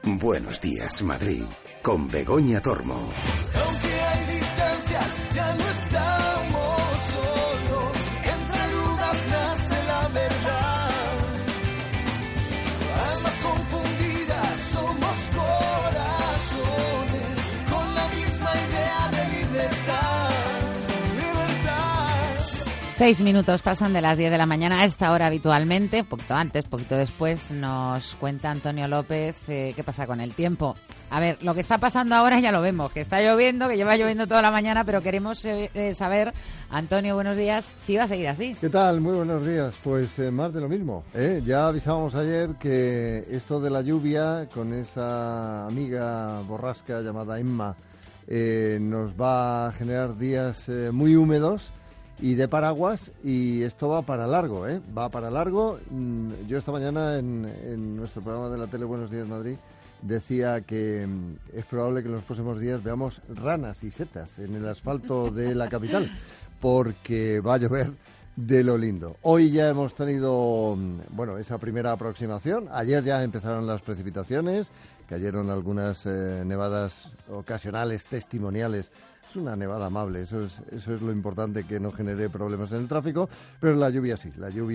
Buenos días, Madrid, con Begoña Tormo. Aunque hay distancias, ya no estamos solos. Entre dudas nace la verdad. Almas confundidas, somos corazones con la misma idea de libertad. Libertad. 6 minutos pasan de las 10 de la mañana a esta hora habitualmente, poquito antes, poquito después, nos cuenta Antonio López qué pasa con el tiempo. A ver, lo que está pasando ahora ya lo vemos, que está lloviendo, que lleva lloviendo toda la mañana, pero queremos saber, Antonio, buenos días, si va a seguir así. ¿Qué tal? Muy buenos días. Pues más de lo mismo, ¿eh? Ya avisábamos ayer que esto de la lluvia, con esa amiga borrasca llamada Emma, nos va a generar días muy húmedos y de paraguas, y esto va para largo, ¿eh? Va para largo. Yo esta mañana en nuestro programa de la tele Buenos Días Madrid decía que es probable que en los próximos días veamos ranas y setas en el asfalto de la capital, porque va a llover de lo lindo. Hoy ya hemos tenido, bueno, esa primera aproximación. Ayer ya empezaron las precipitaciones, cayeron algunas nevadas ocasionales, testimoniales. Es una nevada amable, eso es lo importante, que no genere problemas en el tráfico, pero la lluvia sí,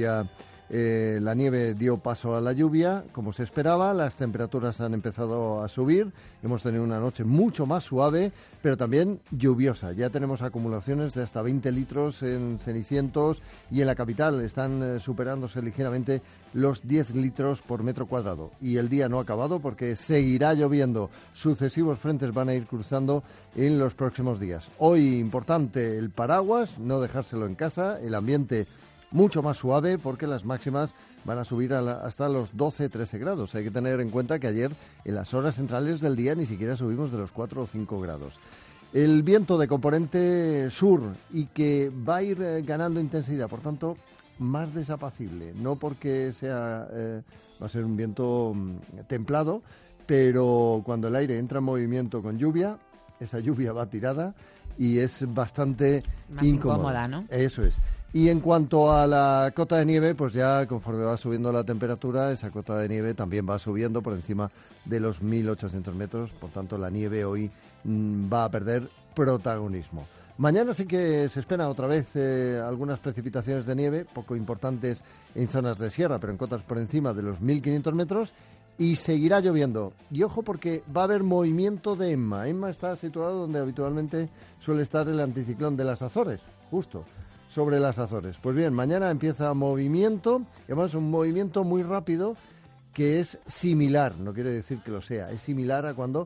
la nieve dio paso a la lluvia, como se esperaba, las temperaturas han empezado a subir, hemos tenido una noche mucho más suave, pero también lluviosa. Ya tenemos acumulaciones de hasta 20 litros en Cenicientos y en la capital están superándose ligeramente los 10 litros por metro cuadrado. Y el día no ha acabado porque seguirá lloviendo. Sucesivos frentes van a ir cruzando en los próximos días. Hoy, importante, el paraguas, no dejárselo en casa, el ambiente mucho más suave porque las máximas van a subir hasta los 12-13 grados. Hay que tener en cuenta que ayer en las horas centrales del día ni siquiera subimos de los 4 o 5 grados. El viento de componente sur y que va a ir ganando intensidad, por tanto, más desapacible. No porque va a ser un viento templado, pero cuando el aire entra en movimiento con lluvia, esa lluvia va tirada y es bastante más incómoda, ¿no? Eso es. Y en cuanto a la cota de nieve, pues ya conforme va subiendo la temperatura, esa cota de nieve también va subiendo por encima de los 1.800 metros. Por tanto, la nieve hoy va a perder protagonismo. Mañana sí que se espera otra vez algunas precipitaciones de nieve, poco importantes en zonas de sierra, pero en cotas por encima de los 1.500 metros. Y seguirá lloviendo. Y ojo, porque va a haber movimiento de Emma. Emma está situado donde habitualmente suele estar el anticiclón de las Azores, justo sobre las Azores. Pues bien, mañana empieza movimiento, y además un movimiento muy rápido que es similar, no quiere decir que lo sea, es similar a cuando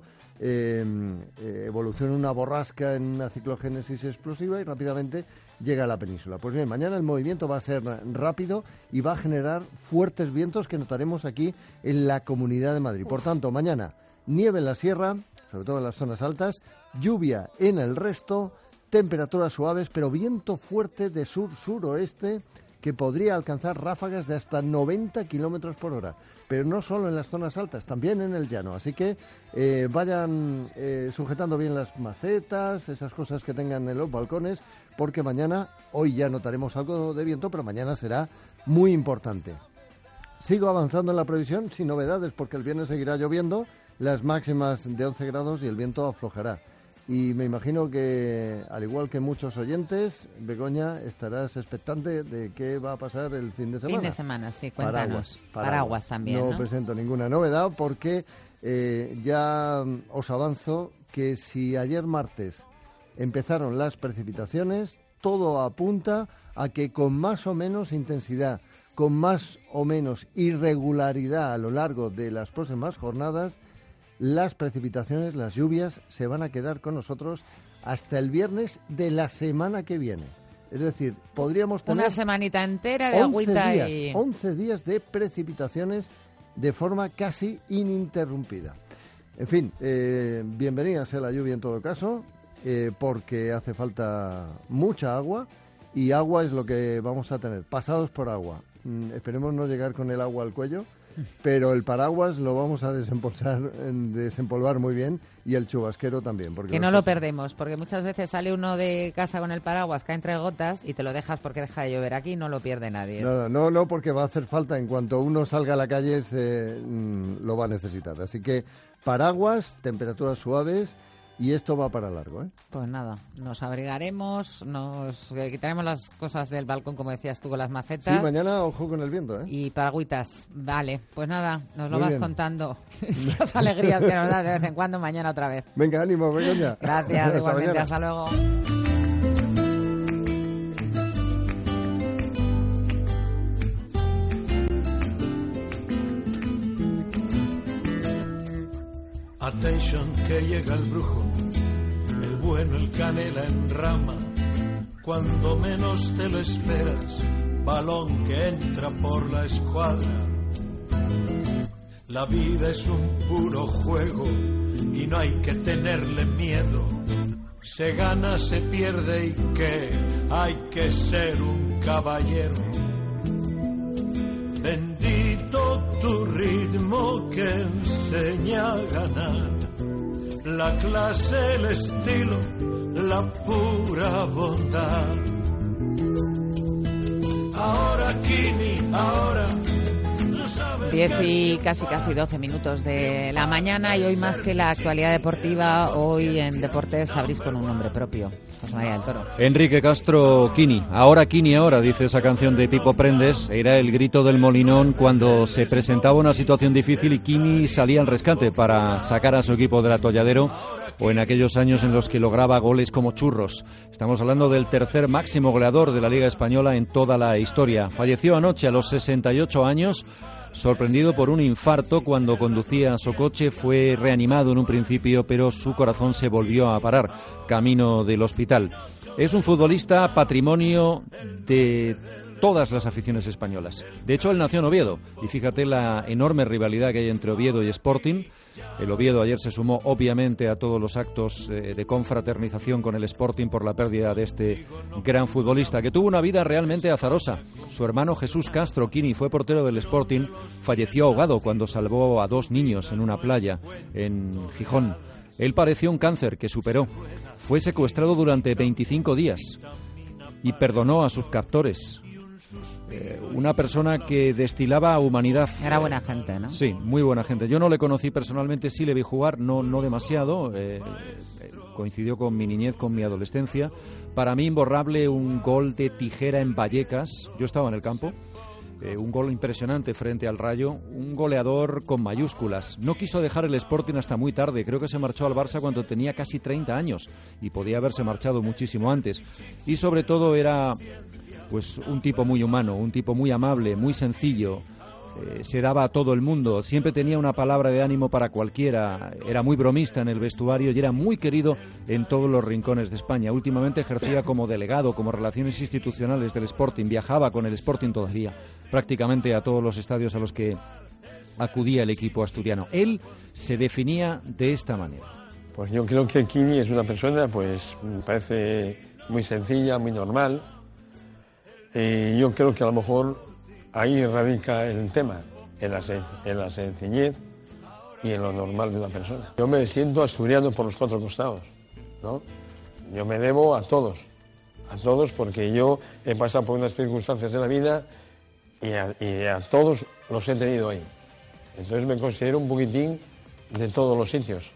evoluciona una borrasca en una ciclogénesis explosiva y rápidamente llega a la península. Pues bien, mañana el movimiento va a ser rápido y va a generar fuertes vientos que notaremos aquí en la Comunidad de Madrid. Por tanto, mañana nieve en la sierra, sobre todo en las zonas altas, lluvia en el resto, temperaturas suaves, pero viento fuerte de sur-suroeste que podría alcanzar ráfagas de hasta 90 kilómetros por hora. Pero no solo en las zonas altas, también en el llano. Así que vayan sujetando bien las macetas, esas cosas que tengan en los balcones, porque mañana, hoy ya notaremos algo de viento, pero mañana será muy importante. Sigo avanzando en la previsión sin novedades, porque el viernes seguirá lloviendo, las máximas de 11 grados y el viento aflojará. Y me imagino que, al igual que muchos oyentes, Begoña, estarás expectante de qué va a pasar el fin de semana. Fin de semana, sí, cuéntanos. Paraguas también, No presento ninguna novedad porque ya os avanzo que si ayer martes empezaron las precipitaciones, todo apunta a que con más o menos intensidad, con más o menos irregularidad a lo largo de las próximas jornadas, las precipitaciones, las lluvias, se van a quedar con nosotros hasta el viernes de la semana que viene. Es decir, podríamos tener una semanita entera de agüita días, y 11 días de precipitaciones de forma casi ininterrumpida. En fin, bienvenida sea la lluvia en todo caso, porque hace falta mucha agua, y agua es lo que vamos a tener, pasados por agua. Esperemos no llegar con el agua al cuello, pero el paraguas lo vamos a desempolvar muy bien y el chubasquero también. Porque que no lo perdemos, porque muchas veces sale uno de casa con el paraguas, cae entre gotas y te lo dejas porque deja de llover. Aquí no lo pierde nadie. No, porque va a hacer falta. En cuanto uno salga a la calle lo va a necesitar. Así que paraguas, temperaturas suaves. Y esto va para largo, ¿eh? Pues nada, nos abrigaremos, nos quitaremos las cosas del balcón, como decías tú, con las macetas. Sí, mañana ojo con el viento, ¿eh? Y paragüitas. Vale, pues nada, nos lo Muy vas bien. contando. Esas alegrías que nos das de vez en cuando, mañana otra vez. Venga, ánimo, Begoña. Gracias, igualmente, mañana. hasta luego. Attention, que llega el brujo, el bueno, el canela en rama. Cuando menos te lo esperas, balón que entra por la escuadra. La vida es un puro juego y no hay que tenerle miedo. Se gana, se pierde y que hay que ser un caballero. Bendito tu ritmo que enseña a ganar. La clase, el estilo, la pura bondad. Ahora, Kini, ahora. 10 y casi 12 minutos de la mañana y hoy más que la actualidad deportiva, hoy en Deportes abrís con un nombre propio, José María del Toro. Enrique Castro Quini, ahora, dice esa canción de Pipo Prendes, era el grito del Molinón cuando se presentaba una situación difícil y Quini salía al rescate para sacar a su equipo del atolladero, o en aquellos años en los que lograba goles como churros. Estamos hablando del tercer máximo goleador de la Liga Española en toda la historia. Falleció anoche a los 68 años, sorprendido por un infarto cuando conducía su coche. Fue reanimado en un principio, pero su corazón se volvió a parar camino del hospital. Es un futbolista patrimonio de todas las aficiones españolas. De hecho, él nació en Oviedo, y fíjate la enorme rivalidad que hay entre Oviedo y Sporting. El Oviedo ayer se sumó obviamente a todos los actos de confraternización con el Sporting por la pérdida de este gran futbolista que tuvo una vida realmente azarosa. Su hermano Jesús Castro Quini fue portero del Sporting, falleció ahogado cuando salvó a 2 niños en una playa en Gijón. Él padeció un cáncer que superó. Fue secuestrado durante 25 días y perdonó a sus captores. Una persona que destilaba humanidad. Era buena gente, ¿no? Sí, muy buena gente. Yo no le conocí personalmente, sí le vi jugar, no demasiado. Coincidió con mi niñez, con mi adolescencia. Para mí, imborrable, un gol de tijera en Vallecas. Yo estaba en el campo. Un gol impresionante frente al Rayo. Un goleador con mayúsculas. No quiso dejar el Sporting hasta muy tarde. Creo que se marchó al Barça cuando tenía casi 30 años. Y podía haberse marchado muchísimo antes. Y sobre todo era pues un tipo muy humano, un tipo muy amable, muy sencillo. Se daba a todo el mundo, siempre tenía una palabra de ánimo para cualquiera, era muy bromista en el vestuario y era muy querido en todos los rincones de España. Últimamente ejercía como delegado, como relaciones institucionales del Sporting, viajaba con el Sporting todavía prácticamente a todos los estadios a los que acudía el equipo asturiano. Él se definía de esta manera. Pues yo creo que Quini es una persona, pues me parece muy sencilla, muy normal. Y yo creo que a lo mejor ahí radica el tema, en la sencillez y en lo normal de una persona. Yo me siento asturiano por los 4 costados, ¿no? Yo me debo a todos porque yo he pasado por unas circunstancias en la vida y a todos los he tenido ahí. Entonces me considero un poquitín de todos los sitios.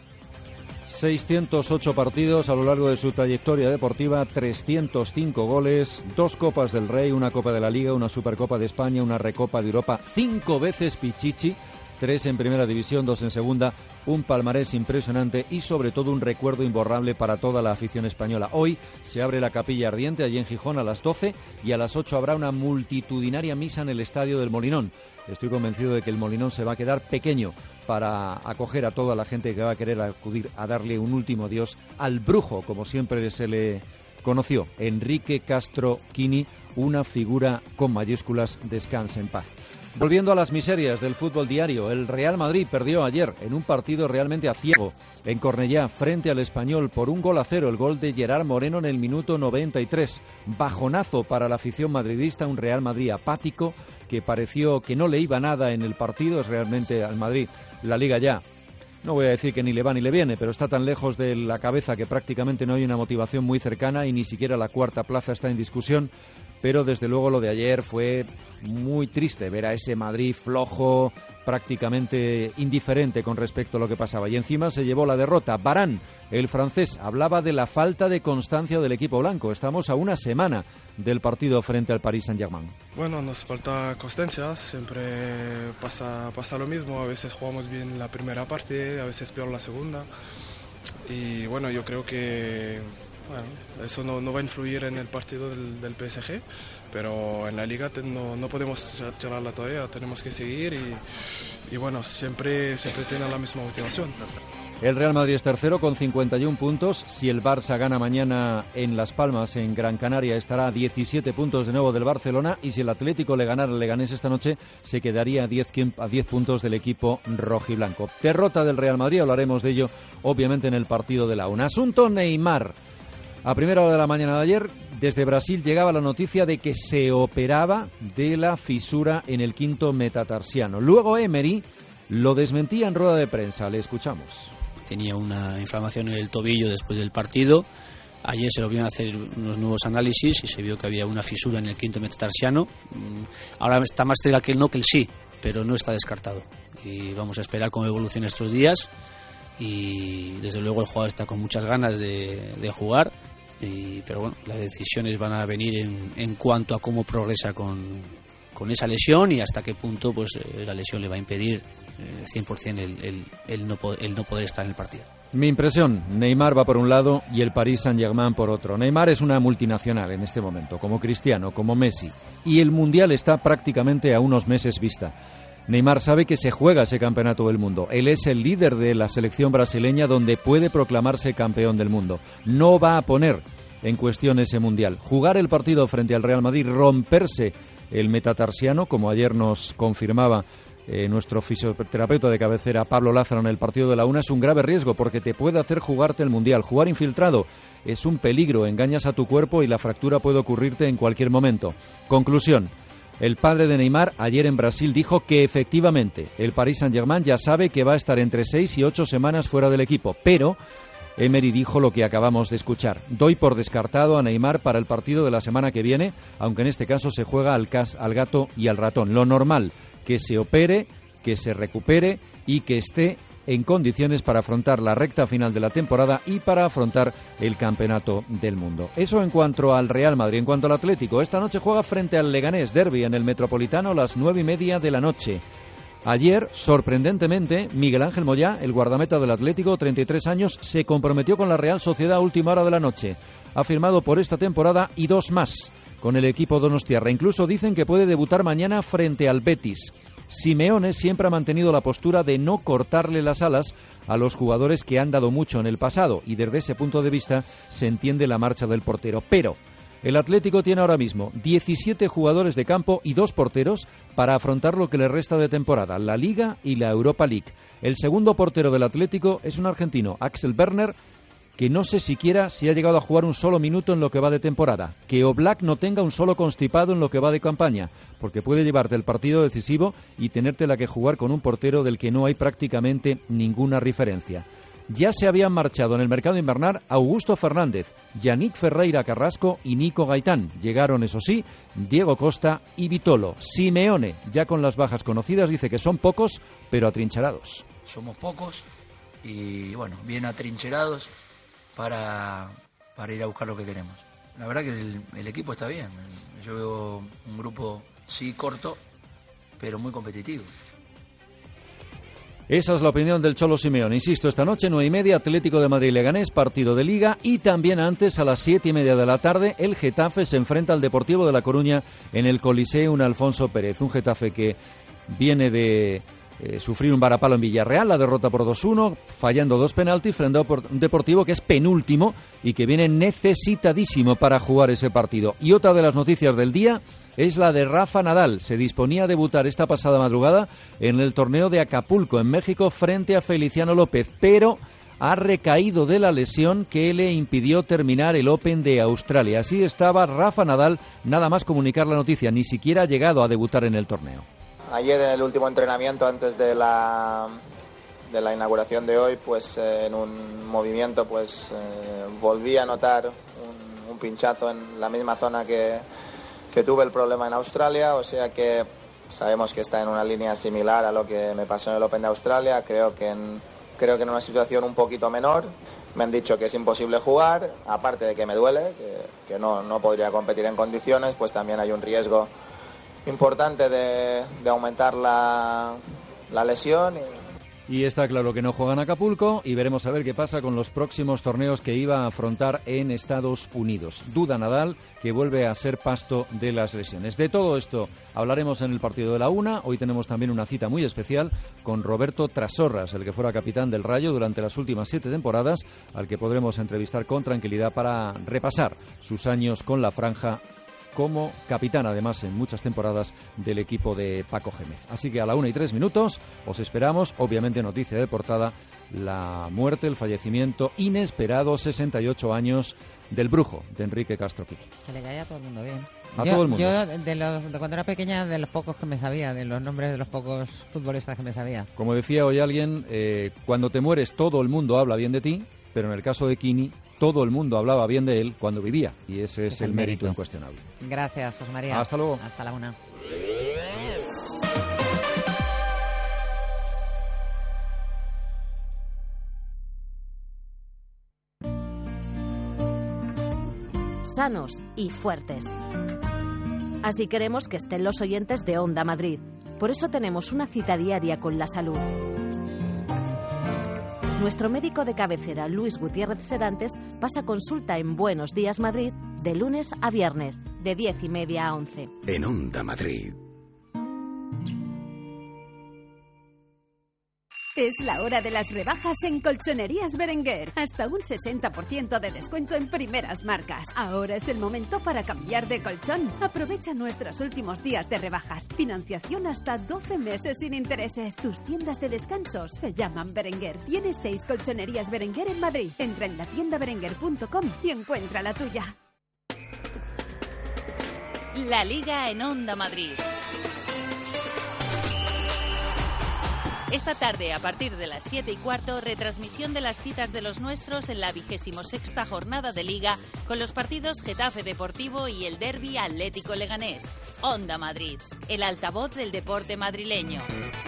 608 partidos a lo largo de su trayectoria deportiva, 305 goles, 2 Copas del Rey, una Copa de la Liga, una Supercopa de España, una Recopa de Europa, 5 veces Pichichi, 3 en Primera División, 2 en Segunda, un palmarés impresionante y sobre todo un recuerdo imborrable para toda la afición española. Hoy se abre la Capilla Ardiente allí en Gijón a las 12 y a las 8 habrá una multitudinaria misa en el Estadio del Molinón. Estoy convencido de que el Molinón se va a quedar pequeño para acoger a toda la gente que va a querer acudir a darle un último adiós al brujo, como siempre se le conoció Enrique Castro Quini, una figura con mayúsculas, descanse en paz. Volviendo a las miserias del fútbol diario, el Real Madrid perdió ayer en un partido realmente aciago en Cornellá frente al Español por 1-0, el gol de Gerard Moreno en el minuto 93. Bajonazo para la afición madridista, un Real Madrid apático que pareció que no le iba nada en el partido. Es realmente al Madrid la Liga ya, no voy a decir que ni le va ni le viene, pero está tan lejos de la cabeza que prácticamente no hay una motivación muy cercana y ni siquiera la cuarta plaza está en discusión. Pero desde luego lo de ayer fue muy triste, ver a ese Madrid flojo, prácticamente indiferente con respecto a lo que pasaba. Y encima se llevó la derrota. Varane, el francés, hablaba de la falta de constancia del equipo blanco. Estamos a una semana del partido frente al Paris Saint-Germain. Bueno, nos falta constancia, siempre pasa lo mismo. A veces jugamos bien la primera parte, a veces peor la segunda. Y bueno, yo creo que eso no va a influir en el partido del PSG, pero en la Liga no podemos tirar la toalla, tenemos que seguir y bueno, siempre tiene la misma motivación. El Real Madrid es tercero con 51 puntos. Si el Barça gana mañana en Las Palmas, en Gran Canaria, estará a 17 puntos de nuevo del Barcelona. Y si el Atlético le ganara al Leganés esta noche, se quedaría a 10 puntos del equipo rojiblanco. Derrota del Real Madrid, hablaremos de ello obviamente en el partido de la una. Asunto Neymar. A primera hora de la mañana de ayer, desde Brasil llegaba la noticia de que se operaba de la fisura en el quinto metatarsiano. Luego Emery lo desmentía en rueda de prensa. Le escuchamos. Tenía una inflamación en el tobillo después del partido. Ayer se lo vieron a hacer unos nuevos análisis y se vio que había una fisura en el quinto metatarsiano. Ahora está más cerca que el no que el sí, pero no está descartado. Y vamos a esperar cómo evoluciona estos días. Y desde luego el jugador está con muchas ganas de jugar. Pero bueno, las decisiones van a venir en cuanto a cómo progresa con esa lesión y hasta qué punto pues la lesión le va a impedir 100% el no poder estar en el partido. Mi impresión, Neymar va por un lado y el Paris Saint-Germain por otro. Neymar es una multinacional en este momento, como Cristiano, como Messi, y el Mundial está prácticamente a unos meses vista. Neymar sabe que se juega ese campeonato del mundo. Él es el líder de la selección brasileña donde puede proclamarse campeón del mundo. No va a poner en cuestión ese mundial. Jugar el partido frente al Real Madrid, romperse el metatarsiano, como ayer nos confirmaba nuestro fisioterapeuta de cabecera Pablo Lázaro en el partido de la una, es un grave riesgo porque te puede hacer jugarte el mundial. Jugar infiltrado es un peligro, engañas a tu cuerpo y la fractura puede ocurrirte en cualquier momento. Conclusión. El padre de Neymar ayer en Brasil dijo que efectivamente el Paris Saint-Germain ya sabe que va a estar entre 6 y 8 semanas fuera del equipo, pero Emery dijo lo que acabamos de escuchar. Doy por descartado a Neymar para el partido de la semana que viene, aunque en este caso se juega al gato y al ratón. Lo normal, que se opere, que se recupere y que esté en condiciones para afrontar la recta final de la temporada y para afrontar el campeonato del mundo. Eso en cuanto al Real Madrid. En cuanto al Atlético, esta noche juega frente al Leganés, derbi en el Metropolitano a las 9:30 de la noche. Ayer, sorprendentemente, Miguel Ángel Moyá, el guardameta del Atlético, 33 años, se comprometió con la Real Sociedad a última hora de la noche. Ha firmado por esta temporada y 2 más con el equipo donostiarra. Incluso dicen que puede debutar mañana frente al Betis. Simeone siempre ha mantenido la postura de no cortarle las alas a los jugadores que han dado mucho en el pasado y desde ese punto de vista se entiende la marcha del portero. Pero el Atlético tiene ahora mismo 17 jugadores de campo y 2 porteros para afrontar lo que le resta de temporada, la Liga y la Europa League. El segundo portero del Atlético es un argentino, Axel Werner, que no sé siquiera si ha llegado a jugar un solo minuto en lo que va de temporada. Que Oblak no tenga un solo constipado en lo que va de campaña, porque puede llevarte el partido decisivo y tenértela que jugar con un portero del que no hay prácticamente ninguna referencia. Ya se habían marchado en el mercado invernal Augusto Fernández, Yannick Ferreira Carrasco y Nico Gaitán. Llegaron, eso sí, Diego Costa y Vitolo. Simeone, ya con las bajas conocidas, dice que son pocos, pero atrincherados. Somos pocos y, bueno, bien atrincherados para ir a buscar lo que queremos. La verdad que el equipo está bien. Yo veo un grupo, sí, corto, pero muy competitivo. Esa es la opinión del Cholo Simeone. Insisto, esta noche 9:30, Atlético de Madrid-Leganés, partido de Liga. Y también antes, a las 7:30 de la tarde, el Getafe se enfrenta al Deportivo de La Coruña en el Coliseum Alfonso Pérez. Un Getafe que viene de sufrir un varapalo en Villarreal, la derrota por 2-1, fallando 2 penaltis frente a un Deportivo que es penúltimo y que viene necesitadísimo para jugar ese partido. Y otra de las noticias del día es la de Rafa Nadal. Se disponía a debutar esta pasada madrugada en el torneo de Acapulco, en México, frente a Feliciano López, pero ha recaído de la lesión que le impidió terminar el Open de Australia. Así estaba Rafa Nadal, nada más comunicar la noticia, ni siquiera ha llegado a debutar en el torneo. Ayer en el último entrenamiento antes de la inauguración de hoy, pues en un movimiento pues volví a notar un pinchazo en la misma zona que tuve el problema en Australia, o sea que sabemos que está en una línea similar a lo que me pasó en el Open de Australia. Creo que en una situación un poquito menor. Me han dicho que es imposible jugar, aparte de que me duele, que no podría competir en condiciones, pues también hay un riesgo importante de aumentar la lesión. Y está claro que no juegan a Acapulco y veremos a ver qué pasa con los próximos torneos que iba a afrontar en Estados Unidos. Duda Nadal, que vuelve a ser pasto de las lesiones. De todo esto hablaremos en el partido de la 1. Hoy tenemos también una cita muy especial con Roberto Trasorras, el que fuera capitán del Rayo durante las últimas 7 temporadas, al que podremos entrevistar con tranquilidad para repasar sus años con la franja como capitán, además, en muchas temporadas del equipo de Paco Gémez. Así que a la 1:03 os esperamos. Obviamente, noticia de portada, la muerte, el fallecimiento inesperado, 68 años, del brujo de Enrique Castro Quique. Se le caía a todo el mundo bien. Todo el mundo. Yo, de cuando era pequeña, de los pocos que me sabía, de los nombres de los pocos futbolistas que me sabía. Como decía hoy alguien, cuando te mueres todo el mundo habla bien de ti, pero en el caso de Quini, todo el mundo hablaba bien de él cuando vivía, y ese es el mérito incuestionable. Gracias, José María. Hasta luego. Hasta la 1. Sanos y fuertes. Así queremos que estén los oyentes de Onda Madrid. Por eso tenemos una cita diaria con la salud. Nuestro médico de cabecera, Luis Gutiérrez Serantes, pasa consulta en Buenos Días Madrid de lunes a viernes, de 10:30 a 11. En Onda Madrid. Es la hora de las rebajas en Colchonerías Berenguer. Hasta un 60% de descuento en primeras marcas. Ahora es el momento para cambiar de colchón. Aprovecha nuestros últimos días de rebajas. Financiación hasta 12 meses sin intereses. Tus tiendas de descanso se llaman Berenguer. Tienes 6 Colchonerías Berenguer en Madrid. Entra en latiendaberenguer.com y encuentra la tuya. La Liga en Onda Madrid. Esta tarde, a partir de las 7:15, retransmisión de las citas de los nuestros en la 26ª jornada de Liga, con los partidos Getafe Deportivo y el derbi Atlético Leganés. Onda Madrid, el altavoz del deporte madrileño.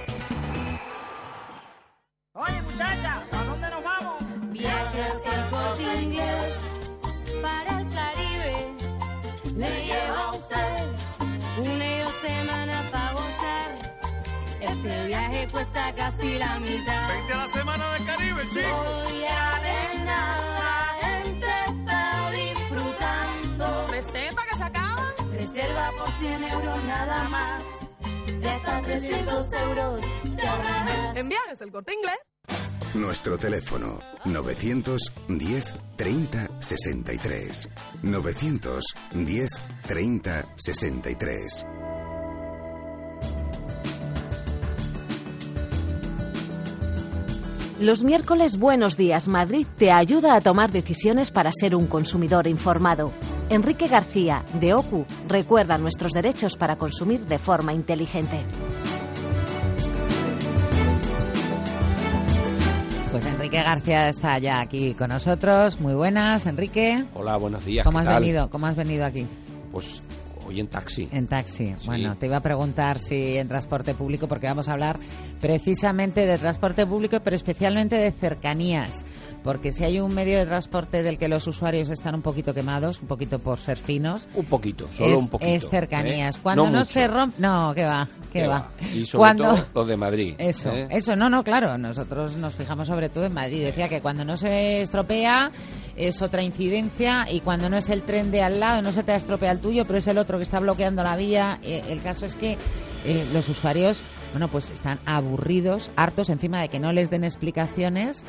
Oye, muchacha, ¿a dónde nos vamos? Viaje hacia el Corte Inglés, para el Caribe. Le lleva a usted una y 2 semanas para gozar. Este viaje cuesta casi la mitad. Vente a la semana del Caribe, chico. Voy a ver nada, la gente está disfrutando. ¿Receta que se acaban? Reserva por 100 euros nada más. De hasta 300 euros te ahorrarás. En Viajes El Corte Inglés. Nuestro teléfono 910 30 63. 910 30 63. Los miércoles Buenos Días Madrid te ayuda a tomar decisiones para ser un consumidor informado. Enrique García, de OCU, recuerda nuestros derechos para consumir de forma inteligente. Pues Enrique García está ya aquí con nosotros. Muy buenas, Enrique. Hola, buenos días. ¿Cómo has venido aquí? Pues hoy en taxi. En taxi. Sí. Bueno, te iba a preguntar si en transporte público, porque vamos a hablar precisamente de transporte público, pero especialmente de cercanías. porque si hay un medio de transporte del que los usuarios están un poquito quemados, un poquito por ser finos, un poquito, solo un poquito. Es cercanías. Cuando no se rompe... No, ¿qué va? Y sobre todo los de Madrid. Eso, no, claro, nosotros nos fijamos sobre todo en Madrid. Decía que cuando no se estropea es otra incidencia, y cuando no es el tren de al lado, no se te estropea el tuyo, pero es el otro que está bloqueando la vía. El caso es que los usuarios, bueno, pues están aburridos, hartos, encima de que no les den explicaciones,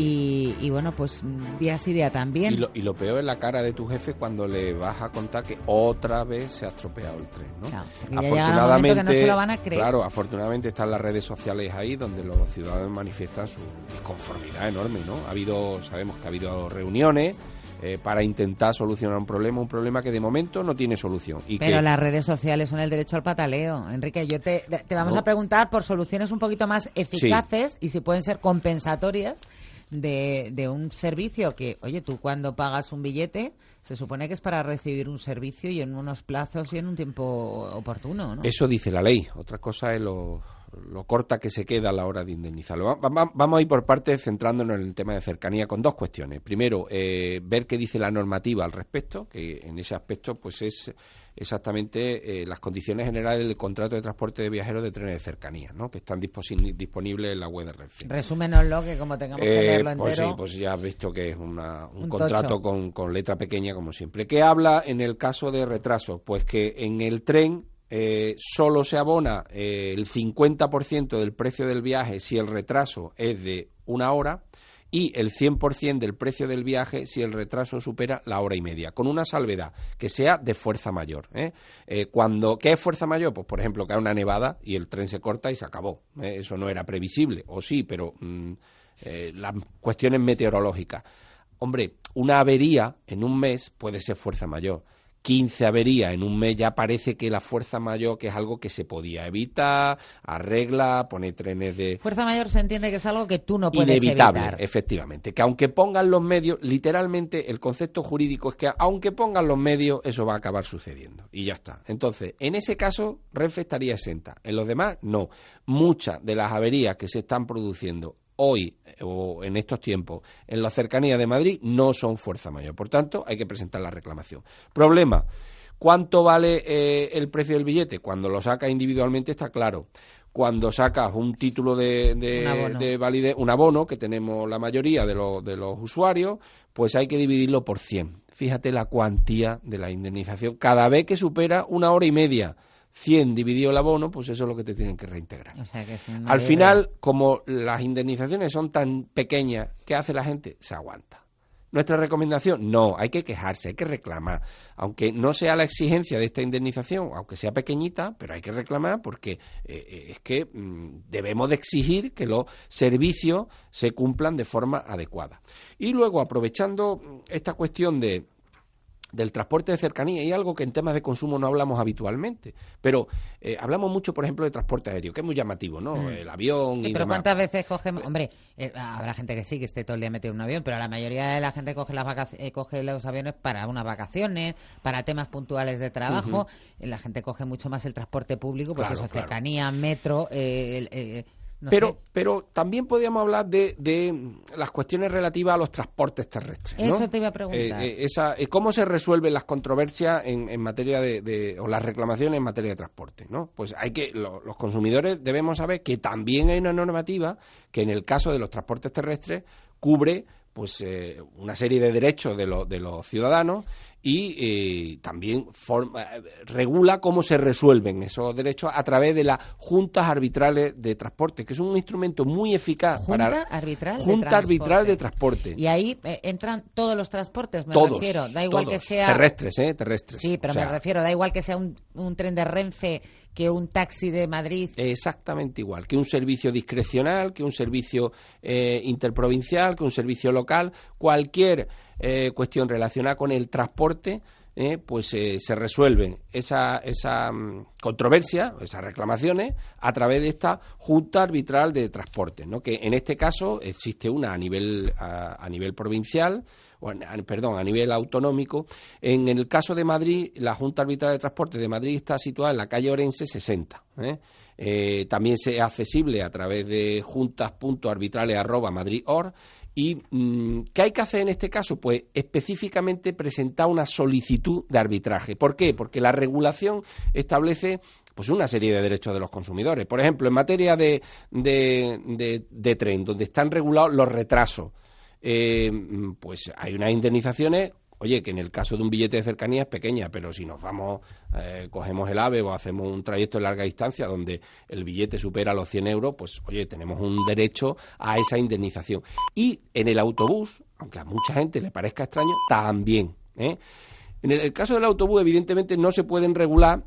y bueno, pues día sí, día también. Y lo peor es la cara de tu jefe cuando le vas a contar que otra vez se ha estropeado el tren, ¿no? Claro, porque ya llega un momento que no se lo van a creer. Claro, afortunadamente están las redes sociales ahí donde los ciudadanos manifiestan su disconformidad enorme, ¿no? Sabemos que ha habido reuniones para intentar solucionar un problema que de momento no tiene solución. Pero las redes sociales son el derecho al pataleo. Enrique, te vamos a preguntar por soluciones un poquito más eficaces y si pueden ser compensatorias de un servicio que, oye, tú cuando pagas un billete se supone que es para recibir un servicio y en unos plazos y en un tiempo oportuno, ¿no? Eso dice la ley. Otra cosa es lo corta que se queda a la hora de indemnizarlo. Vamos a ir por partes, centrándonos en el tema de cercanía con dos cuestiones. Primero, ver qué dice la normativa al respecto, que en ese aspecto pues es exactamente las condiciones generales del contrato de transporte de viajeros de trenes de cercanía, ¿no? Que están disponibles en la web de Renfe. Resúmenoslo, que como tengamos que leerlo entero... Sí, pues ya has visto que es un contrato con letra pequeña, como siempre. ¿Qué habla en el caso de retraso? Pues que en el tren solo se abona el 50% del precio del viaje si el retraso es de 1 hora, y el 100% del precio del viaje si el retraso supera la 1h30, con una salvedad, que sea de fuerza mayor. ¿Qué es fuerza mayor? Pues, por ejemplo, que hay una nevada y el tren se corta y se acabó. Eso no era previsible, o sí, pero las cuestiones meteorológicas. Hombre, una avería en un mes puede ser fuerza mayor. 15 averías en un mes ya parece que la fuerza mayor, que es algo que se podía evitar, arregla, pone trenes de... Fuerza mayor se entiende que es algo que tú no puedes inevitable, evitar. Efectivamente. Que aunque pongan los medios, literalmente el concepto jurídico es que aunque pongan los medios, eso va a acabar sucediendo. Y ya está. Entonces, en ese caso, Renfe estaría exenta. En los demás, no. Muchas de las averías que se están produciendo hoy o en estos tiempos en las cercanías de Madrid no son fuerza mayor. Por tanto, hay que presentar la reclamación. Problema: ¿cuánto vale el precio del billete? Cuando lo sacas individualmente está claro. Cuando sacas un título de validez, un abono, que tenemos la mayoría de los usuarios, pues hay que dividirlo por 100. Fíjate la cuantía de la indemnización. Cada vez que supera 1h30, 100 dividido el abono, pues eso es lo que te tienen que reintegrar. O sea, que es al final, como las indemnizaciones son tan pequeñas, ¿qué hace la gente? Se aguanta. ¿Nuestra recomendación? No, hay que quejarse, hay que reclamar. Aunque no sea la exigencia de esta indemnización, aunque sea pequeñita, pero hay que reclamar porque es que debemos de exigir que los servicios se cumplan de forma adecuada. Y luego, aprovechando esta cuestión del transporte de cercanía, y algo que en temas de consumo no hablamos habitualmente, pero hablamos mucho, por ejemplo, de transporte aéreo, que es muy llamativo, ¿no? El avión y pero demás. ¿cuántas veces cogemos? Hombre, habrá gente que sí, que esté todo el día metido en un avión, pero la mayoría de la gente coge los aviones para unas vacaciones, para temas puntuales de trabajo. La gente coge mucho más el transporte público, pues claro, eso, cercanía, metro... Pero también podríamos hablar de las cuestiones relativas a los transportes terrestres, ¿no? Eso te iba a preguntar. ¿Cómo se resuelven las controversias en materia o las reclamaciones en materia de transporte, ¿no? Pues los consumidores debemos saber que también hay una normativa que en el caso de los transportes terrestres cubre pues una serie de derechos de los ciudadanos y también regula cómo se resuelven esos derechos a través de las juntas arbitrales de transporte, que es un instrumento muy eficaz Junta arbitral de transporte. Y ahí entran todos los transportes, me todos, refiero. Da igual todos. que sea... Terrestres. Sí, pero me refiero, da igual que sea un tren de Renfe que un taxi de Madrid. Exactamente igual, que un servicio discrecional, que un servicio interprovincial, que un servicio local, cualquier cuestión relacionada con el transporte, pues se resuelven esa controversia, esas reclamaciones, a través de esta Junta Arbitral de Transporte, ¿no? Que en este caso existe una a nivel provincial, a nivel autonómico. En el caso de Madrid, la Junta Arbitral de Transporte de Madrid está situada en la calle Orense 60. También es accesible a través de juntas.arbitrales@madrid.org ¿Y qué hay que hacer en este caso? Pues específicamente presentar una solicitud de arbitraje. ¿Por qué? Porque la regulación establece pues una serie de derechos de los consumidores. Por ejemplo, en materia de tren, donde están regulados los retrasos, pues hay unas indemnizaciones. Oye, que en el caso de un billete de cercanía es pequeña, pero si nos vamos, cogemos el AVE o hacemos un trayecto de larga distancia donde el billete supera los 100 euros, pues oye, tenemos un derecho a esa indemnización. Y en el autobús, aunque a mucha gente le parezca extraño, también. En el caso del autobús, evidentemente, no se pueden regular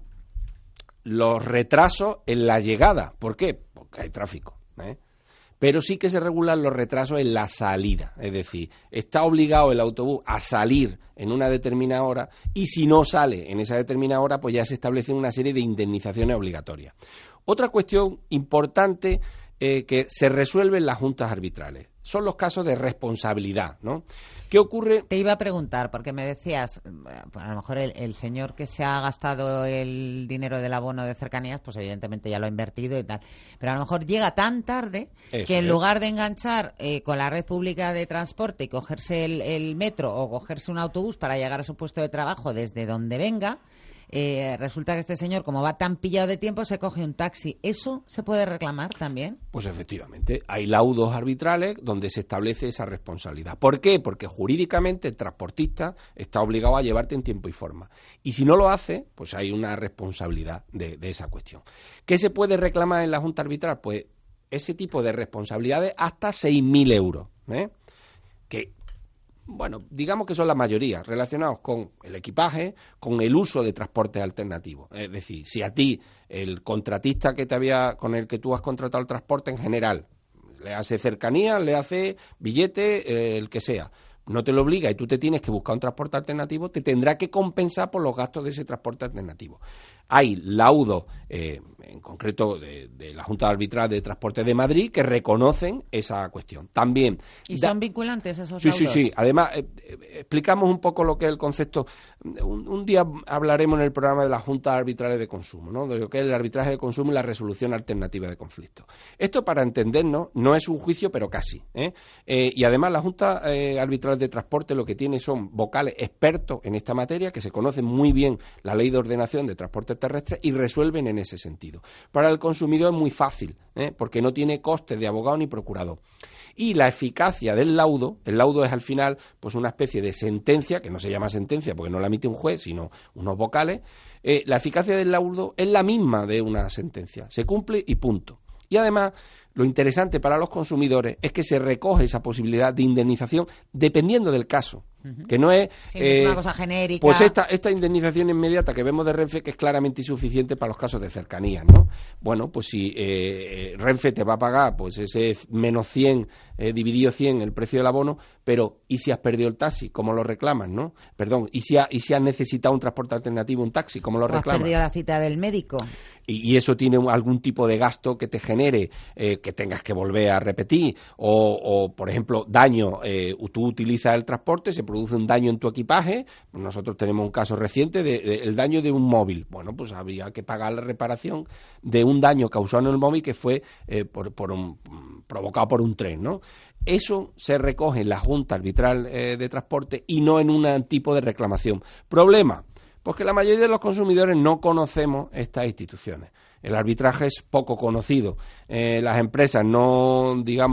los retrasos en la llegada. ¿Por qué? Porque hay tráfico, pero sí que se regulan los retrasos en la salida. Es decir, está obligado el autobús a salir en una determinada hora y si no sale en esa determinada hora, pues ya se establecen una serie de indemnizaciones obligatorias. Otra cuestión importante que se resuelve en las juntas arbitrales son los casos de responsabilidad, ¿no? ¿Qué ocurre? Te iba a preguntar, porque me decías, a lo mejor el señor que se ha gastado el dinero del abono de cercanías, pues evidentemente ya lo ha invertido y tal, pero a lo mejor llega tan tarde que en lugar de enganchar con la red pública de transporte y cogerse el metro o cogerse un autobús para llegar a su puesto de trabajo desde donde venga, resulta que este señor, como va tan pillado de tiempo, se coge un taxi. ¿Eso se puede reclamar también? Pues efectivamente, hay laudos arbitrales donde se establece esa responsabilidad. ¿Por qué? Porque jurídicamente el transportista está obligado a llevarte en tiempo y forma. Y si no lo hace, pues hay una responsabilidad de esa cuestión. ¿Qué se puede reclamar en la Junta Arbitral? Pues ese tipo de responsabilidades hasta 6.000 euros, que, bueno, digamos que son la mayoría relacionados con el equipaje, con el uso de transportes alternativos. Es decir, si a ti, el contratista con el que tú has contratado el transporte en general, le hace cercanía, le hace billete, el que sea, no te lo obliga y tú te tienes que buscar un transporte alternativo, te tendrá que compensar por los gastos de ese transporte alternativo. Hay laudos, en concreto de la Junta Arbitral de Transporte de Madrid, que reconocen esa cuestión. También. ¿Y son vinculantes esos laudos? Sí. Además, explicamos un poco lo que es el concepto. Un día hablaremos en el programa de las Juntas Arbitrales de Consumo, ¿no? De lo que es el arbitraje de consumo y la resolución alternativa de conflictos. Esto, para entendernos, no es un juicio, pero casi. Y además, la Junta Arbitral de Transporte lo que tiene son vocales expertos en esta materia, que se conocen muy bien la Ley de Ordenación de Transporte terrestres y resuelven en ese sentido. Para el consumidor es muy fácil, porque no tiene costes de abogado ni procurador. Y la eficacia del laudo, el laudo es al final pues una especie de sentencia, que no se llama sentencia porque no la emite un juez, sino unos vocales. La eficacia del laudo es la misma de una sentencia, se cumple y punto. Y además, lo interesante para los consumidores es que se recoge esa posibilidad de indemnización dependiendo del caso. Que no es, sí, no es una cosa genérica. Pues esta indemnización inmediata que vemos de Renfe, que es claramente insuficiente para los casos de cercanía, ¿no? Bueno, pues si Renfe te va a pagar pues ese menos 100 dividido 100 el precio del abono, pero ¿y si has perdido el taxi? ¿Cómo lo reclamas, no? Perdón, ¿y si has necesitado un transporte alternativo, un taxi? ¿Cómo lo reclamas? ¿Has perdido la cita del médico? Y eso tiene algún tipo de gasto que te genere, que tengas que volver a repetir, o por ejemplo, daño, tú utilizas el transporte, se produce un daño en tu equipaje. Nosotros tenemos un caso reciente el daño de un móvil. Bueno, pues había que pagar la reparación de un daño causado en el móvil que fue provocado por un tren, ¿no? Eso se recoge en la Junta Arbitral de Transporte y no en un tipo de reclamación. ¿Problema? Pues que la mayoría de los consumidores no conocemos estas instituciones. El arbitraje es poco conocido. Las empresas no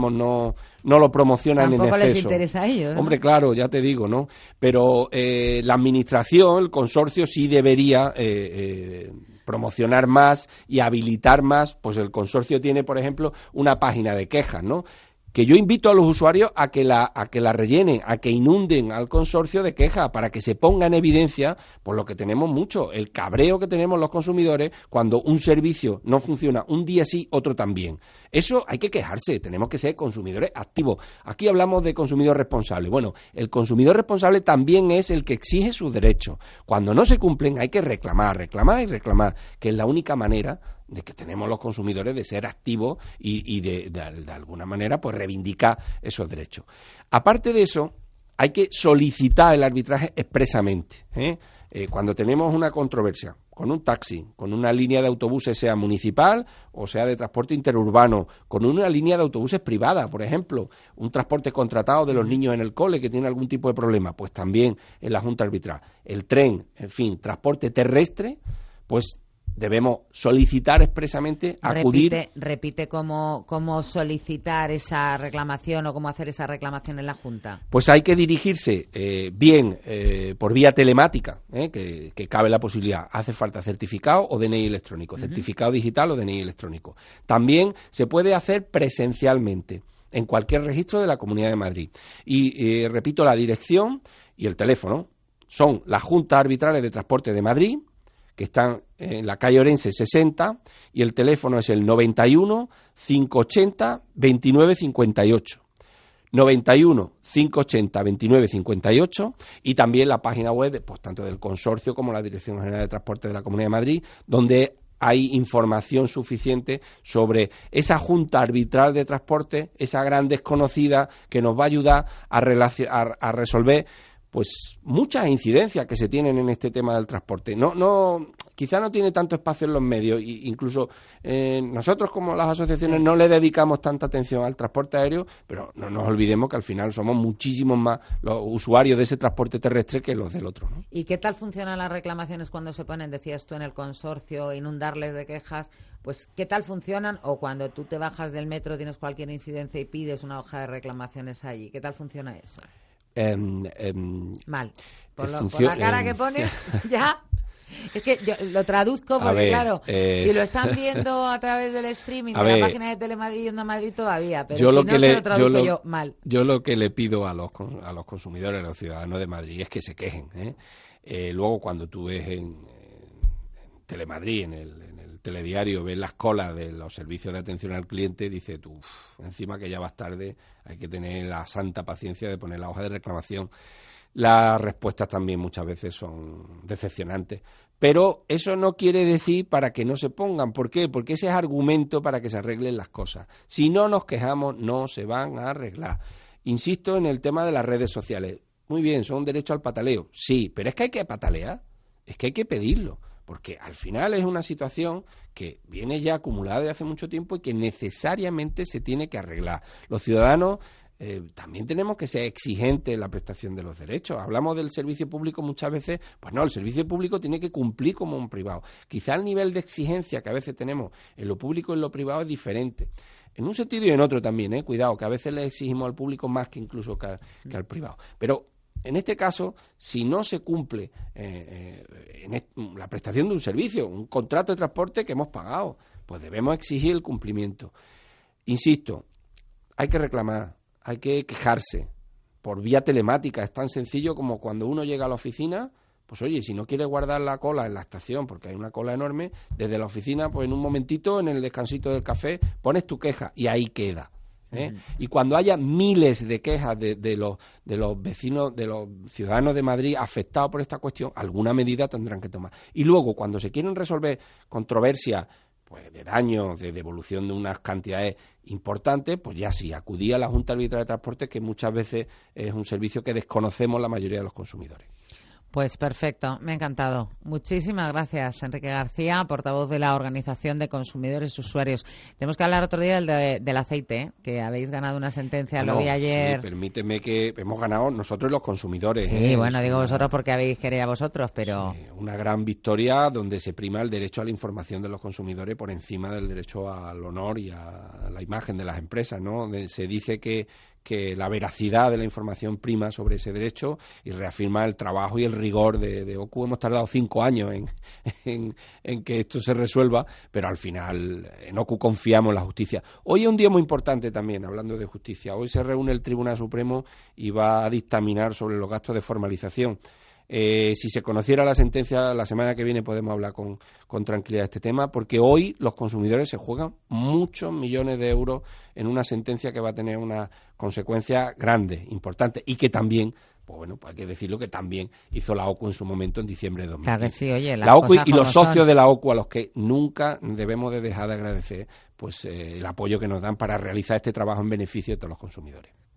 lo promocionan en exceso. Tampoco les interesa a ellos, ¿no? Hombre, claro, ya te digo, ¿no? Pero la administración, el consorcio, sí debería promocionar más y habilitar más. Pues el consorcio tiene, por ejemplo, una página de quejas, ¿no? Que yo invito a los usuarios a que la rellenen, a que inunden al consorcio de quejas para que se ponga en evidencia por lo que tenemos mucho, el cabreo que tenemos los consumidores cuando un servicio no funciona un día sí, otro también. Eso hay que quejarse, tenemos que ser consumidores activos. Aquí hablamos de consumidor responsable. Bueno, el consumidor responsable también es el que exige sus derechos. Cuando no se cumplen hay que reclamar, que es la única manera de que tenemos los consumidores de ser activos y de alguna manera pues reivindicar esos derechos. Aparte de eso, hay que solicitar el arbitraje expresamente, cuando tenemos una controversia, con un taxi, con una línea de autobuses, sea municipal o sea de transporte interurbano, con una línea de autobuses privada, por ejemplo, un transporte contratado de los niños en el cole que tienen algún tipo de problema, pues también en la Junta Arbitral. El tren, en fin, transporte terrestre, pues debemos solicitar expresamente, acudir. Repite cómo solicitar esa reclamación o cómo hacer esa reclamación en la Junta. Pues hay que dirigirse bien por vía telemática, que cabe la posibilidad. Hace falta certificado o DNI electrónico, certificado digital o DNI electrónico. También se puede hacer presencialmente en cualquier registro de la Comunidad de Madrid. Y repito, la dirección y el teléfono son las Juntas Arbitrales de Transporte de Madrid, que están en la calle Orense 60, y el teléfono es el 91 580 29 58. 91 580 29 58, y también la página web, pues tanto del consorcio como la Dirección General de Transporte de la Comunidad de Madrid, donde hay información suficiente sobre esa Junta Arbitral de Transporte, esa gran desconocida que nos va a ayudar a resolver pues muchas incidencias que se tienen en este tema del transporte. Quizá no tiene tanto espacio en los medios, incluso nosotros como las asociaciones no le dedicamos tanta atención al transporte aéreo, pero no nos olvidemos que al final somos muchísimos más los usuarios de ese transporte terrestre que los del otro, ¿no? ¿Y qué tal funcionan las reclamaciones cuando se ponen, decías tú, en el consorcio, inundarles de quejas? Pues, ¿qué tal funcionan? O cuando tú te bajas del metro, tienes cualquier incidencia y pides una hoja de reclamaciones allí. ¿Qué tal funciona eso? Mal. Por la cara que pones, ya. Es que yo lo traduzco porque, claro, si lo están viendo a través del streaming de la página de Telemadrid y Onda Madrid todavía, pero se lo traduzco yo mal. Yo lo que le pido a los consumidores, a los ciudadanos de Madrid, es que se quejen. Luego, cuando tú ves en Telemadrid, en el telediario, ves las colas de los servicios de atención al cliente, dices tú, encima que ya vas tarde, hay que tener la santa paciencia de poner la hoja de reclamación. Las respuestas también muchas veces son decepcionantes, pero eso no quiere decir para que no se pongan. ¿Por qué? Porque ese es argumento para que se arreglen las cosas. Si no nos quejamos, no se van a arreglar. Insisto en el tema de las redes sociales. Muy bien, son derecho al pataleo, sí, pero es que hay que patalear, es que hay que pedirlo. Porque al final es una situación que viene ya acumulada de hace mucho tiempo y que necesariamente se tiene que arreglar. Los ciudadanos también tenemos que ser exigentes en la prestación de los derechos. Hablamos del servicio público muchas veces, pues no, el servicio público tiene que cumplir como un privado. Quizá el nivel de exigencia que a veces tenemos en lo público y en lo privado es diferente. En un sentido y en otro también, cuidado, que a veces le exigimos al público más que incluso que al privado. Pero en este caso, si no se cumple la prestación de un servicio, un contrato de transporte que hemos pagado, pues debemos exigir el cumplimiento. Insisto, hay que reclamar, hay que quejarse por vía telemática. Es tan sencillo como cuando uno llega a la oficina, pues oye, si no quiere guardar la cola en la estación, porque hay una cola enorme, desde la oficina, pues en un momentito, en el descansito del café, pones tu queja y ahí queda. Y cuando haya miles de quejas de los vecinos, de los ciudadanos de Madrid afectados por esta cuestión, alguna medida tendrán que tomar. Y luego, cuando se quieren resolver controversias pues de daños, de devolución de unas cantidades importantes, pues ya sí, acudí a la Junta Arbitral de Transporte, que muchas veces es un servicio que desconocemos la mayoría de los consumidores. Pues perfecto, me ha encantado. Muchísimas gracias, Enrique García, portavoz de la Organización de Consumidores Usuarios. Tenemos que hablar otro día del aceite, que habéis ganado una sentencia, lo vi ayer. Sí, permíteme que hemos ganado nosotros los consumidores. Sí, bueno, digo vosotros porque habéis querido a vosotros, pero... Sí, una gran victoria donde se prima el derecho a la información de los consumidores por encima del derecho al honor y a la imagen de las empresas, ¿no? Se dice que la veracidad de la información prima sobre ese derecho y reafirma el trabajo y el rigor de OCU. Hemos tardado 5 años en que esto se resuelva, pero al final en OCU confiamos en la justicia. Hoy es un día muy importante también, hablando de justicia. Hoy se reúne el Tribunal Supremo y va a dictaminar sobre los gastos de formalización. Si se conociera la sentencia, la semana que viene podemos hablar con tranquilidad de este tema, porque hoy los consumidores se juegan muchos millones de euros en una sentencia que va a tener una consecuencia grande, importante, y que también, pues bueno, pues hay que decirlo, que también hizo la OCU en su momento en diciembre de 2015. Claro que sí, oye, la OCU y los socios de la OCU, a los que nunca debemos de dejar de agradecer pues el apoyo que nos dan para realizar este trabajo en beneficio de todos los consumidores.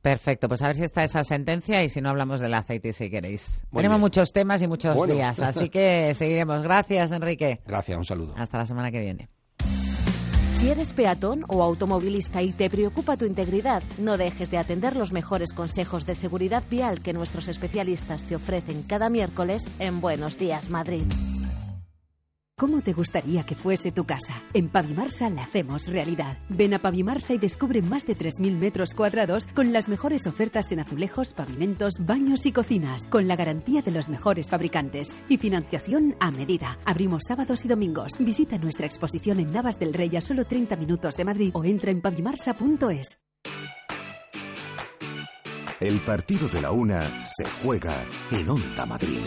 Perfecto, pues a ver si está esa sentencia y si no hablamos del aceite si queréis. Muy Tenemos bien. muchos temas y muchos días, así que seguiremos. Gracias, Enrique. Gracias, un saludo. Hasta la semana que viene. Si eres peatón o automovilista y te preocupa tu integridad, no dejes de atender los mejores consejos de seguridad vial que nuestros especialistas te ofrecen cada miércoles en Buenos Días, Madrid. ¿Cómo te gustaría que fuese tu casa? En Pavimarsa la hacemos realidad. Ven a Pavimarsa y descubre más de 3.000 metros cuadrados con las mejores ofertas en azulejos, pavimentos, baños y cocinas, con la garantía de los mejores fabricantes y financiación a medida. Abrimos sábados y domingos. Visita nuestra exposición en Navas del Rey a solo 30 minutos de Madrid o entra en pavimarsa.es. El partido de la una se juega en Onda Madrid.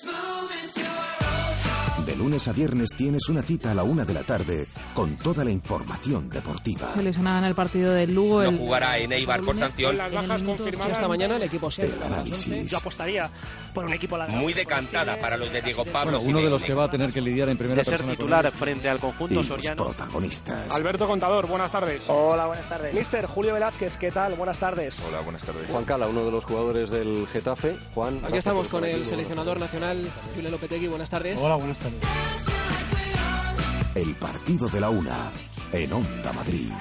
De lunes a viernes tienes una cita a la 1 de la tarde con toda la información deportiva. Se lesionaba en el partido del Lugo. No jugará en Eibar por sanción. Las bajas confirmadas esta mañana, el equipo se El análisis. Yo apostaría por un equipo muy decantada para los de Diego Pablo. Bueno, uno de los que va a tener que lidiar en primera persona. ser titular con frente al conjunto Y soriano. los protagonistas. Alberto Contador, buenas tardes. Hola, buenas tardes. Mister Julio Velázquez, ¿qué tal? Buenas tardes. Hola, buenas tardes. Juan Cala, uno de los jugadores del Getafe. Juan, Aquí estamos con el seleccionador nacional, Julio Lopetegui, buenas tardes. Hola, buenas tardes. El partido de la una en Onda Madrid.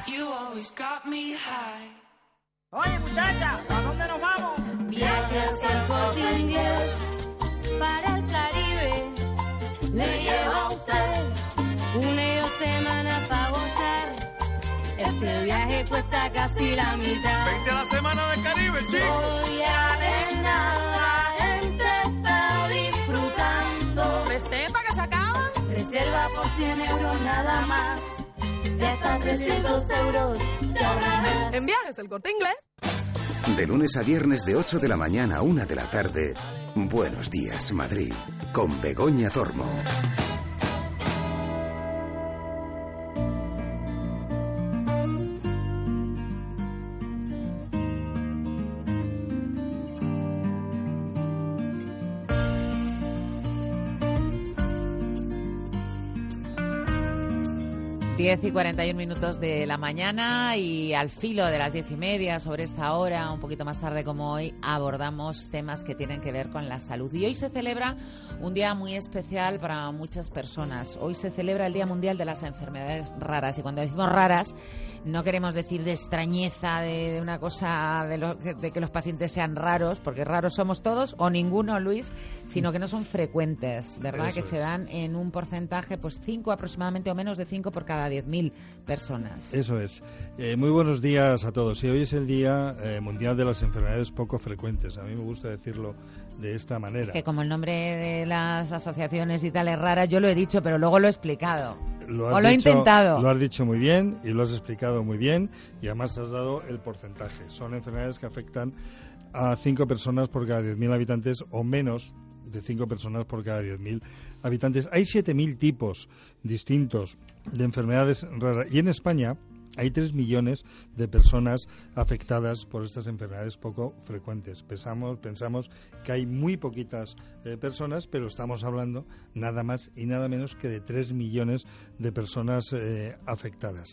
Oye, muchacha, ¿a dónde nos vamos? Viajes al Corte Inglés para el Caribe. Le llevo a usted una semana para gozar. Este viaje cuesta casi la mitad. Vente a la semana del Caribe, chico. Voy a ver nada, la gente está disfrutando. ¿Reserva que se acaban? Reserva por 100 euros nada más. De hasta 300 euros te ahorrarás. En Viajes el Corte Inglés. De lunes a viernes de 8 de la mañana a 1 de la tarde. Buenos días, Madrid. Con Begoña Tormo. Diez y 41 minutos de la mañana y al filo de las 10:30, sobre esta hora, un poquito más tarde como hoy, abordamos temas que tienen que ver con la salud. Y hoy se celebra un día muy especial para muchas personas. Hoy se celebra el Día Mundial de las Enfermedades Raras. Y cuando decimos raras, no queremos decir de extrañeza, de una cosa, de que los pacientes sean raros, porque raros somos todos, o ninguno, Luis, sino que no son frecuentes, ¿verdad? Eso que se es. dan en un porcentaje, pues 5 aproximadamente, o menos de 5 por cada 10.000 personas. Eso es. Muy buenos días a todos. Sí, hoy es el Día Mundial de las Enfermedades Poco Frecuentes. A mí me gusta decirlo de esta manera. Que como el nombre de las asociaciones y tal es rara, yo lo he dicho, pero luego lo he explicado. O lo he intentado. Lo has dicho muy bien y lo has explicado muy bien y además has dado el porcentaje. Son enfermedades que afectan a 5 personas por cada 10.000 habitantes o menos de 5 personas por cada 10.000 habitantes. Hay 7.000 tipos distintos de enfermedades raras y en España hay 3 millones de personas afectadas por estas enfermedades poco frecuentes. Pensamos que hay muy poquitas personas, pero estamos hablando nada más y nada menos que de 3 millones de personas afectadas.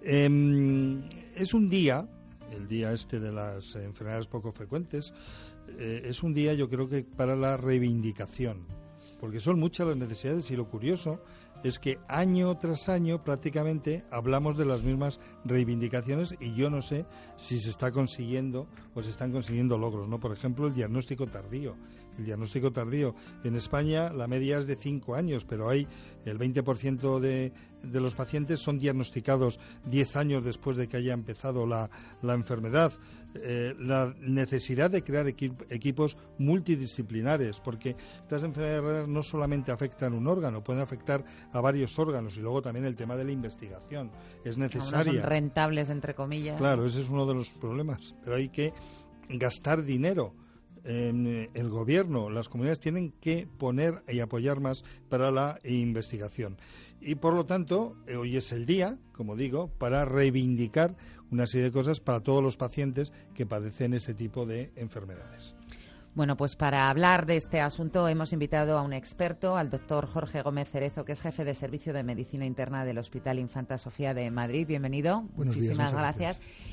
Es un día, el día este de las enfermedades poco frecuentes, es un día yo creo que para la reivindicación, porque son muchas las necesidades y lo curioso es que año tras año prácticamente hablamos de las mismas reivindicaciones y yo no sé si se está consiguiendo o se están consiguiendo logros, ¿no? Por ejemplo, el diagnóstico tardío. El diagnóstico tardío. En España la media es de 5 años, pero hay el 20% de los pacientes son diagnosticados 10 años después de que haya empezado la enfermedad. La necesidad de crear equipos multidisciplinares, porque estas enfermedades raras no solamente afectan un órgano, pueden afectar a varios órganos, y luego también el tema de la investigación es necesaria. No son rentables, entre comillas. Claro, ese es uno de los problemas, pero hay que gastar dinero. El gobierno, las comunidades tienen que poner y apoyar más para la investigación. Y por lo tanto, hoy es el día, como digo, para reivindicar una serie de cosas para todos los pacientes que padecen este tipo de enfermedades. Bueno, pues para hablar de este asunto hemos invitado a un experto, al doctor Jorge Gómez Cerezo, que es jefe de Servicio de Medicina Interna del Hospital Infanta Sofía de Madrid. Bienvenido. Buenos días, muchísimas gracias.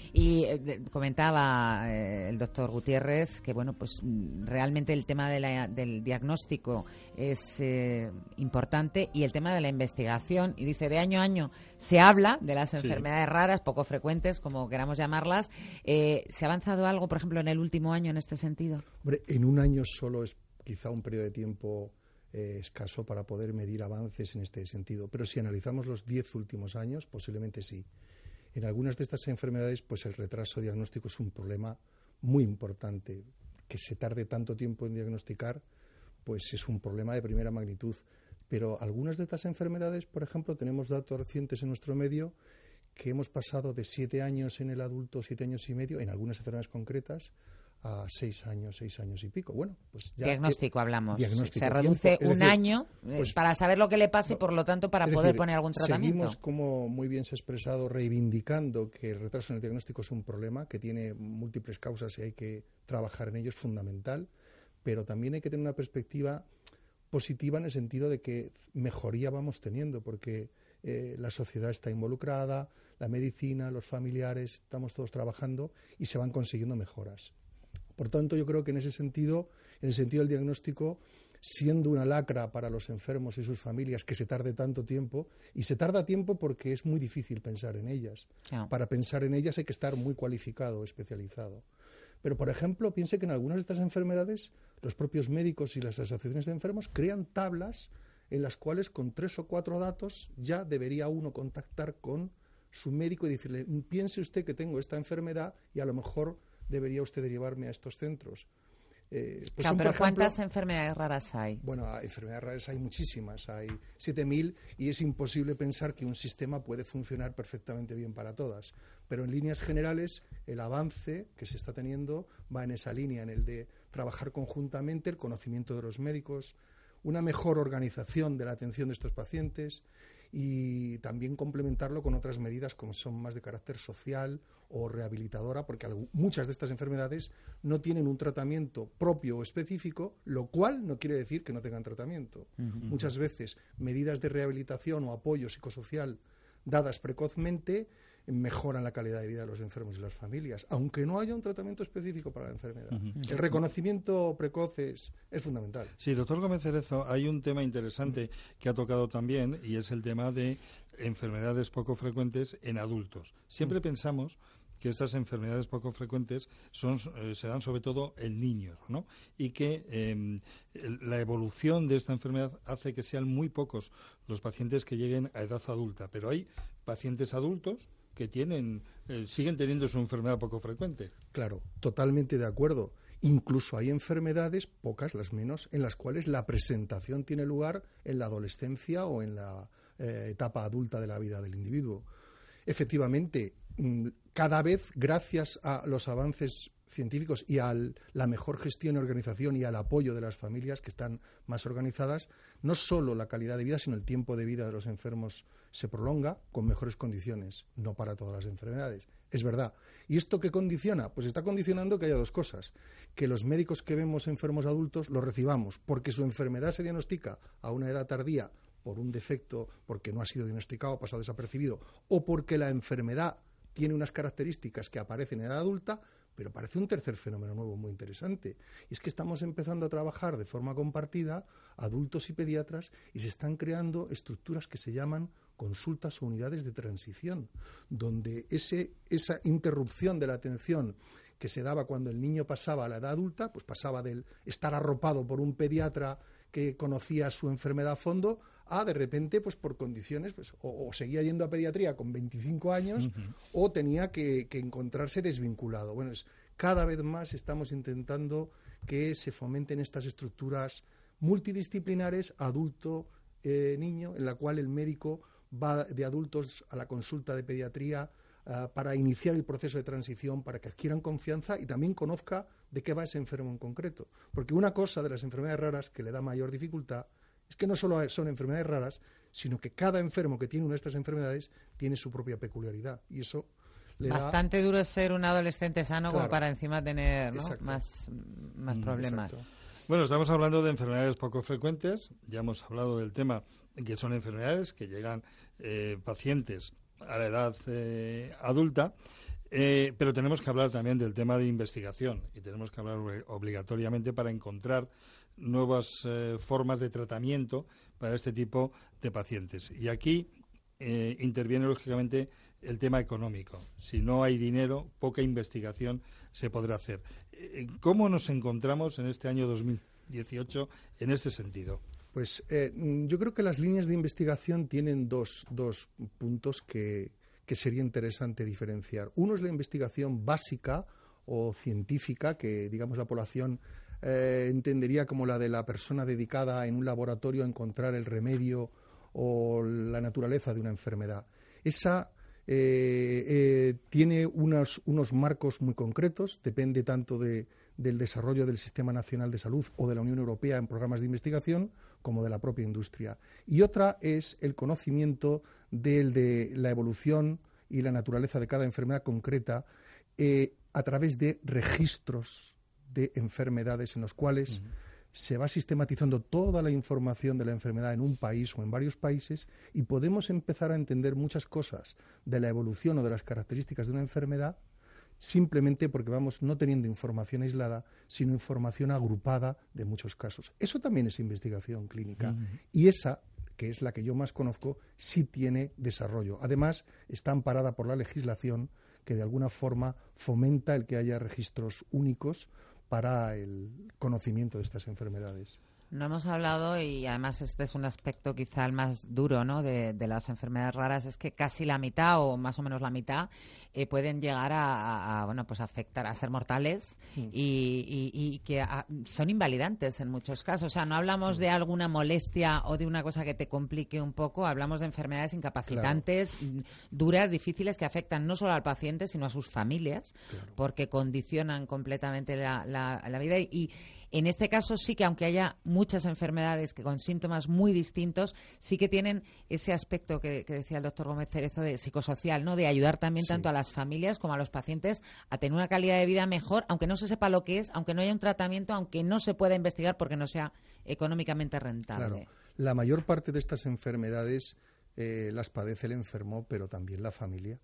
Y comentaba el doctor Gutiérrez que, bueno, pues realmente el tema del diagnóstico es importante, y el tema de la investigación. Y dice, de año a año se habla de las enfermedades raras, poco frecuentes, como queramos llamarlas. ¿Se ha avanzado algo, por ejemplo, en el último año en este sentido? Hombre, en un año solo es quizá un periodo de tiempo escaso para poder medir avances en este sentido. Pero si analizamos los 10 últimos años, posiblemente sí. En algunas de estas enfermedades, pues el retraso diagnóstico es un problema muy importante. Que se tarde tanto tiempo en diagnosticar, pues es un problema de primera magnitud. Pero algunas de estas enfermedades, por ejemplo, tenemos datos recientes en nuestro medio que hemos pasado de 7 años en el adulto, 7 años y medio, en algunas enfermedades concretas, a 6 años y pico. Bueno, pues ya... Diagnóstico hablamos. Diagnóstico, se reduce tiempo. Un año pues, para saber lo que le pasa y, por lo tanto, para poder poner algún tratamiento. Seguimos, como muy bien se ha expresado, reivindicando que el retraso en el diagnóstico es un problema, que tiene múltiples causas y hay que trabajar en ello, es fundamental, pero también hay que tener una perspectiva positiva en el sentido de que mejoría vamos teniendo, porque la sociedad está involucrada, la medicina, los familiares, estamos todos trabajando y se van consiguiendo mejoras. Por tanto, yo creo que en ese sentido, en el sentido del diagnóstico, siendo una lacra para los enfermos y sus familias que se tarde tanto tiempo, y se tarda tiempo porque es muy difícil pensar en ellas. Para pensar en ellas hay que estar muy cualificado, especializado. Pero, por ejemplo, piense que en algunas de estas enfermedades los propios médicos y las asociaciones de enfermos crean tablas en las cuales con 3 o 4 datos ya debería uno contactar con su médico y decirle, piense usted que tengo esta enfermedad y a lo mejor debería usted derivarme a estos centros. Pues claro, pero ¿cuántas enfermedades raras hay? Bueno, enfermedades raras hay muchísimas, hay 7.000 y es imposible pensar que un sistema puede funcionar perfectamente bien para todas. Pero en líneas generales, el avance que se está teniendo va en esa línea, en el de trabajar conjuntamente, el conocimiento de los médicos, una mejor organización de la atención de estos pacientes y también complementarlo con otras medidas como son más de carácter social o rehabilitadora, porque muchas de estas enfermedades no tienen un tratamiento propio o específico, lo cual no quiere decir que no tengan tratamiento. Muchas veces medidas de rehabilitación o apoyo psicosocial dadas precozmente mejoran la calidad de vida de los enfermos y las familias, aunque no haya un tratamiento específico para la enfermedad. El reconocimiento precoz es fundamental. Sí, doctor Gómez Cerezo, hay un tema interesante que ha tocado también y es el tema de enfermedades poco frecuentes en adultos. Siempre pensamos que estas enfermedades poco frecuentes se dan sobre todo en niños, ¿no? Y que la evolución de esta enfermedad hace que sean muy pocos los pacientes que lleguen a edad adulta. Pero hay pacientes adultos que siguen teniendo su enfermedad poco frecuente. Claro, totalmente de acuerdo. Incluso hay enfermedades, pocas, las menos, en las cuales la presentación tiene lugar en la adolescencia o en la etapa adulta de la vida del individuo. Efectivamente, cada vez, gracias a los avances científicos y a la mejor gestión y organización y al apoyo de las familias que están más organizadas, no solo la calidad de vida, sino el tiempo de vida de los enfermos se prolonga con mejores condiciones, no para todas las enfermedades. Es verdad. ¿Y esto qué condiciona? Pues está condicionando que haya dos cosas. Que los médicos que vemos enfermos adultos los recibamos porque su enfermedad se diagnostica a una edad tardía por un defecto, porque no ha sido diagnosticado, ha pasado desapercibido, o porque la enfermedad tiene unas características que aparecen en edad adulta, pero parece un tercer fenómeno nuevo muy interesante. Y es que estamos empezando a trabajar de forma compartida, adultos y pediatras, y se están creando estructuras que se llaman consultas o unidades de transición, donde esa interrupción de la atención que se daba cuando el niño pasaba a la edad adulta, pues pasaba del estar arropado por un pediatra que conocía su enfermedad a fondo, a de repente, pues por condiciones, pues o seguía yendo a pediatría con 25 años o tenía que encontrarse desvinculado. Bueno, cada vez más estamos intentando que se fomenten estas estructuras multidisciplinares, adulto-niño, en la cual el médico va de adultos a la consulta de pediatría para iniciar el proceso de transición, para que adquieran confianza y también conozca de qué va ese enfermo en concreto. Porque una cosa de las enfermedades raras que le da mayor dificultad es que no solo son enfermedades raras, sino que cada enfermo que tiene una de estas enfermedades tiene su propia peculiaridad. Y eso le Bastante duro es ser un adolescente sano, claro, como para encima tener, ¿no?, más problemas. Exacto. Bueno, estamos hablando de enfermedades poco frecuentes. Ya hemos hablado del tema que son enfermedades que llegan pacientes a la edad adulta. Pero tenemos que hablar también del tema de investigación y tenemos que hablar obligatoriamente para encontrar nuevas formas de tratamiento para este tipo de pacientes. Y aquí interviene, lógicamente, el tema económico. Si no hay dinero, poca investigación se podrá hacer. ¿Cómo nos encontramos en este año 2018 en este sentido? Pues yo creo que las líneas de investigación tienen dos puntos que sería interesante diferenciar. Uno es la investigación básica o científica, que digamos la población entendería como la de la persona dedicada en un laboratorio a encontrar el remedio o la naturaleza de una enfermedad. Esa tiene unos marcos muy concretos, depende tanto del desarrollo del Sistema Nacional de Salud o de la Unión Europea en programas de investigación como de la propia industria. Y otra es el conocimiento de la evolución y la naturaleza de cada enfermedad concreta a través de registros de enfermedades en los cuales se va sistematizando toda la información de la enfermedad en un país o en varios países y podemos empezar a entender muchas cosas de la evolución o de las características de una enfermedad simplemente porque vamos no teniendo información aislada, sino información agrupada de muchos casos. Eso también es investigación clínica y esa, que es la que yo más conozco, sí tiene desarrollo. Además, está amparada por la legislación que de alguna forma fomenta el que haya registros únicos para el conocimiento de estas enfermedades. No hemos hablado, y además este es un aspecto quizá el más duro, ¿no?, de las enfermedades raras, es que casi la mitad o más o menos la mitad pueden llegar a afectar, a ser mortales y que son invalidantes en muchos casos. O sea, no hablamos de alguna molestia o de una cosa que te complique un poco, hablamos de enfermedades incapacitantes, duras, difíciles, que afectan no solo al paciente, sino a sus familias, porque condicionan completamente la vida y en este caso sí que, aunque haya muchas enfermedades que con síntomas muy distintos, sí que tienen ese aspecto que decía el doctor Gómez Cerezo de psicosocial, ¿no?, de ayudar también tanto a las familias como a los pacientes a tener una calidad de vida mejor, aunque no se sepa lo que es, aunque no haya un tratamiento, aunque no se pueda investigar porque no sea económicamente rentable. Claro. La mayor parte de estas enfermedades las padece el enfermo, pero también la familia.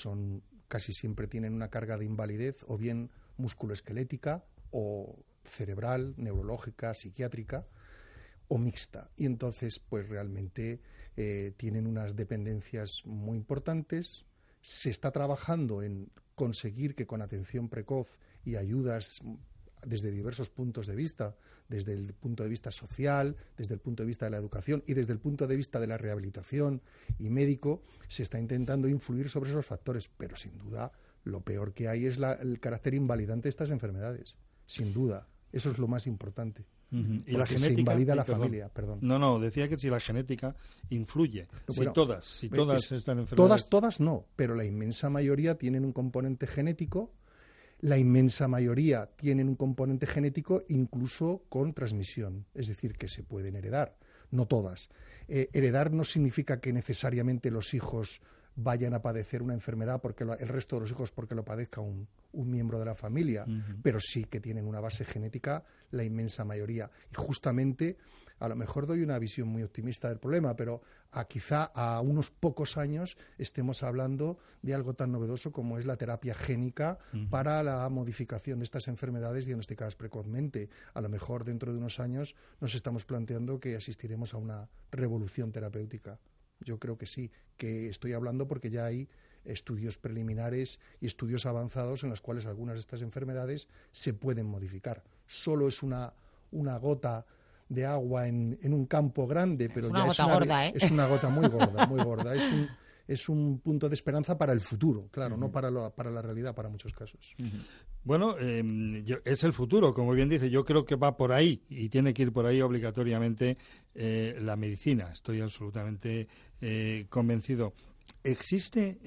Casi siempre tienen una carga de invalidez, o bien musculoesquelética, o cerebral, neurológica, psiquiátrica o mixta. Y entonces, pues realmente tienen unas dependencias muy importantes. Se está trabajando en conseguir que con atención precoz y ayudas desde diversos puntos de vista, desde el punto de vista social, desde el punto de vista de la educación y desde el punto de vista de la rehabilitación y médico, se está intentando influir sobre esos factores. Pero sin duda, lo peor que hay es el carácter invalidante de estas enfermedades. Sin duda. Eso es lo más importante. Y la genética, se invalida la familia, perdón. No, decía que si la genética influye. Todas están enfermedades. Todas no, pero la inmensa mayoría tienen un componente genético. La inmensa mayoría tienen un componente genético incluso con transmisión, es decir, que se pueden heredar. No todas. Heredar no significa que necesariamente los hijos vayan a padecer una enfermedad porque el resto de los hijos porque lo padezca un miembro de la familia, pero sí que tienen una base genética la inmensa mayoría. Y justamente, a lo mejor doy una visión muy optimista del problema, pero quizá a unos pocos años estemos hablando de algo tan novedoso como es la terapia génica para la modificación de estas enfermedades diagnosticadas precozmente. A lo mejor dentro de unos años nos estamos planteando que asistiremos a una revolución terapéutica. Yo creo que sí, que estoy hablando porque ya hay estudios preliminares y estudios avanzados en los cuales algunas de estas enfermedades se pueden modificar. Solo es una gota de agua en un campo grande, pero es una gota muy gorda. Es un punto de esperanza para el futuro, claro, no para la realidad, para muchos casos. Bueno, es el futuro, como bien dice. Yo creo que va por ahí y tiene que ir por ahí obligatoriamente la medicina. Estoy absolutamente convencido. ¿Existe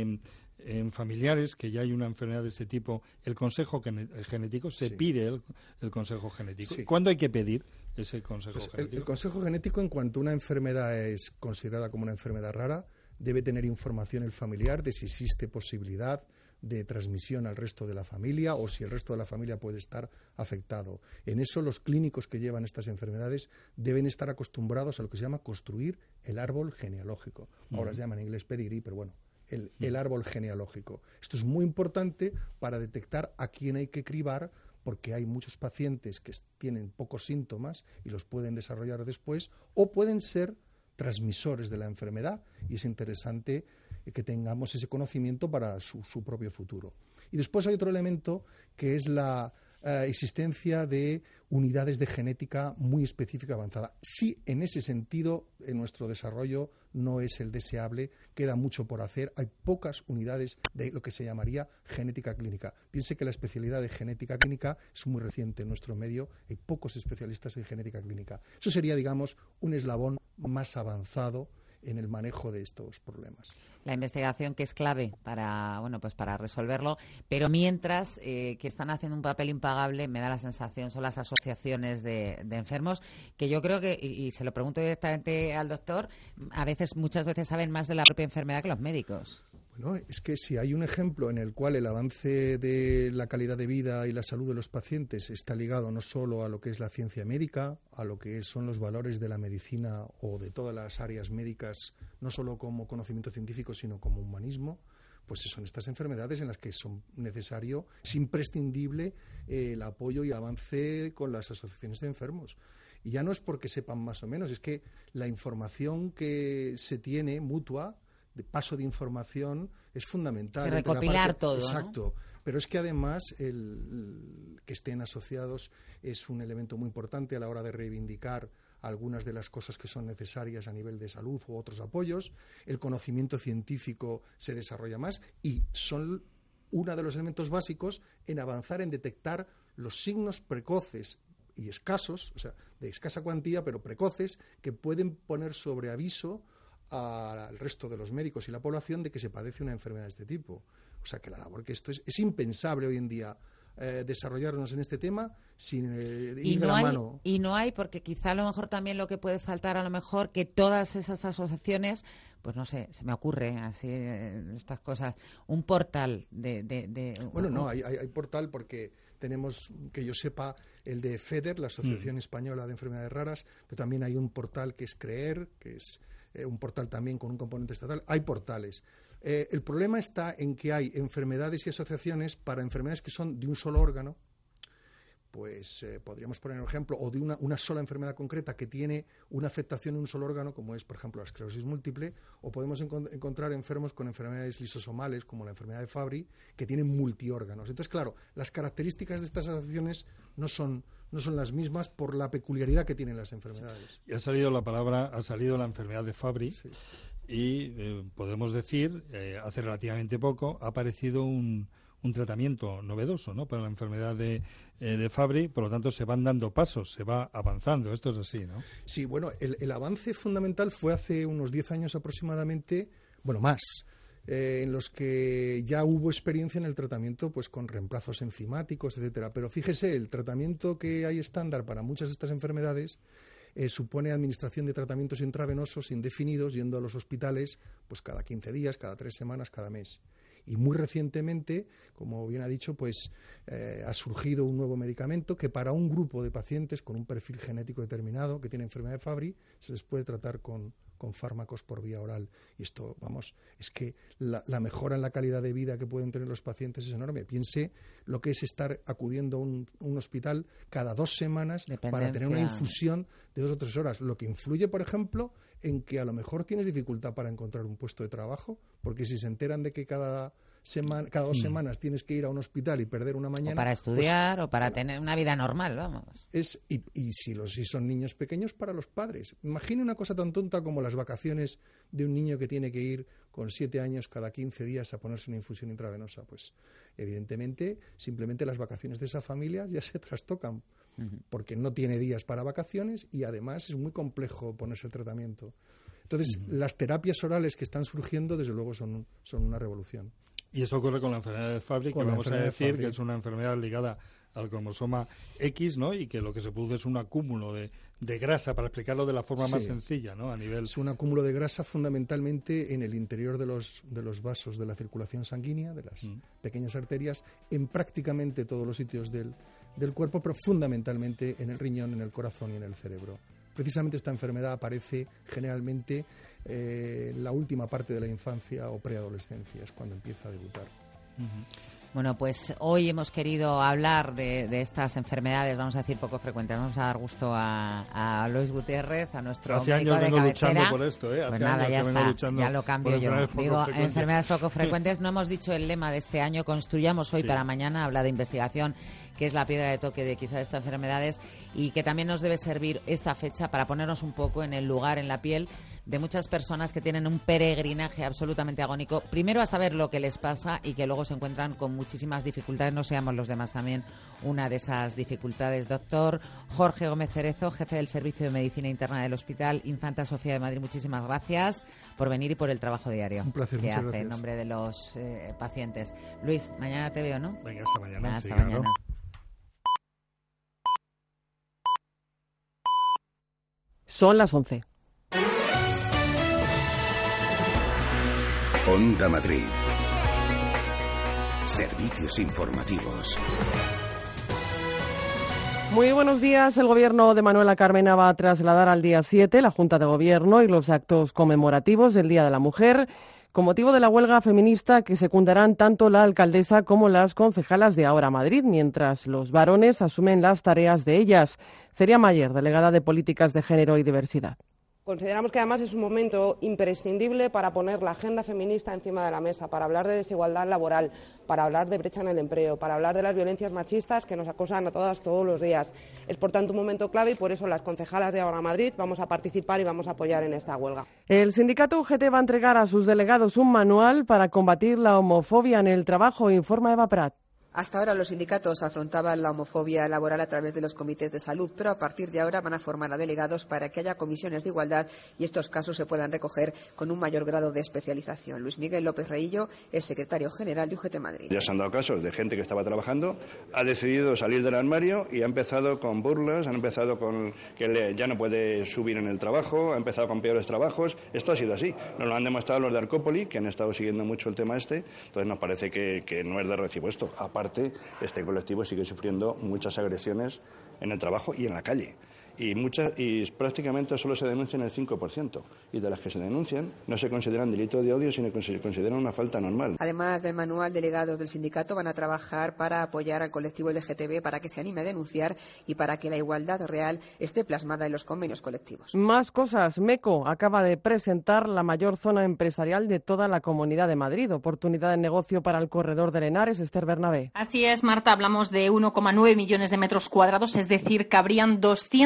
en familiares que ya hay una enfermedad de este tipo el consejo genético? ¿Se pide el consejo genético? Sí. ¿Cuándo hay que pedir ese consejo genético? El consejo genético, en cuanto una enfermedad es considerada como una enfermedad rara, debe tener información el familiar de si existe posibilidad de transmisión al resto de la familia o si el resto de la familia puede estar afectado. En eso los clínicos que llevan estas enfermedades deben estar acostumbrados a lo que se llama construir el árbol genealógico. Ahora se llama en inglés pedigree, pero bueno, el árbol genealógico. Esto es muy importante para detectar a quién hay que cribar, porque hay muchos pacientes que tienen pocos síntomas y los pueden desarrollar después, o pueden ser transmisores de la enfermedad, y es interesante que tengamos ese conocimiento para su propio futuro. Y después hay otro elemento que es la existencia de unidades de genética muy específica avanzada. Sí, en ese sentido, en nuestro desarrollo no es el deseable, queda mucho por hacer. Hay pocas unidades de lo que se llamaría genética clínica. Piense que la especialidad de genética clínica es muy reciente en nuestro medio, hay pocos especialistas en genética clínica. Eso sería, digamos, un eslabón más avanzado en el manejo de estos problemas. La investigación que es clave para resolverlo, pero mientras que están haciendo un papel impagable, me da la sensación, son las asociaciones de enfermos, que yo creo que, y se lo pregunto directamente al doctor, muchas veces saben más de la propia enfermedad que los médicos. Bueno, es que si hay un ejemplo en el cual el avance de la calidad de vida y la salud de los pacientes está ligado no solo a lo que es la ciencia médica, a lo que son los valores de la medicina o de todas las áreas médicas, no solo como conocimiento científico, sino como humanismo, pues son estas enfermedades en las que es imprescindible el apoyo y el avance con las asociaciones de enfermos. Y ya no es porque sepan más o menos, es que la información que se tiene mutua, de paso de información, es fundamental. Recopilar todo, exacto. ¿No? Pero es que además el que estén asociados es un elemento muy importante a la hora de reivindicar algunas de las cosas que son necesarias a nivel de salud u otros apoyos. El conocimiento científico se desarrolla más y son uno de los elementos básicos en avanzar en detectar los signos precoces y escasos, o sea, de escasa cuantía, pero precoces, que pueden poner sobre aviso al resto de los médicos y la población de que se padece una enfermedad de este tipo. O sea, que la labor que esto es impensable hoy en día desarrollarnos en este tema sin ir de la mano. Y no hay, porque quizá a lo mejor también lo que puede faltar, a lo mejor, que todas esas asociaciones, pues no sé, se me ocurre así estas cosas, un portal hay portal porque tenemos, que yo sepa, el de FEDER, la Asociación Española de Enfermedades Raras, pero también hay un portal que es CREER, que es un portal también con un componente estatal. Hay portales. El problema está en que hay enfermedades y asociaciones para enfermedades que son de un solo órgano, pues podríamos poner un ejemplo, o de una sola enfermedad concreta que tiene una afectación en un solo órgano, como es, por ejemplo, la esclerosis múltiple, o podemos encontrar enfermos con enfermedades lisosomales, como la enfermedad de Fabry, que tienen multiórganos. Entonces, claro, las características de estas asociaciones no son las mismas por la peculiaridad que tienen las enfermedades. Y ha salido la enfermedad de Fabry, sí. Y podemos decir, hace relativamente poco, ha aparecido un tratamiento novedoso, ¿no?, para la enfermedad de Fabry, por lo tanto se van dando pasos, se va avanzando, esto es así, ¿no? Sí, bueno, el avance fundamental fue hace unos 10 años aproximadamente, bueno, más, en los que ya hubo experiencia en el tratamiento, pues con reemplazos enzimáticos, etcétera. Pero fíjese, el tratamiento que hay estándar para muchas de estas enfermedades supone administración de tratamientos intravenosos indefinidos, yendo a los hospitales pues cada 15 días, cada 3 semanas, cada mes. Y muy recientemente, como bien ha dicho, pues ha surgido un nuevo medicamento que para un grupo de pacientes con un perfil genético determinado que tiene enfermedad de Fabry se les puede tratar con fármacos por vía oral. Y esto, es que la mejora en la calidad de vida que pueden tener los pacientes es enorme. Piense lo que es estar acudiendo a un hospital cada 2 semanas para tener una infusión de 2 o 3 horas, lo que influye, por ejemplo, en que a lo mejor tienes dificultad para encontrar un puesto de trabajo, porque si se enteran de que cada 2 semanas tienes que ir a un hospital y perder una mañana... O para estudiar, pues, o para tener una vida normal, vamos. Y si son niños pequeños, para los padres. Imagine una cosa tan tonta como las vacaciones de un niño que tiene que ir con 7 años cada 15 días a ponerse una infusión intravenosa. Pues evidentemente, simplemente las vacaciones de esa familia ya se trastocan, porque no tiene días para vacaciones y además es muy complejo ponerse el tratamiento. Entonces, las terapias orales que están surgiendo, desde luego, son una revolución. Y esto ocurre con la enfermedad de Fabry, que vamos a decir que es una enfermedad ligada al cromosoma X, ¿no? Y que lo que se produce es un acúmulo de grasa, para explicarlo de la forma más sencilla, ¿no? Es un acúmulo de grasa fundamentalmente en el interior de los vasos de la circulación sanguínea, de las pequeñas arterias, en prácticamente todos los sitios del cuerpo, pero fundamentalmente en el riñón, en el corazón y en el cerebro. Precisamente esta enfermedad aparece generalmente la última parte de la infancia o preadolescencia, es cuando empieza a debutar. Bueno, pues hoy hemos querido hablar de estas enfermedades, vamos a decir poco frecuentes. Vamos a dar gusto a Luis Gutiérrez, a nuestro médico de cabecera. Luchando por esto, pues nada, ya está, ya lo cambio yo. Digo, enfermedades poco frecuentes. No hemos dicho el lema de este año, construyamos hoy para mañana, habla de investigación, que es la piedra de toque de quizá de estas enfermedades, y que también nos debe servir esta fecha para ponernos un poco en el lugar, en la piel de muchas personas que tienen un peregrinaje absolutamente agónico, primero hasta ver lo que les pasa y que luego se encuentran con muchísimas dificultades, no seamos los demás también una de esas dificultades. Doctor Jorge Gómez Cerezo, jefe del Servicio de Medicina Interna del Hospital Infanta Sofía de Madrid, muchísimas gracias por venir y por el trabajo diario. Un placer, que muchas hace gracias. En nombre de los pacientes. Luis, mañana te veo, ¿no? Venga, hasta mañana. Hasta mañana. Son las 11. Onda Madrid. Servicios informativos. Muy buenos días. El Gobierno de Manuela Carmena va a trasladar al día 7 la Junta de Gobierno y los actos conmemorativos del Día de la Mujer, con motivo de la huelga feminista que secundarán tanto la alcaldesa como las concejalas de Ahora Madrid, mientras los varones asumen las tareas de ellas. Celia Mayer, delegada de Políticas de Género y Diversidad. Consideramos que además es un momento imprescindible para poner la agenda feminista encima de la mesa, para hablar de desigualdad laboral, para hablar de brecha en el empleo, para hablar de las violencias machistas que nos acosan a todas todos los días. Es por tanto un momento clave y por eso las concejalas de Ahora Madrid vamos a participar y vamos a apoyar en esta huelga. El sindicato UGT va a entregar a sus delegados un manual para combatir la homofobia en el trabajo, informa Eva Prat. Hasta ahora los sindicatos afrontaban la homofobia laboral a través de los comités de salud, pero a partir de ahora van a formar a delegados para que haya comisiones de igualdad y estos casos se puedan recoger con un mayor grado de especialización. Luis Miguel López Reillo es secretario general de UGT Madrid. Ya se han dado casos de gente que estaba trabajando, ha decidido salir del armario y ha empezado con burlas, ha empezado con que ya no puede subir en el trabajo, ha empezado con peores trabajos. Esto ha sido así. Nos lo han demostrado los de Arcópoli, que han estado siguiendo mucho el tema este. Entonces nos parece que no es de recibo esto. Aparte, este colectivo sigue sufriendo muchas agresiones en el trabajo y en la calle. Y prácticamente solo se denuncian el 5%. Y de las que se denuncian no se consideran delito de odio, sino que se consideran una falta normal. Además del manual, delegados del sindicato van a trabajar para apoyar al colectivo LGTB para que se anime a denunciar y para que la igualdad real esté plasmada en los convenios colectivos. Más cosas. MECO acaba de presentar la mayor zona empresarial de toda la Comunidad de Madrid. Oportunidad de negocio para el corredor de Henares. Esther Bernabé. Así es, Marta. Hablamos de 1,9 millones de metros cuadrados, es decir, cabrían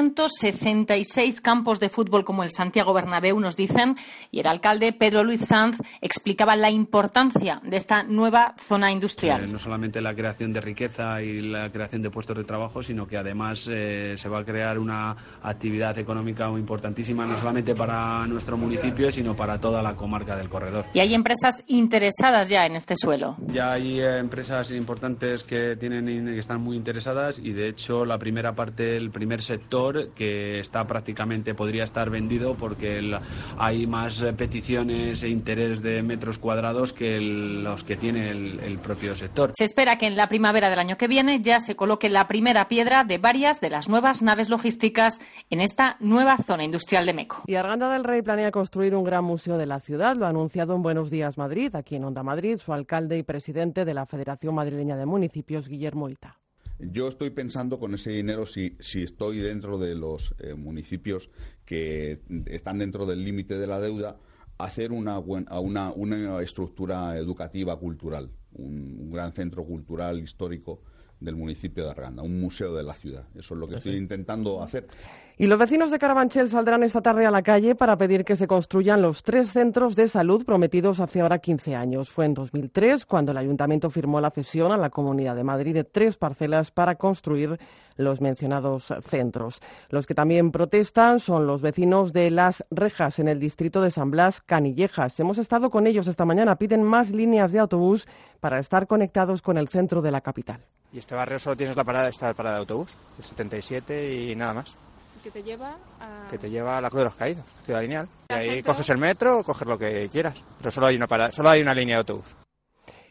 266 campos de fútbol como el Santiago Bernabéu, nos dicen, y el alcalde Pedro Luis Sanz explicaba la importancia de esta nueva zona industrial. No solamente la creación de riqueza y la creación de puestos de trabajo, sino que además se va a crear una actividad económica muy importantísima, no solamente para nuestro municipio, sino para toda la comarca del corredor. Y hay empresas interesadas ya en este suelo. Ya hay empresas importantes que están muy interesadas y, de hecho, la primera parte, el primer sector que está prácticamente, podría estar vendido porque hay más peticiones e interés de metros cuadrados que los que tiene el propio sector. Se espera que en la primavera del año que viene ya se coloque la primera piedra de varias de las nuevas naves logísticas en esta nueva zona industrial de MECO. Y Arganda del Rey planea construir un gran museo de la ciudad. Lo ha anunciado en Buenos Días Madrid, aquí en Onda Madrid, su alcalde y presidente de la Federación Madrileña de Municipios, Guillermo Ita. Yo estoy pensando con ese dinero, si estoy dentro de los municipios que están dentro del límite de la deuda, hacer una estructura educativa cultural, un gran centro cultural histórico del municipio de Arganda, un museo de la ciudad. Eso es lo que estoy intentando hacer. Y los vecinos de Carabanchel saldrán esta tarde a la calle para pedir que se construyan los 3 centros de salud prometidos hace ahora 15 años. Fue en 2003 cuando el Ayuntamiento firmó la cesión a la Comunidad de Madrid de 3 parcelas para construir los mencionados centros. Los que también protestan son los vecinos de Las Rejas, en el distrito de San Blas, Canillejas. Hemos estado con ellos esta mañana. Piden más líneas de autobús para estar conectados con el centro de la capital. Y este barrio solo tienes esta parada de autobús, el 77 y nada más. ¿Que te lleva a...? Que te lleva a la Cruz de los Caídos, Ciudad Lineal. Y ahí coges el metro o coges lo que quieras, pero solo hay una línea de autobús.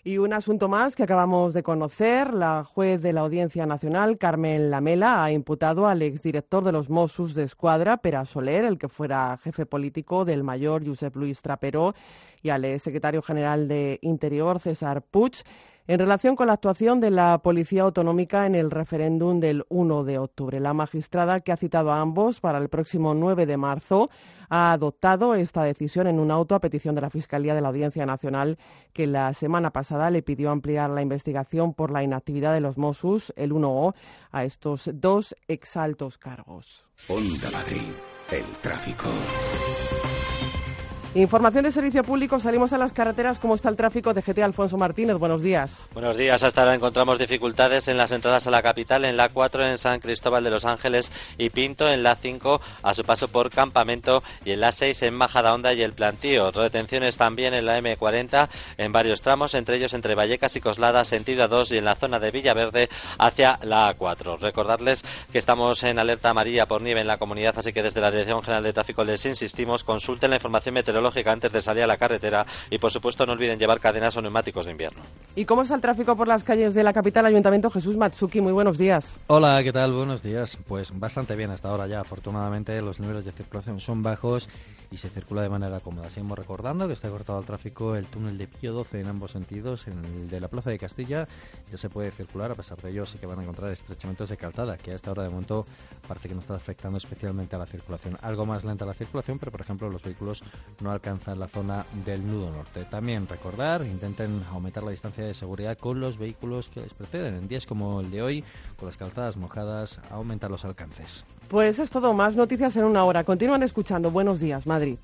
Y un asunto más que acabamos de conocer. La juez de la Audiencia Nacional, Carmen Lamela, ha imputado al exdirector de los Mossos d'Esquadra, Pere Soler, el que fuera jefe político del mayor Josep Luis Trapero, y al secretario general de Interior, César Puig, en relación con la actuación de la Policía Autonómica en el referéndum del 1 de octubre. La magistrada, que ha citado a ambos para el próximo 9 de marzo, ha adoptado esta decisión en un auto a petición de la Fiscalía de la Audiencia Nacional, que la semana pasada le pidió ampliar la investigación por la inactividad de los Mossos, el 1O, a estos dos exaltos cargos. Onda Madrid, el tráfico. Información de servicio público, salimos a las carreteras. ¿Cómo está el tráfico? DGT Alfonso Martínez, buenos días. Buenos días, hasta ahora encontramos dificultades en las entradas a la capital, en la 4 en San Cristóbal de los Ángeles y Pinto, en la 5 a su paso por Campamento y en la 6 en Majadahonda y El Plantío. Retenciones también en la M40 en varios tramos, entre ellos entre Vallecas y Coslada, sentido A2, y en la zona de Villaverde hacia la A4. Recordarles que estamos en alerta amarilla por nieve en la comunidad, así que desde la Dirección General de Tráfico les insistimos, consulten la información meteorológica antes de salir a la carretera y, por supuesto, no olviden llevar cadenas o neumáticos de invierno. ¿Y cómo está el tráfico por las calles de la capital? Ayuntamiento, Jesús Matsuki, muy buenos días. Hola, ¿qué tal? Buenos días. Pues bastante bien hasta ahora ya. Afortunadamente los niveles de circulación son bajos y se circula de manera cómoda. Seguimos recordando que está cortado el tráfico el túnel de Pío 12 en ambos sentidos. En el de la Plaza de Castilla ya se puede circular, a pesar de ello sí que van a encontrar estrechamientos de calzada, que a esta hora de momento parece que no está afectando especialmente a la circulación. Algo más lenta la circulación, pero por ejemplo los vehículos no alcanzan la zona del nudo norte. También recordar, intenten aumentar la distancia de seguridad con los vehículos que les preceden. En días como el de hoy, con las calzadas mojadas, aumentar los alcances. Pues es todo, más noticias en una hora. Continúan escuchando Buenos Días, Madrid.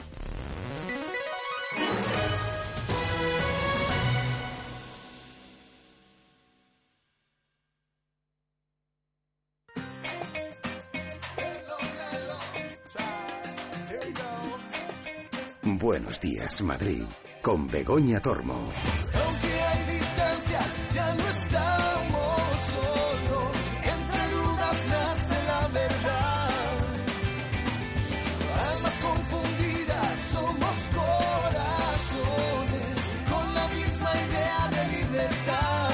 Buenos Días, Madrid, con Begoña Tormo. Aunque hay distancias, ya no estamos solos. Entre dudas nace la verdad. Almas confundidas, somos corazones con la misma idea de libertad.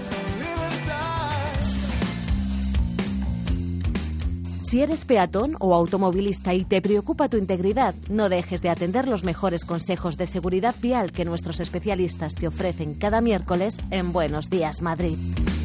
Si eres peatón o automovilista y te preocupa tu integridad, no dejes de atender los mejores consejos de seguridad vial que nuestros especialistas te ofrecen cada miércoles en Buenos Días, Madrid.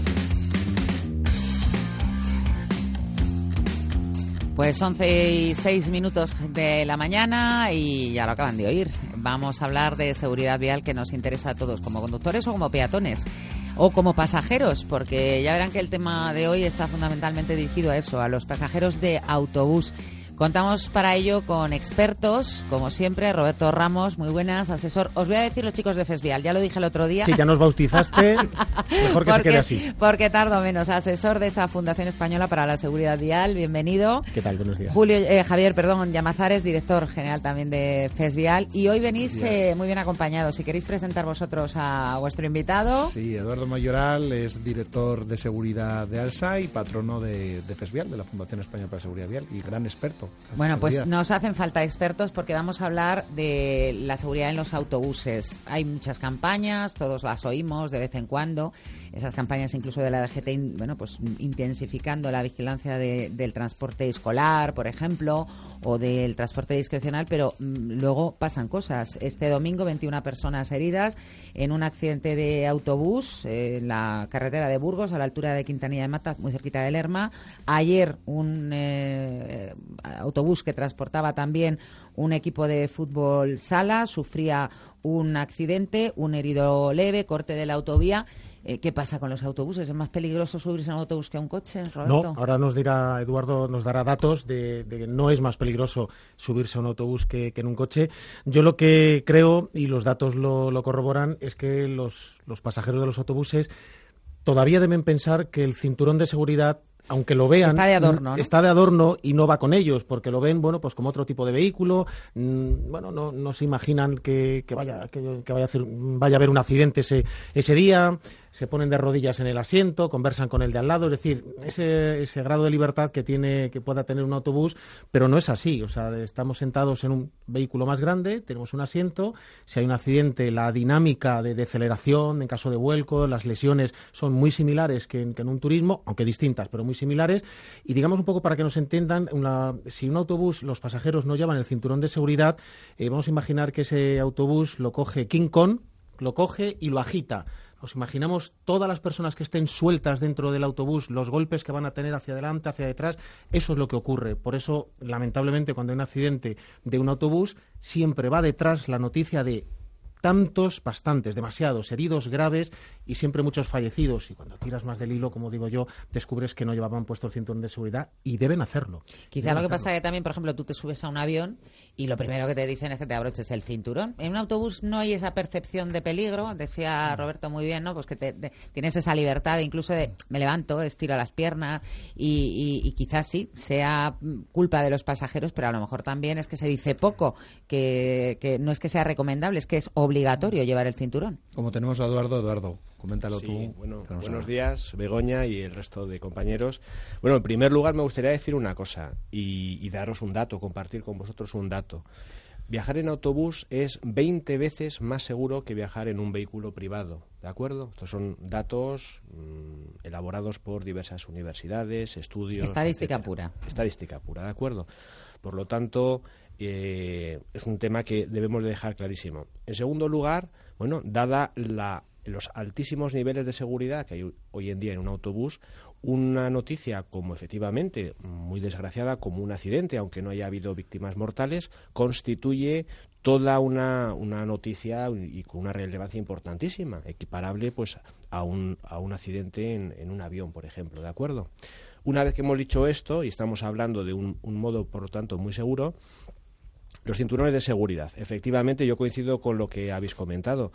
Pues 11:06 de la mañana y ya lo acaban de oír. Vamos a hablar de seguridad vial, que nos interesa a todos, como conductores o como peatones o como pasajeros, porque ya verán que el tema de hoy está fundamentalmente dirigido a eso, a los pasajeros de autobús. Contamos para ello con expertos, como siempre. Roberto Ramos, muy buenas, asesor. Os voy a decir los chicos de FESVIAL, ya lo dije el otro día. Sí, ya nos bautizaste, mejor que se quede así. Porque tardo menos. Asesor de esa Fundación Española para la Seguridad Vial, bienvenido. ¿Qué tal? Buenos días. Javier Llamazares, director general también de FESVIAL. Y hoy venís muy bien acompañados. Si queréis presentar vosotros a vuestro invitado. Sí, Eduardo Mayoral es director de seguridad de ALSA y patrono de FESVIAL, de la Fundación Española para la Seguridad Vial, y gran experto. Bueno, pues nos hacen falta expertos porque vamos a hablar de la seguridad en los autobuses. Hay muchas campañas, todos las oímos de vez en cuando. Esas campañas incluso de la DGT, bueno, pues intensificando la vigilancia del transporte escolar, por ejemplo, o del transporte discrecional, pero luego pasan cosas. Este domingo 21 personas heridas en un accidente de autobús en la carretera de Burgos, a la altura de Quintanilla de Mata, muy cerquita de Lerma. Ayer un autobús que transportaba también un equipo de fútbol sala sufría un accidente, un herido leve, corte de la autovía. ¿Qué pasa con los autobuses? ¿Es más peligroso subirse a un autobús que a un coche, Roberto? No, ahora nos dirá Eduardo, nos dará datos de que no es más peligroso subirse a un autobús que en un coche. Yo lo que creo, y los datos lo corroboran, es que los pasajeros de los autobuses todavía deben pensar que el cinturón de seguridad, aunque lo vean, está de adorno, ¿no? Está de adorno y no va con ellos, porque lo ven, bueno, pues como otro tipo de vehículo. Bueno, no se imaginan que vaya a haber un accidente ese día. se ponen de rodillas en el asiento, conversan con el de al lado, es decir, ese grado de libertad que pueda tener un autobús, pero no es así. O sea, estamos sentados en un vehículo más grande, tenemos un asiento, si hay un accidente, la dinámica de deceleración, en caso de vuelco, las lesiones son muy similares que en un turismo, aunque distintas, pero muy similares. Y digamos un poco para que nos entiendan, si un autobús, los pasajeros no llevan el cinturón de seguridad, vamos a imaginar que ese autobús lo coge King Kong, lo coge y lo agita. Nos imaginamos todas las personas que estén sueltas dentro del autobús, los golpes que van a tener hacia adelante, hacia detrás, eso es lo que ocurre. Por eso, lamentablemente, cuando hay un accidente de un autobús, siempre va detrás la noticia de tantos, bastantes, demasiados heridos graves y siempre muchos fallecidos. Y cuando tiras más del hilo, como digo yo, descubres que no llevaban puesto el cinturón de seguridad y deben hacerlo. Quizá lo que pasa es que también, por ejemplo, tú te subes a un avión y lo primero que te dicen es que te abroches el cinturón. En un autobús no hay esa percepción de peligro, decía Roberto muy bien, ¿no? Pues que tienes esa libertad incluso de me levanto, estiro las piernas y quizás sí, sea culpa de los pasajeros, pero a lo mejor también es que se dice poco, que no es que sea recomendable, es que es obligatorio llevar el cinturón. Como tenemos a Eduardo, coméntalo tú. Bueno, buenos días, Begoña y el resto de compañeros. Bueno, en primer lugar me gustaría decir una cosa y daros un dato, compartir con vosotros un dato. Viajar en autobús es 20 veces más seguro que viajar en un vehículo privado, ¿de acuerdo? Estos son datos elaborados por diversas universidades, estudios... Estadística pura. Estadística pura, ¿de acuerdo? Por lo tanto... es un tema que debemos de dejar clarísimo. En segundo lugar, bueno, dada los altísimos niveles de seguridad que hay hoy en día en un autobús, una noticia como efectivamente muy desgraciada como un accidente, aunque no haya habido víctimas mortales, constituye toda una noticia y con una relevancia importantísima, equiparable pues a un accidente en un avión, por ejemplo, ¿de acuerdo? Una vez que hemos dicho esto y estamos hablando de un modo, por lo tanto, muy seguro, los cinturones de seguridad. Efectivamente, yo coincido con lo que habéis comentado.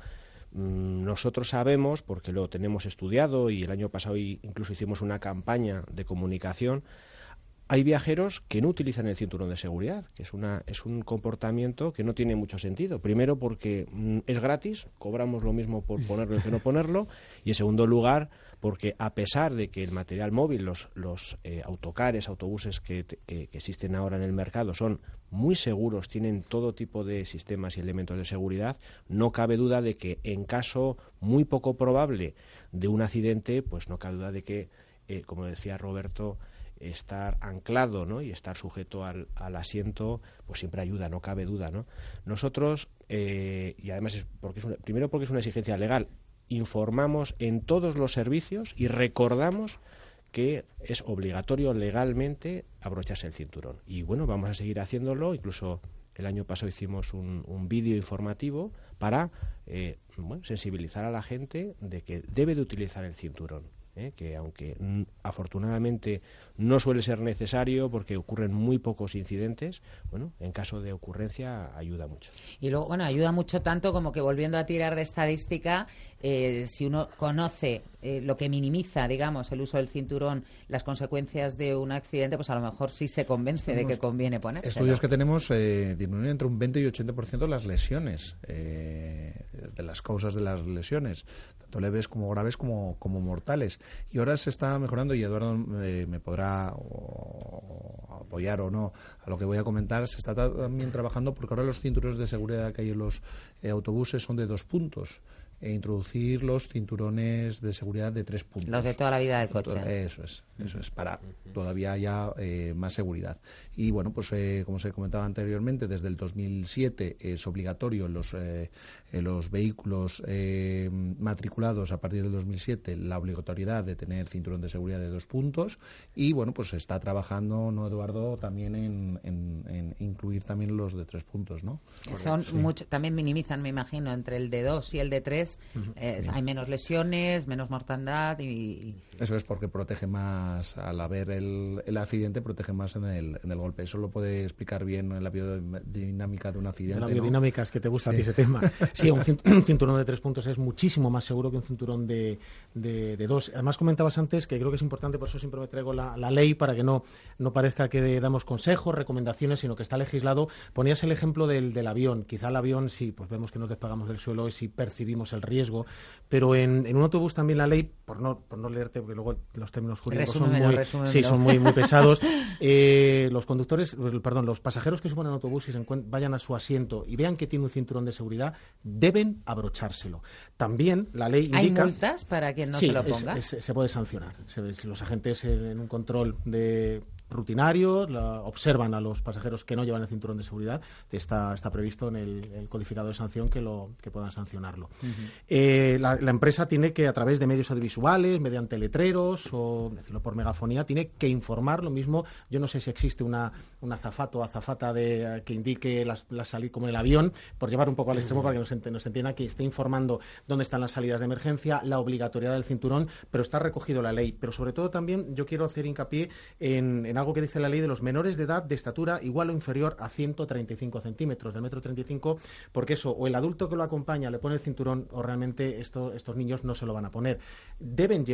Nosotros sabemos, porque lo tenemos estudiado y el año pasado incluso hicimos una campaña de comunicación, hay viajeros que no utilizan el cinturón de seguridad, que es un comportamiento que no tiene mucho sentido. Primero porque es gratis, cobramos lo mismo por ponerlo que no ponerlo, y en segundo lugar porque a pesar de que el material móvil, los autocares, autobuses que existen ahora en el mercado son muy seguros, tienen todo tipo de sistemas y elementos de seguridad, no cabe duda de que en caso muy poco probable de un accidente, pues no cabe duda de que, como decía Roberto, estar anclado, ¿no? Y estar sujeto al asiento, pues siempre ayuda, no cabe duda, ¿no? Nosotros, y además primero porque es una exigencia legal, informamos en todos los servicios y recordamos que es obligatorio legalmente abrocharse el cinturón. Y bueno, vamos a seguir haciéndolo, incluso el año pasado hicimos un vídeo informativo para sensibilizar a la gente de que debe de utilizar el cinturón. Que aunque afortunadamente no suele ser necesario porque ocurren muy pocos incidentes, bueno, en caso de ocurrencia ayuda mucho. Y luego, bueno, ayuda mucho tanto como que volviendo a tirar de estadística, si uno conoce lo que minimiza, digamos, el uso del cinturón, las consecuencias de un accidente, pues a lo mejor sí se convence de que conviene ponérselo. Estudios que tenemos disminuyen entre un 20 y 80% las lesiones, de las causas de las lesiones, tanto leves como graves como mortales. Y ahora se está mejorando, y Eduardo me podrá apoyar o no a lo que voy a comentar. Se está también trabajando porque ahora los cinturones de seguridad que hay en los autobuses son de 2 puntos. Introducir los cinturones de seguridad de 3 puntos. Los de toda la vida del coche. Eso es, para todavía haya más seguridad. Y bueno, pues como se comentaba anteriormente, desde el 2007 es obligatorio en los vehículos matriculados a partir del 2007 la obligatoriedad de tener cinturón de seguridad de 2 puntos. Y bueno, pues se está trabajando, ¿no, Eduardo?, también en incluir también los de 3 puntos, ¿no? Son mucho, también minimizan, me imagino, entre el de 2 y el de 3. Hay menos lesiones, menos mortandad y... Eso es porque protege más, al haber el accidente, protege más en el golpe. Eso lo puede explicar bien en la biodinámica de un accidente. La biodinámica, ¿no? Es que te gusta a ti ese tema. Sí, un cinturón de 3 puntos es muchísimo más seguro que un cinturón de 2. Además comentabas antes, que creo que es importante, por eso siempre me traigo la ley, para que no parezca que damos consejos, recomendaciones, sino que está legislado. Ponías el ejemplo del avión. Quizá el avión, sí, pues vemos que nos despegamos del suelo y si percibimos el al riesgo, pero en un autobús también la ley, por no leerte, porque luego los términos jurídicos son muy pesados, los pasajeros que suban al autobús y vayan a su asiento y vean que tiene un cinturón de seguridad, deben abrochárselo. También la ley indica... ¿Hay multas para quien no se lo ponga? Se puede sancionar. Si los agentes en un control rutinario observan a los pasajeros que no llevan el cinturón de seguridad, está previsto en el codificado de sanción que puedan sancionarlo. La empresa tiene que, a través de medios audiovisuales, mediante letreros o decirlo por megafonía, tiene que informar lo mismo. Yo no sé si existe un azafato o azafata que indique la salida, como en el avión, por llevar un poco al extremo para que nos entienda, que esté informando dónde están las salidas de emergencia, la obligatoriedad del cinturón, pero está recogido la ley. Pero sobre todo también yo quiero hacer hincapié en algo que dice la ley de los menores de edad de estatura igual o inferior a 135 centímetros, del 1,35 m, porque eso, o el adulto que lo acompaña le pone el cinturón, o realmente estos niños no se lo van a poner. Deben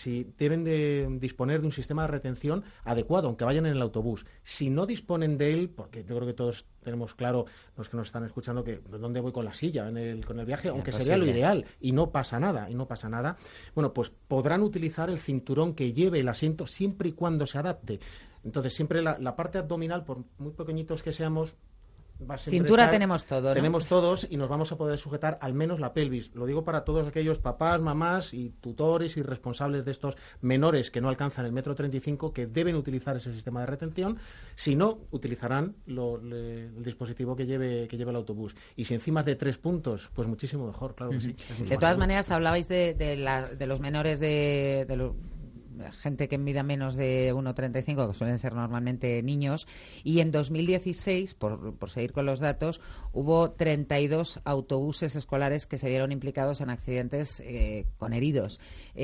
de disponer de un sistema de retención adecuado, aunque vayan en el autobús. Si no disponen de él, porque yo creo que todos tenemos claro, los que nos están escuchando, que dónde voy con la silla con el viaje, aunque sería lo ideal, y no pasa nada, bueno, pues podrán utilizar el cinturón que lleve el asiento siempre y cuando se adapte. Entonces, siempre la parte abdominal, por muy pequeñitos que seamos, cintura tenemos todo, ¿no? Tenemos todos y nos vamos a poder sujetar al menos la pelvis. Lo digo para todos aquellos papás, mamás y tutores y responsables de estos menores que no alcanzan el 1,35 m, que deben utilizar ese sistema de retención. Si no, utilizarán el dispositivo que lleve el autobús. Y si encima es de 3 puntos, pues muchísimo mejor, claro que sí. De todas maneras, hablabais de los menores de los gente que mida menos de 1,35, que suelen ser normalmente niños, y en 2016, por seguir con los datos, hubo 32 autobuses escolares que se vieron implicados en accidentes con heridos.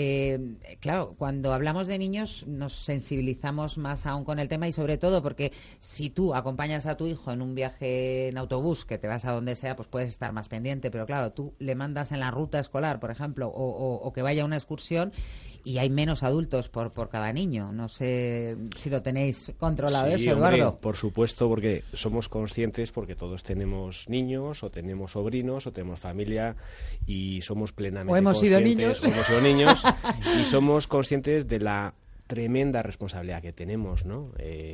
Claro, cuando hablamos de niños nos sensibilizamos más aún con el tema, y sobre todo porque si tú acompañas a tu hijo en un viaje en autobús, que te vas a donde sea, pues puedes estar más pendiente, pero claro, tú le mandas en la ruta escolar, por ejemplo, o que vaya a una excursión, y hay menos adultos por cada niño. No sé si lo tenéis controlado, sí, eso, Eduardo. Hombre, por supuesto, porque somos conscientes, porque todos tenemos niños, o tenemos sobrinos, o tenemos familia, y somos plenamente conscientes. Hemos sido niños y somos conscientes de la tremenda responsabilidad que tenemos, ¿no?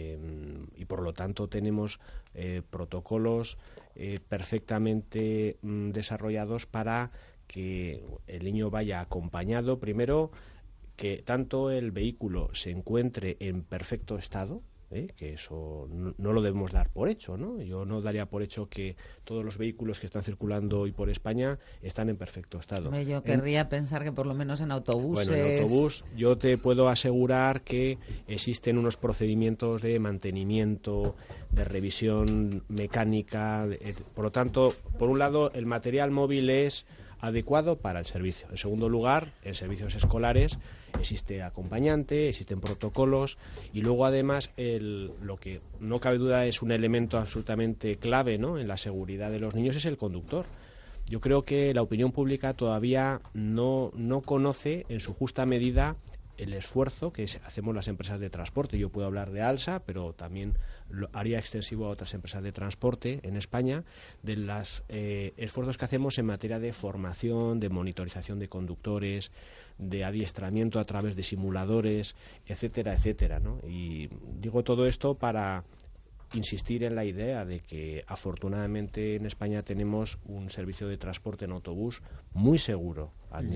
Y por lo tanto tenemos protocolos perfectamente desarrollados para que el niño vaya acompañado. Primero, que tanto el vehículo se encuentre en perfecto estado, que eso no lo debemos dar por hecho, ¿no? Yo no daría por hecho que todos los vehículos que están circulando hoy por España están en perfecto estado. Yo querría pensar que por lo menos en autobuses... Bueno, en autobús yo te puedo asegurar que existen unos procedimientos de mantenimiento, de revisión mecánica, por lo tanto, por un lado, el material móvil es adecuado para el servicio. En segundo lugar, en servicios escolares existe acompañante, existen protocolos, y luego además lo que no cabe duda es un elemento absolutamente clave, ¿no?, en la seguridad de los niños, es el conductor. Yo creo que la opinión pública todavía no conoce en su justa medida el esfuerzo que hacemos las empresas de transporte. Yo puedo hablar de ALSA, pero también lo haría extensivo a otras empresas de transporte en España, de los esfuerzos que hacemos en materia de formación, de monitorización de conductores, de adiestramiento a través de simuladores, etcétera, etcétera, ¿no? Y digo todo esto para insistir en la idea de que afortunadamente en España tenemos un servicio de transporte en autobús muy seguro,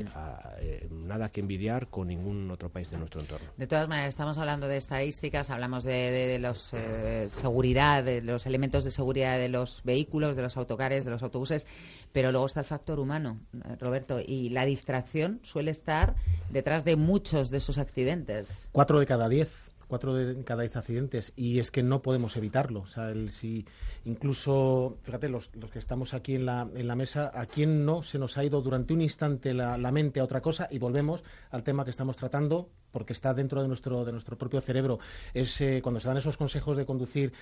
nada que envidiar con ningún otro país de nuestro entorno. De todas maneras, estamos hablando de estadísticas, hablamos de los seguridad, de los elementos de seguridad de los vehículos, de los autocares, de los autobuses, pero luego está el factor humano, Roberto, y la distracción suele estar detrás de muchos de esos accidentes. 4 de cada 10 accidentes, y es que no podemos evitarlo. O sea, si incluso, fíjate, los que estamos aquí en la mesa, ¿a quién no se nos ha ido durante un instante la mente a otra cosa? Y volvemos al tema que estamos tratando, porque está dentro de nuestro propio cerebro. Es cuando se dan esos consejos de conducir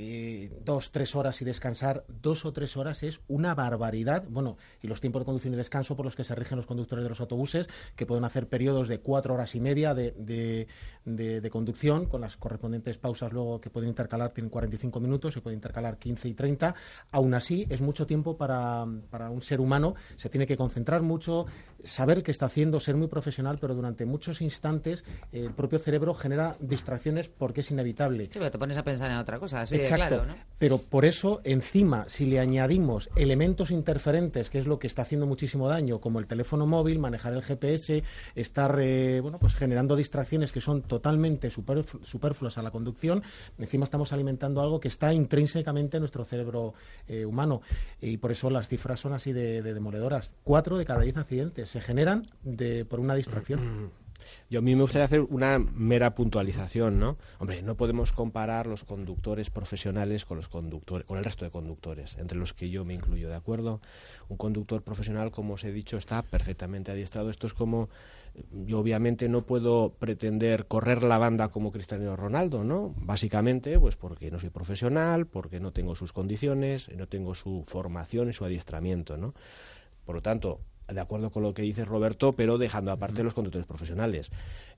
2-3 horas y descansar, 2 o 3 horas es una barbaridad. Bueno, y los tiempos de conducción y descanso por los que se rigen los conductores de los autobuses, que pueden hacer periodos de 4 horas y media de conducción, conducción, con las correspondientes pausas luego que pueden intercalar, tienen 45 minutos, se puede intercalar 15 y 30. Aún así, es mucho tiempo para un ser humano. Se tiene que concentrar mucho, saber qué está haciendo, ser muy profesional, pero durante muchos instantes el propio cerebro genera distracciones porque es inevitable. Sí, pero te pones a pensar en otra cosa, así Exacto. de claro, ¿no? Pero por eso, encima, si le añadimos elementos interferentes, que es lo que está haciendo muchísimo daño, como el teléfono móvil, manejar el GPS, estar pues generando distracciones que son totalmente superfluas a la conducción, encima estamos alimentando algo que está intrínsecamente en nuestro cerebro humano. Y por eso las cifras son así de demoledoras. 4 de cada 10 accidentes se generan por una distracción. Yo a mí me gustaría hacer una mera puntualización, ¿no? Hombre, no podemos comparar los conductores profesionales con el resto de conductores, entre los que yo me incluyo, ¿de acuerdo? Un conductor profesional, como os he dicho, está perfectamente adiestrado. Esto es como, yo obviamente no puedo pretender correr la banda como Cristiano Ronaldo, ¿no? Básicamente, pues porque no soy profesional, porque no tengo sus condiciones, no tengo su formación y su adiestramiento, ¿no? Por lo tanto, de acuerdo con lo que dice Roberto, pero dejando aparte los conductores profesionales.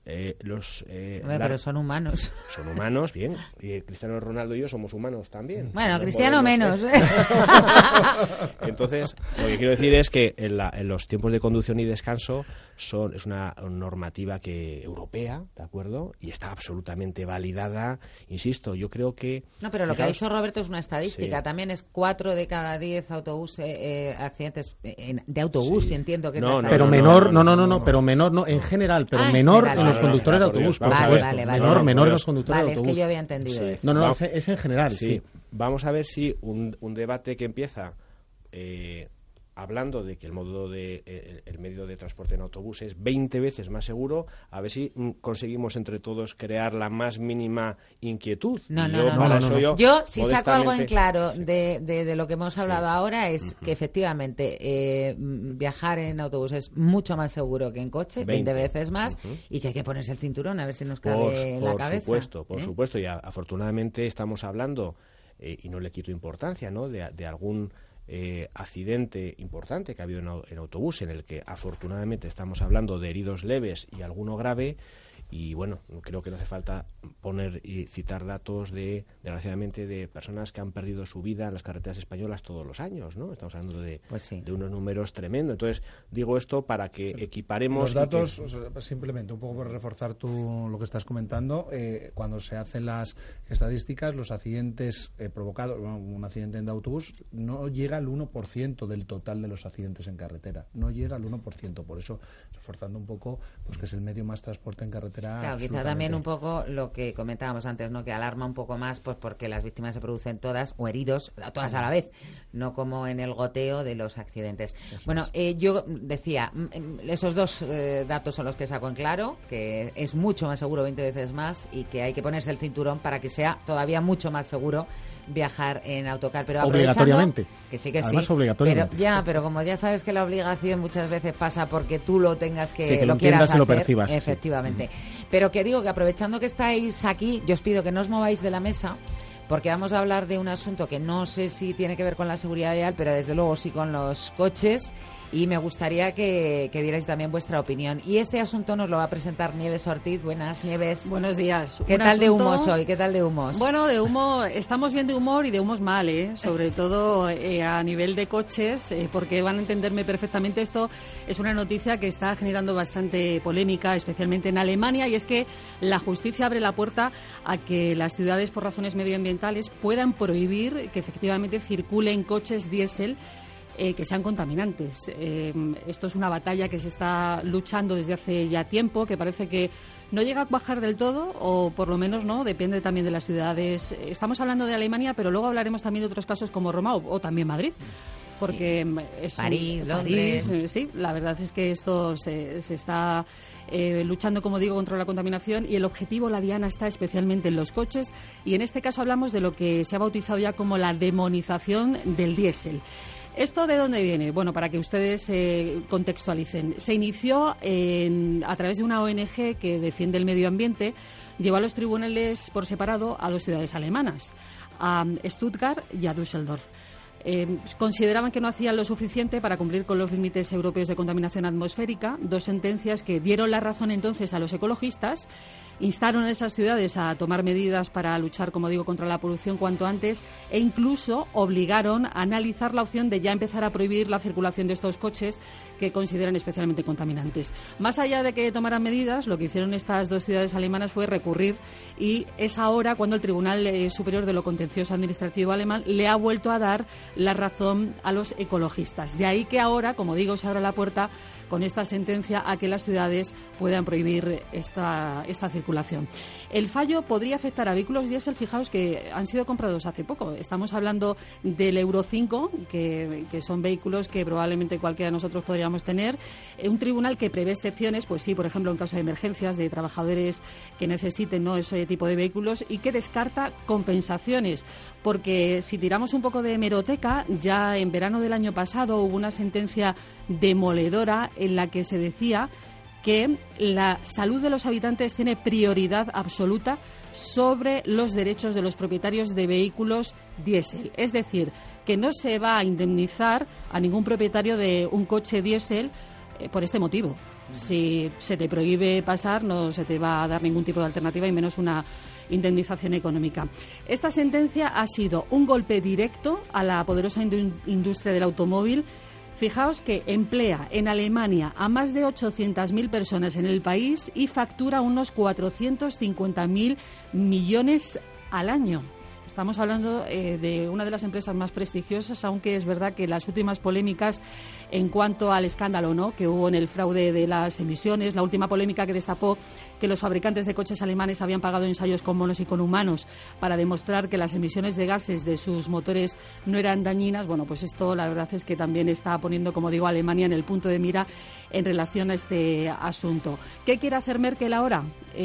Pero son humanos. Son humanos, bien. Y Cristiano Ronaldo y yo somos humanos también. Bueno, No Cristiano podemos, menos. Entonces, lo que quiero decir es que en los tiempos de conducción y descanso es una normativa europea, ¿de acuerdo? Y está absolutamente validada. Insisto, yo creo que... No, pero lo que ha dicho Roberto es una estadística. Sí. También es 4 de cada 10 accidentes de autobús, Sí. entiendo que No, no, pero menor, pero menor, no, en general, pero menor en los conductores de autobús, por supuesto. Menor en los conductores de autobús. Es que yo había entendido eso. No, es en general, sí. Vamos a ver si un debate que empieza hablando de que el medio de transporte en autobús es 20 veces más seguro, a ver si conseguimos entre todos crear la más mínima inquietud. No. Yo, si saco algo en claro de lo que hemos hablado ahora es que efectivamente viajar en autobús es mucho más seguro que en coche, 20 veces más, y que hay que ponerse el cinturón a ver si nos cabe en la cabeza. Por supuesto, y afortunadamente estamos hablando, y no le quito importancia, ¿no?, de algún accidente importante que ha habido en autobús, en el que afortunadamente estamos hablando de heridos leves y alguno grave. Y bueno, creo que no hace falta poner y citar datos desgraciadamente, de personas que han perdido su vida en las carreteras españolas todos los años, ¿no? Estamos hablando de unos números tremendos. Entonces, digo esto para que equiparemos... Los datos, simplemente un poco por reforzar lo que estás comentando, cuando se hacen las estadísticas, los accidentes provocados, un accidente en autobús, no llega al 1% del total de los accidentes en carretera. No llega al 1%. Por eso, reforzando un poco, pues que es el medio más transporte en carretera. Claro, quizá también un poco lo que comentábamos antes, ¿no?, que alarma un poco más, pues porque las víctimas se producen todas, o heridos, todas a la vez, no como en el goteo de los accidentes. Bueno, yo decía, esos dos datos son los que saco en claro, que es mucho más seguro, 20 veces más, y que hay que ponerse el cinturón para que sea todavía mucho más seguro viajar en autocar, pero obligatoriamente. Que sí, que además, sí. Obligatoriamente. Pero como ya sabes que la obligación muchas veces pasa porque tú lo tengas que lo quieras hacer, y lo percibas, efectivamente. Sí. Pero que digo que aprovechando que estáis aquí, yo os pido que no os mováis de la mesa, porque vamos a hablar de un asunto que no sé si tiene que ver con la seguridad vial, pero desde luego sí con los coches, y me gustaría que dierais también vuestra opinión. Y este asunto nos lo va a presentar Nieves Ortiz. Buenas, Nieves. Buenos días. ¿Qué tal de humos hoy? ¿Qué tal de humos? Bueno, de humo, estamos bien de humor y de humos mal, sobre todo a nivel de coches, porque van a entenderme perfectamente. Esto es una noticia que está generando bastante polémica, especialmente en Alemania, y es que la justicia abre la puerta a que las ciudades, por razones medioambientales, puedan prohibir que efectivamente circulen coches diésel que sean contaminantes. Esto es una batalla que se está luchando desde hace ya tiempo, que parece que no llega a cuajar del todo, o por lo menos no, depende también de las ciudades. Estamos hablando de Alemania, pero luego hablaremos también de otros casos como Roma o también Madrid. Porque es París, Londres. Sí, la verdad es que esto se está luchando, como digo, contra la contaminación, y el objetivo, la diana, está especialmente en los coches, y en este caso hablamos de lo que se ha bautizado ya como la demonización del diésel. ¿Esto de dónde viene? Bueno, para que ustedes contextualicen. Se inició a través de una ONG que defiende el medio ambiente. Llevó a los tribunales por separado a dos ciudades alemanas, a Stuttgart y a Düsseldorf. consideraban que no hacían lo suficiente para cumplir con los límites europeos de contaminación atmosférica, 2 sentencias que dieron la razón entonces a los ecologistas, instaron a esas ciudades a tomar medidas para luchar, como digo, contra la polución cuanto antes e incluso obligaron a analizar la opción de ya empezar a prohibir la circulación de estos coches que consideran especialmente contaminantes. Más allá de que tomaran medidas, lo que hicieron estas 2 ciudades alemanas fue recurrir y es ahora cuando el Tribunal Superior de lo Contencioso Administrativo alemán le ha vuelto a dar la razón a los ecologistas. De ahí que ahora, como digo, se abre la puerta con esta sentencia a que las ciudades puedan prohibir esta circulación. El fallo podría afectar a vehículos diésel, fijaos que han sido comprados hace poco. Estamos hablando del Euro 5, que son vehículos que probablemente cualquiera de nosotros podríamos tener. Un tribunal que prevé excepciones, pues sí, por ejemplo, en caso de emergencias de trabajadores que necesiten ese tipo de vehículos y que descarta compensaciones. Porque si tiramos un poco de hemeroteca, ya en verano del año pasado hubo una sentencia demoledora en la que se decía que la salud de los habitantes tiene prioridad absoluta sobre los derechos de los propietarios de vehículos diésel. Es decir, que no se va a indemnizar a ningún propietario de un coche diésel por este motivo. Si se te prohíbe pasar, no se te va a dar ningún tipo de alternativa y menos una indemnización económica. Esta sentencia ha sido un golpe directo a la poderosa industria del automóvil. Fijaos que emplea en Alemania a más de 800.000 personas en el país y factura unos 450.000 millones al año. Estamos hablando de una de las empresas más prestigiosas, aunque es verdad que las últimas polémicas en cuanto al escándalo, ¿no?, que hubo en el fraude de las emisiones, la última polémica que destapó que los fabricantes de coches alemanes habían pagado ensayos con monos y con humanos para demostrar que las emisiones de gases de sus motores no eran dañinas. Bueno, pues esto la verdad es que también está poniendo, como digo, a Alemania en el punto de mira en relación a este asunto. ¿Qué quiere hacer Merkel ahora?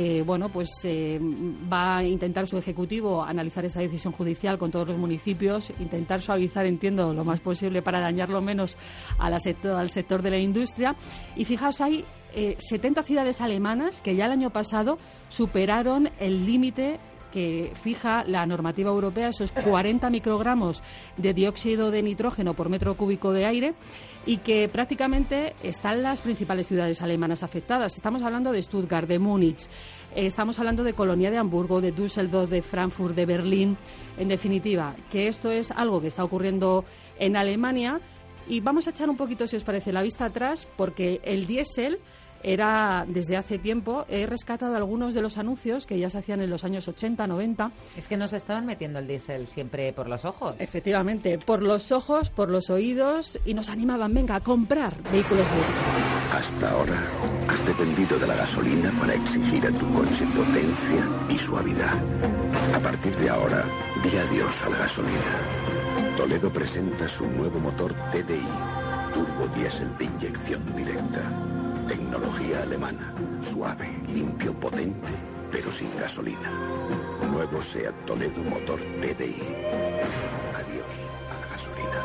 Va a intentar su ejecutivo analizar esta decisión judicial con todos los municipios, intentar suavizar, entiendo, lo más posible para dañarlo menos al sector de la industria. Y fijaos, hay 70 ciudades alemanas que ya el año pasado superaron el límite que fija la normativa europea, esos 40 microgramos de dióxido de nitrógeno por metro cúbico de aire, y que prácticamente están las principales ciudades alemanas afectadas. Estamos hablando de Stuttgart, de Múnich, estamos hablando de Colonia, de Hamburgo, de Düsseldorf, de Frankfurt, de Berlín. En definitiva, que esto es algo que está ocurriendo en Alemania. Y vamos a echar un poquito, si os parece, la vista atrás, porque el diésel era, desde hace tiempo, he rescatado algunos de los anuncios que ya se hacían en los años 80, 90. Es que nos estaban metiendo el diésel siempre por los ojos. Efectivamente, por los ojos, por los oídos, y nos animaban, venga, a comprar vehículos diésel. Hasta ahora has dependido de la gasolina para exigir a tu coche potencia y suavidad. A partir de ahora, di adiós a la gasolina. Toledo presenta su nuevo motor TDI, turbo diésel de inyección directa. Tecnología alemana, suave, limpio, potente, pero sin gasolina. Nuevo SEAT Toledo motor TDI. Adiós a la gasolina.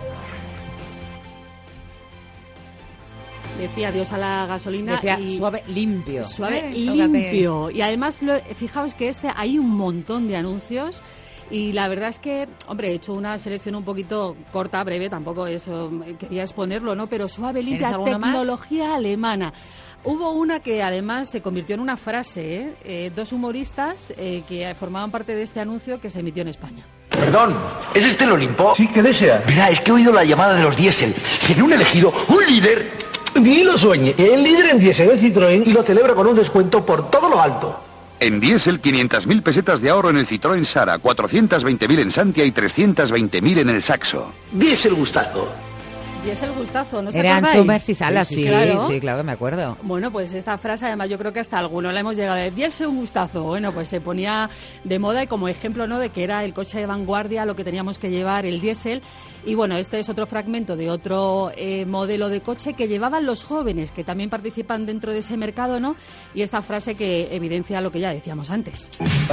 Decía adiós a la gasolina. Decía y suave, limpio. Suave, limpio. Y además, fijaos que hay un montón de anuncios. Y la verdad es que, hombre, he hecho una selección un poquito corta, breve, tampoco eso quería exponerlo, ¿no? Pero suave, limpia, tecnología alemana. Hubo una que además se convirtió en una frase, dos humoristas que formaban parte de este anuncio que se emitió en España. Perdón, ¿es este el Olimpo? Sí, ¿qué desea? Verá, es que he oído la llamada de los diésel. Sería un elegido, un líder. Ni lo sueñe. El líder en diésel es Citroën y lo celebra con un descuento por todo lo alto. En diésel, 500.000 pesetas de ahorro en el Citroën Sara, 420.000 en Santia y 320.000 en el Saxo. Diésel gustazo. Diésel gustazo, ¿no os Eran acordáis? Tumers y Salas, sí, claro, que me acuerdo. Bueno, pues esta frase, además, yo creo que hasta alguno la hemos llegado a decir, diésel un gustazo. Bueno, pues se ponía de moda y como ejemplo, ¿no?, de que era el coche de vanguardia lo que teníamos que llevar, el diésel. Y bueno, este es otro fragmento de otro modelo de coche que llevaban los jóvenes, que también participan dentro de ese mercado, ¿no? Y esta frase que evidencia lo que ya decíamos antes.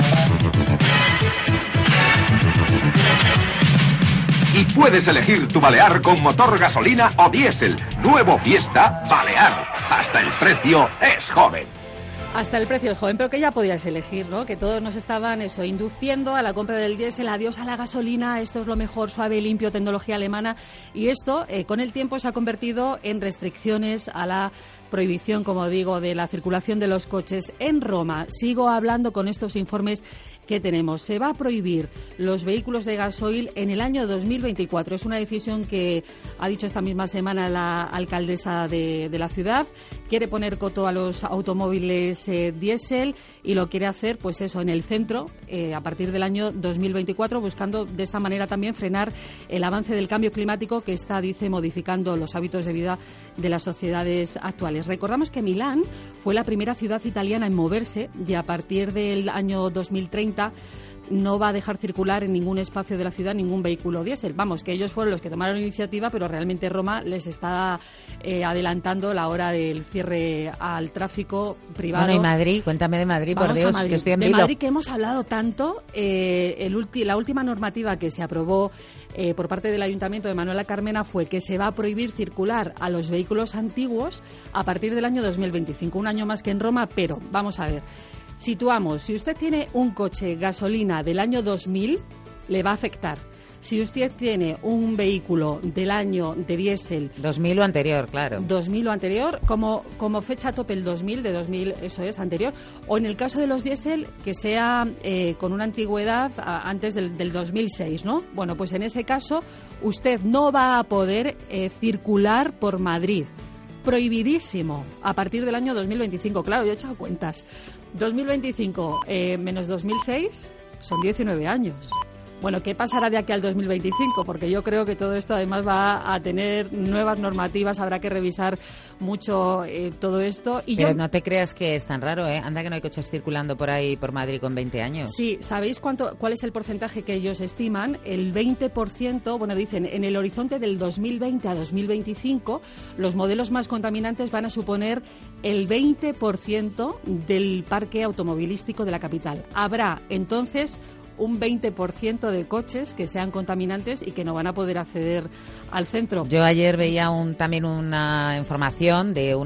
Y puedes elegir tu Balear con motor gasolina o diésel. Nuevo Fiesta Balear. Hasta el precio es joven. Hasta el precio es joven, pero que ya podías elegir, ¿no? Que todos nos estaban induciendo a la compra del diésel, adiós a la gasolina, esto es lo mejor, suave, limpio, tecnología alemana. Y esto, con el tiempo, se ha convertido en restricciones a la prohibición, como digo, de la circulación de los coches. En Roma, sigo hablando con estos informes que tenemos. Se va a prohibir los vehículos de gasoil en el año 2024. Es una decisión que ha dicho esta misma semana la alcaldesa de la ciudad. Quiere poner coto a los automóviles diésel y lo quiere hacer, pues eso, en el centro a partir del año 2024, buscando de esta manera también frenar el avance del cambio climático que está, dice, modificando los hábitos de vida de las sociedades actuales. Recordamos que Milán fue la primera ciudad italiana en moverse y a partir del año 2030 no va a dejar circular en ningún espacio de la ciudad ningún vehículo diésel. Vamos, que ellos fueron los que tomaron la iniciativa, pero realmente Roma les está adelantando la hora del cierre al tráfico privado. Bueno, y Madrid, cuéntame de Madrid, Vamos por Dios, a Madrid. que estoy en de vilo. Madrid, que hemos hablado tanto, la última normativa que se aprobó por parte del Ayuntamiento de Manuela Carmena fue que se va a prohibir circular a los vehículos antiguos a partir del año 2025, un año más que en Roma, pero vamos a ver. Situamos, si usted tiene un coche gasolina del año 2000, le va a afectar. Si usted tiene un vehículo del año de diésel... 2000 o anterior, claro. 2000 o anterior, como fecha tope el 2000, de 2000, eso es, anterior. O en el caso de los diésel, que sea con una antigüedad antes del 2006, ¿no? Bueno, pues en ese caso, usted no va a poder circular por Madrid. Prohibidísimo a partir del año 2025. Claro, yo he echado cuentas. 2025 menos 2006 son 19 años. Bueno, ¿qué pasará de aquí al 2025? Porque yo creo que todo esto además va a tener nuevas normativas, habrá que revisar mucho todo esto. Pero no te creas que es tan raro, ¿eh? Anda que no hay coches circulando por ahí, por Madrid, con 20 años. Sí, ¿sabéis cuál es el porcentaje que ellos estiman? El 20%, bueno, dicen, en el horizonte del 2020 a 2025, los modelos más contaminantes van a suponer el 20% del parque automovilístico de la capital. Habrá, entonces, un 20% de coches que sean contaminantes y que no van a poder acceder al centro. Yo ayer veía también una información de es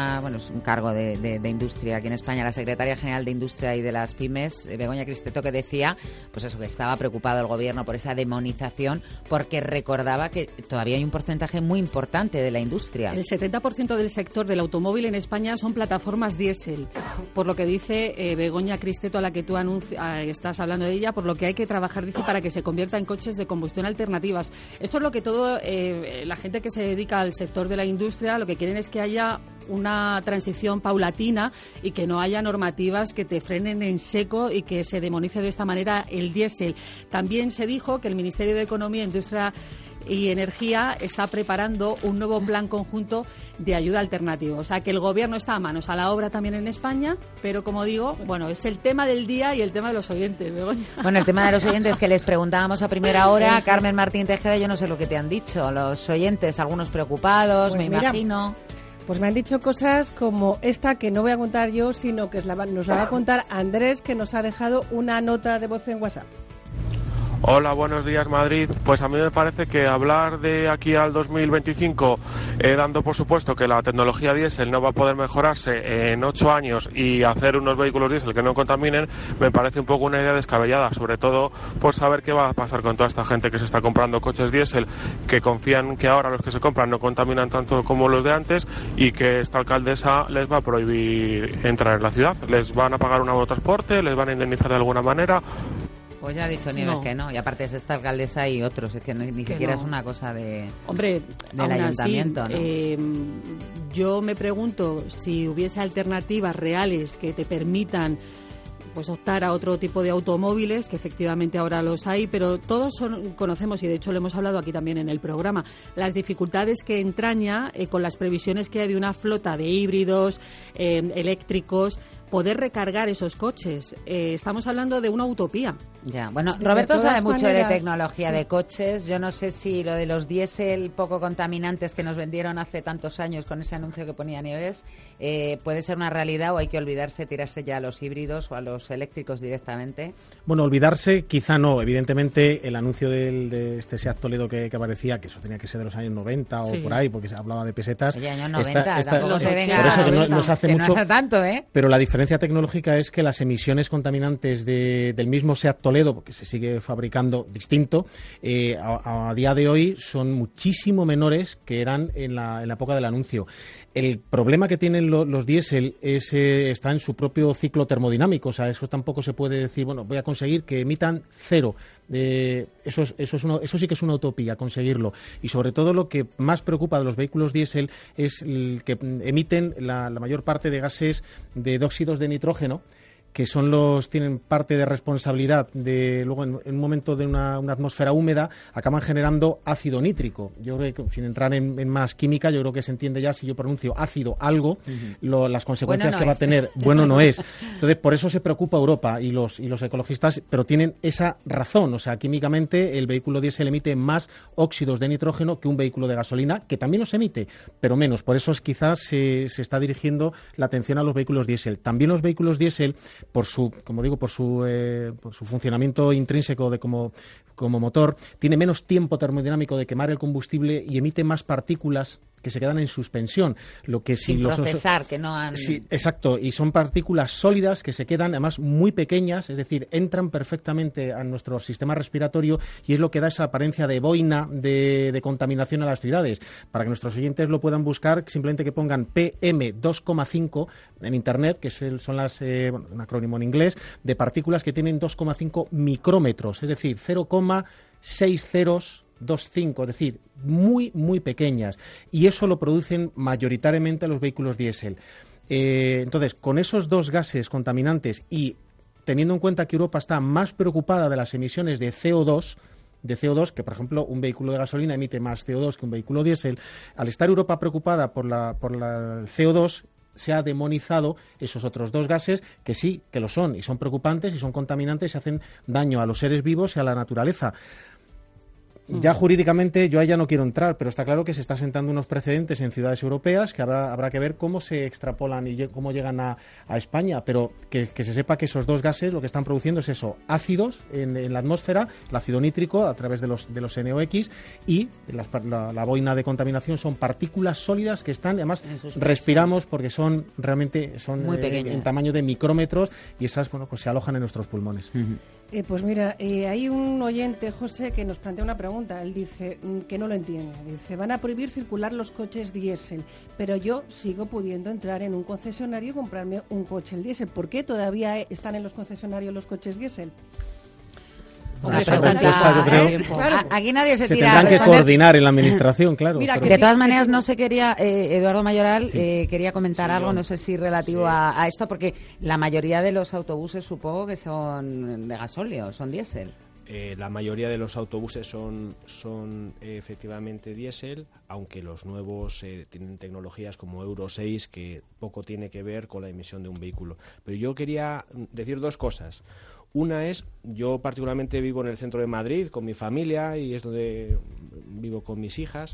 un cargo de industria aquí en España, la secretaria general de Industria y de las Pymes, Begoña Cristeto, que decía, pues eso, que estaba preocupado el gobierno por esa demonización, porque recordaba que todavía hay un porcentaje muy importante de la industria. El 70% del sector del automóvil en España son plataformas diésel, por lo que dice Begoña Cristeto, a la que tú estás hablando de ella, por lo que hay que trabajar, dice, para que se convierta en coches de combustión alternativas. Esto es lo que la gente que se dedica al sector de la industria, lo que quieren es que haya una transición paulatina y que no haya normativas que te frenen en seco y que se demonice de esta manera el diésel. También se dijo que el Ministerio de Economía, Industria y Energía está preparando un nuevo plan conjunto de ayuda alternativa. O sea, que el gobierno está a manos a la obra también en España, pero como digo, bueno, es el tema del día y el tema de los oyentes, Begoña. Bueno, el tema de los oyentes que les preguntábamos a primera hora, Carmen Martín Tejeda, yo no sé lo que te han dicho, los oyentes, algunos preocupados, Pues me mira, imagino. Pues me han dicho cosas como esta que no voy a contar yo, sino que nos la va a contar Andrés, que nos ha dejado una nota de voz en WhatsApp. Hola, buenos días, Madrid. Pues a mí me parece que hablar de aquí al 2025, dando por supuesto que la tecnología diésel no va a poder mejorarse en 8 años y hacer unos vehículos diésel que no contaminen, me parece un poco una idea descabellada, sobre todo por saber qué va a pasar con toda esta gente que se está comprando coches diésel, que confían que ahora los que se compran no contaminan tanto como los de antes y que esta alcaldesa les va a prohibir entrar en la ciudad. Les van a pagar un transporte, les van a indemnizar de alguna manera. Pues ya ha dicho Nieves No. que no, y aparte es esta alcaldesa y otros, es que ni siquiera no. es una cosa Hombre, del aún ayuntamiento, así, ¿no? Yo me pregunto si hubiese alternativas reales que te permitan pues optar a otro tipo de automóviles, que efectivamente ahora los hay, pero todos conocemos, y de hecho lo hemos hablado aquí también en el programa, las dificultades que entraña con las previsiones que hay de una flota de híbridos, eléctricos, poder recargar esos coches. Estamos hablando de una utopía. Ya, bueno, De Roberto todas sabe mucho maneras, de tecnología sí. de coches. Yo no sé si lo de los diésel poco contaminantes que nos vendieron hace tantos años con ese anuncio que ponía Nieves puede ser una realidad o hay que olvidarse, tirarse ya a los híbridos o a los eléctricos directamente. Bueno, olvidarse quizá no. Evidentemente el anuncio de este Seat Toledo que aparecía, que eso tenía que ser de los años 90 Sí. o por ahí, porque se hablaba de pesetas. Oye, años 90, tampoco se venga por eso que a no se hace que mucho, no hace tanto, ¿eh? pero la diferencia diferencia tecnológica es que las emisiones contaminantes del mismo SEAT Toledo, porque se sigue fabricando distinto, a día de hoy son muchísimo menores que eran en la época del anuncio. El problema que tienen los diésel está en su propio ciclo termodinámico. O sea, eso tampoco se puede decir, bueno, voy a conseguir que emitan cero. Eso sí que es una utopía, conseguirlo. Y sobre todo lo que más preocupa de los vehículos diésel es el que emiten la mayor parte de gases de óxidos de nitrógeno, que tienen parte de responsabilidad luego en un momento de una atmósfera húmeda, acaban generando ácido nítrico. Yo creo que, sin entrar en más química, yo creo que se entiende ya si yo pronuncio ácido algo, las consecuencias que va a tener, bueno no es. Entonces, por eso se preocupa Europa y los ecologistas, pero tienen esa razón. O sea, químicamente el vehículo diésel emite más óxidos de nitrógeno que un vehículo de gasolina, que también los emite, pero menos. Por eso quizás se está dirigiendo la atención a los vehículos diésel. También los vehículos diésel, por su funcionamiento intrínseco como motor, tiene menos tiempo termodinámico de quemar el combustible y emite más partículas que se quedan en suspensión, lo que sin procesar, que no han... Sí, exacto, y son partículas sólidas que se quedan además muy pequeñas, es decir, entran perfectamente a nuestro sistema respiratorio y es lo que da esa apariencia de boina de contaminación a las ciudades. Para que nuestros oyentes lo puedan buscar, simplemente que pongan PM2,5 en Internet, que son un acrónimo en inglés, de partículas que tienen 2,5 micrómetros, es decir, 0,6025, es decir, muy, muy pequeñas. Y eso lo producen mayoritariamente los vehículos diésel. Entonces, con esos dos gases contaminantes y teniendo en cuenta que Europa está más preocupada de las emisiones de CO2, que por ejemplo un vehículo de gasolina emite más CO2 que un vehículo diésel, al estar Europa preocupada por la CO2, se ha demonizado esos otros dos gases que sí, que lo son, y son preocupantes y son contaminantes y hacen daño a los seres vivos y a la naturaleza. Ya jurídicamente yo allá no quiero entrar, pero está claro que se está sentando unos precedentes en ciudades europeas que habrá que ver cómo se extrapolan y cómo llegan a España, pero que se sepa que esos dos gases lo que están produciendo es eso, ácidos en la atmósfera, el ácido nítrico a través de los NOx y la boina de contaminación son partículas sólidas que están, además respiramos porque son muy pequeñas, en tamaño de micrómetros y esas pues se alojan en nuestros pulmones. Pues mira, hay un oyente, José, que nos plantea una pregunta. Él dice que no lo entiende. Dice, van a prohibir circular los coches diésel, pero yo sigo pudiendo entrar en un concesionario y comprarme un coche diésel. ¿Por qué todavía están en los concesionarios los coches diésel? Aquí nadie se tira. Tendrán que coordinar en la administración, claro. Mira, de todas maneras, no se quería, Eduardo Mayoral quería comentar algo, no sé si relativo a esto, porque la mayoría de los autobuses supongo que son de gasóleo, son diésel. La mayoría de los autobuses son efectivamente diésel, aunque los nuevos tienen tecnologías como Euro 6 que poco tiene que ver con la emisión de un vehículo. Pero yo quería decir dos cosas. Una es, yo particularmente vivo en el centro de Madrid con mi familia y es donde vivo con mis hijas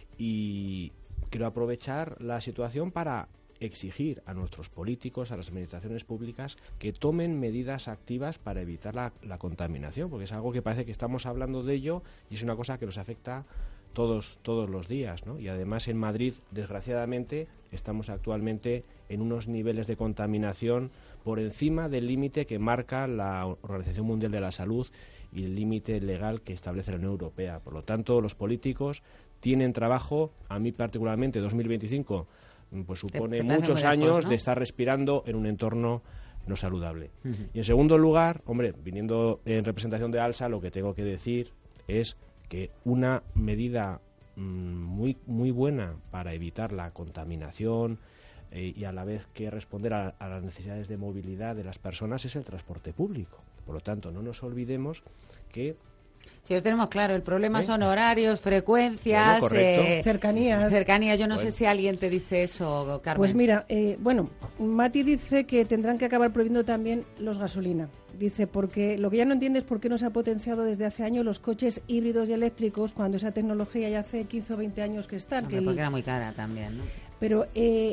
y quiero aprovechar la situación para exigir a nuestros políticos, a las administraciones públicas, que tomen medidas activas para evitar la contaminación, porque es algo que parece que estamos hablando de ello y es una cosa que nos afecta todos los días, ¿no? Y además en Madrid, desgraciadamente, estamos actualmente en unos niveles de contaminación por encima del límite que marca la Organización Mundial de la Salud y el límite legal que establece la Unión Europea. Por lo tanto, los políticos tienen trabajo, a mí particularmente 2025, pues supone muchos años, ¿no?, de estar respirando en un entorno no saludable. Y en segundo lugar, hombre, viniendo en representación de ALSA, lo que tengo que decir es que una medida muy buena para evitar la contaminación y a la vez que responder a las necesidades de movilidad de las personas es el transporte público. Por lo tanto, no nos olvidemos que... Sí, lo tenemos claro, el problema son horarios, frecuencias, cercanías. Yo no sé si alguien te dice eso, Carmen. Pues mira, Mati dice que tendrán que acabar prohibiendo también los gasolina. Dice, porque lo que ya no entiende es por qué no se ha potenciado desde hace años los coches híbridos y eléctricos cuando esa tecnología ya hace 15 o 20 años que están. Porque era muy cara también, ¿no? Pero...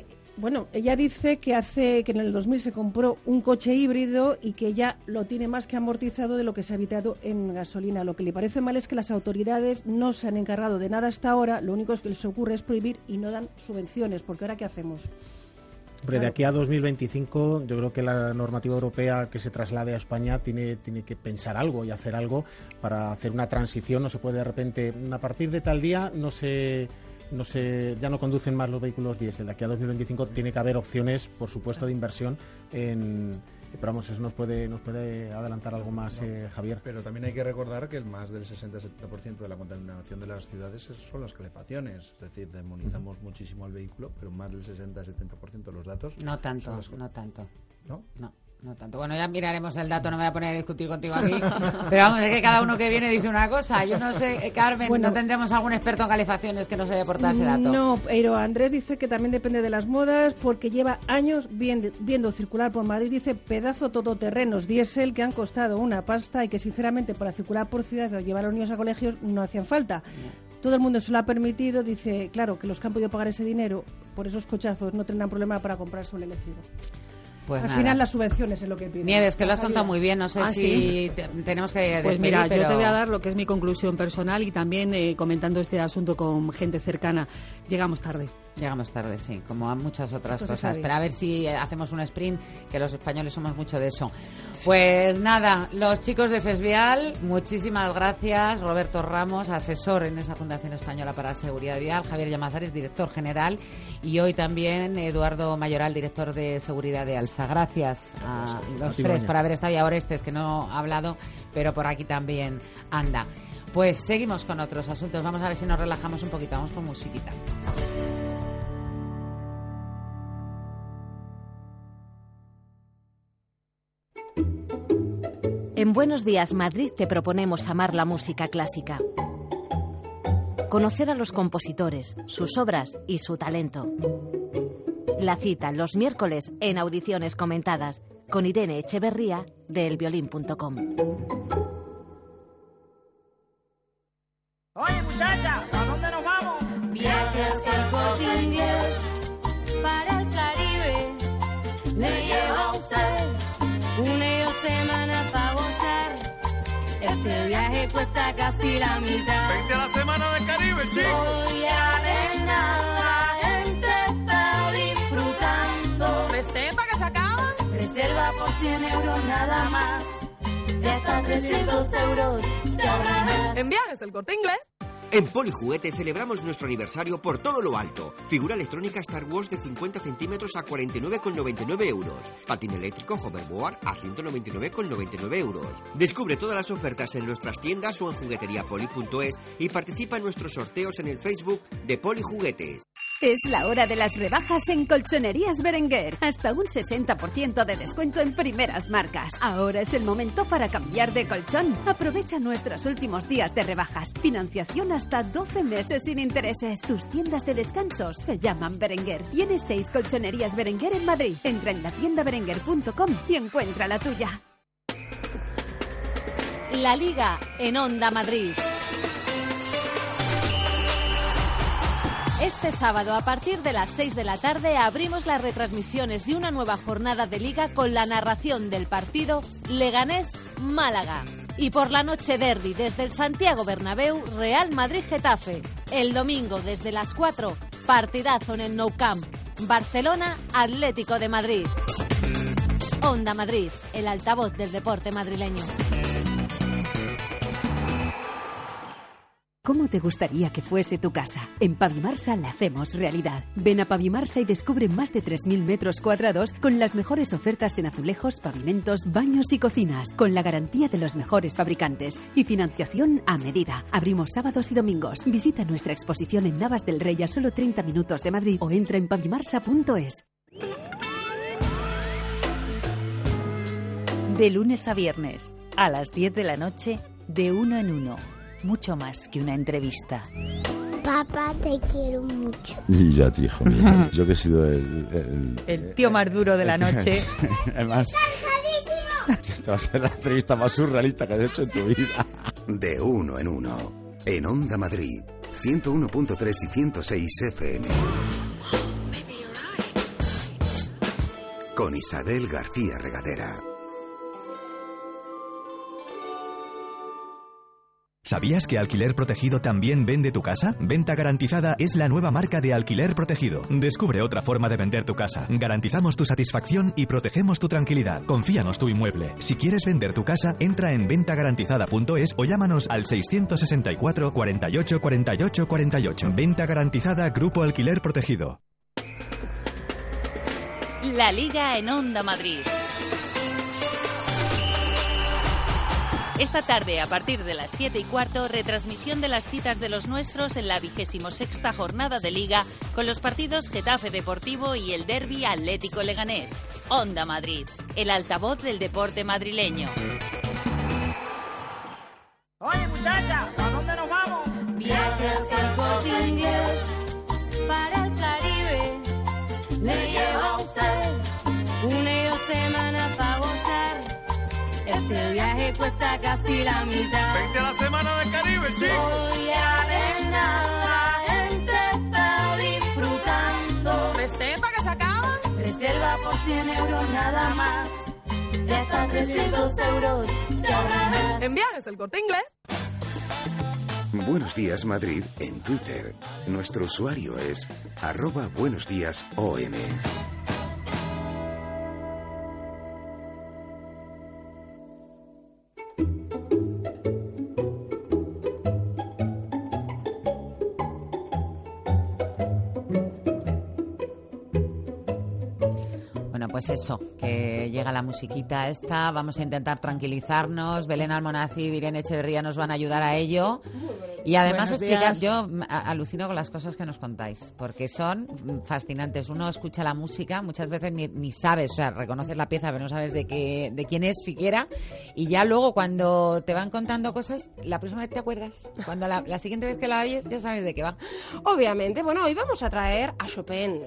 ella dice que en el 2000 se compró un coche híbrido y que ya lo tiene más que amortizado de lo que se ha evitado en gasolina. Lo que le parece mal es que las autoridades no se han encargado de nada hasta ahora. Lo único que les ocurre es prohibir y no dan subvenciones, porque ahora ¿qué hacemos? Hombre, de aquí a 2025 yo creo que la normativa europea que se traslade a España tiene que pensar algo y hacer algo para hacer una transición. No se puede de repente, a partir de tal día ya no conducen más los vehículos diésel. De aquí a 2025 tiene que haber opciones, por supuesto, de inversión pero vamos, eso nos puede adelantar algo más, Javier. Pero también hay que recordar que más del 60-70% de la contaminación de las ciudades son las calefacciones. Es decir, demonizamos muchísimo al vehículo, pero más del 60-70% de los datos... No tanto. ¿No? No tanto. Bueno, ya miraremos el dato, no me voy a poner a discutir contigo aquí. Pero vamos, es que cada uno que viene dice una cosa. Yo no sé, Carmen, bueno, ¿no tendremos algún experto en calefacciones que nos haya aportado ese dato? No, pero Andrés dice que también depende de las modas, porque lleva años viendo circular por Madrid, dice, pedazo todoterrenos diésel que han costado una pasta y que sinceramente para circular por ciudad o llevar a los niños a colegios no hacían falta. Todo el mundo se lo ha permitido, dice, claro, que los que han podido pagar ese dinero por esos cochazos no tendrán problema para comprarse un eléctrico. Pues al final las subvenciones es lo que piden. Nieves, que lo has contado muy bien, no sé si tenemos que despedir, pues mira, pero... yo te voy a dar lo que es mi conclusión personal y también comentando este asunto con gente cercana. Llegamos tarde, sí, como a muchas otras cosas. Pero a ver si hacemos un sprint, que los españoles somos mucho de eso. Pues nada, los chicos de Fesvial, muchísimas gracias. Roberto Ramos, asesor en esa Fundación Española para la Seguridad Vial. Javier Llamazares, director general. Y hoy también Eduardo Mayoral, director de Seguridad de Alsa. Gracias a los tres por haber estado, y a Orestes, que no ha hablado, pero por aquí también anda. Pues seguimos con otros asuntos. Vamos a ver si nos relajamos un poquito. Vamos con musiquita. En Buenos Días Madrid te proponemos amar la música clásica. Conocer a los compositores, sus obras y su talento. La cita los miércoles en Audiciones Comentadas con Irene Echeverría de elviolín.com. Oye, muchacha, ¿a dónde nos vamos? Viajes al Corte Inglés para el Caribe. Le lleva a usted una semana para gozar. Este viaje cuesta casi la mitad. Vente a la semana del Caribe, chico. Voy a ver nada, está disfrutando. ¿Reserva que se acaban? Reserva por 100 euros nada más. De hasta 300 euros te ahorrarás. En Viajes el Corte Inglés. En Polijuguete celebramos nuestro aniversario por todo lo alto. Figura electrónica Star Wars de 50 centímetros a 49,99 euros. Patín eléctrico Hoverboard a 199,99 euros. Descubre todas las ofertas en nuestras tiendas o en jugueteriapoli.es y participa en nuestros sorteos en el Facebook de Polijuguetes. Es la hora de las rebajas en Colchonerías Berenguer. Hasta un 60% de descuento en primeras marcas. Ahora es el momento para cambiar de colchón. Aprovecha nuestros últimos días de rebajas. Financiación hasta 12 meses sin intereses. Tus tiendas de descanso se llaman Berenguer. Tienes 6 colchonerías Berenguer en Madrid. Entra en latiendaberenguer.com y encuentra la tuya. La Liga en Onda Madrid. Este sábado, a partir de las 6 de la tarde, abrimos las retransmisiones de una nueva jornada de Liga con la narración del partido Leganés-Málaga. Y por la noche derbi desde el Santiago Bernabéu, Real Madrid-Getafe. El domingo desde las 4, partidazo en el Nou Camp, Barcelona-Atlético de Madrid. Onda Madrid, el altavoz del deporte madrileño. ¿Cómo te gustaría que fuese tu casa? En Pavimarsa la hacemos realidad. Ven a Pavimarsa y descubre más de 3.000 metros cuadrados con las mejores ofertas en azulejos, pavimentos, baños y cocinas, con la garantía de los mejores fabricantes y financiación a medida. Abrimos sábados y domingos. Visita nuestra exposición en Navas del Rey a solo 30 minutos de Madrid o entra en pavimarsa.es. De lunes a viernes, a las 10 de la noche, de uno en uno. Mucho más que una entrevista. Papá, te quiero mucho. Y ya, tío, hijo mío. Yo que he sido el tío más duro de la noche. Además, esta va a ser la entrevista más surrealista que has hecho en tu vida. De uno en uno. En Onda Madrid, 101.3 y 106 FM. Con Isabel García Regadera. ¿Sabías que Alquiler Protegido también vende tu casa? Venta Garantizada es la nueva marca de Alquiler Protegido. Descubre otra forma de vender tu casa. Garantizamos tu satisfacción y protegemos tu tranquilidad. Confíanos tu inmueble. Si quieres vender tu casa, entra en ventagarantizada.es o llámanos al 664 48 48 48. Venta Garantizada Grupo Alquiler Protegido. La Liga en Onda Madrid. Esta tarde, a partir de las 7:15, retransmisión de las citas de los nuestros en la 26ª jornada de Liga con los partidos Getafe Deportivo y el Derbi Atlético Leganés. Onda Madrid, el altavoz del deporte madrileño. Oye, muchacha, ¿a dónde nos vamos? Viaje hacia el Corte Inglés para el Caribe. Le lleva a usted una semana para gozar. Este viaje cuesta casi la mitad. Vente a la semana del Caribe, chico. Voy a ver nada, la gente está disfrutando. Reserva que se acaban. Reserva por 100 euros nada más. De hasta 300 euros te ahorrarás. En Viajes El Corte Inglés. Buenos Días Madrid en Twitter. Nuestro usuario es @buenosdíasOM. Pues eso, que llega la musiquita esta, vamos a intentar tranquilizarnos, Belén Almonacid y Irene Echeverría nos van a ayudar a ello y además explicar, yo alucino con las cosas que nos contáis, porque son fascinantes. Uno escucha la música, muchas veces ni sabes, o sea, reconoces la pieza pero no sabes de quién es siquiera, y ya luego cuando te van contando cosas, la próxima vez te acuerdas, cuando la siguiente vez que la oyes ya sabes de qué va. Obviamente, bueno, hoy vamos a traer a Chopin,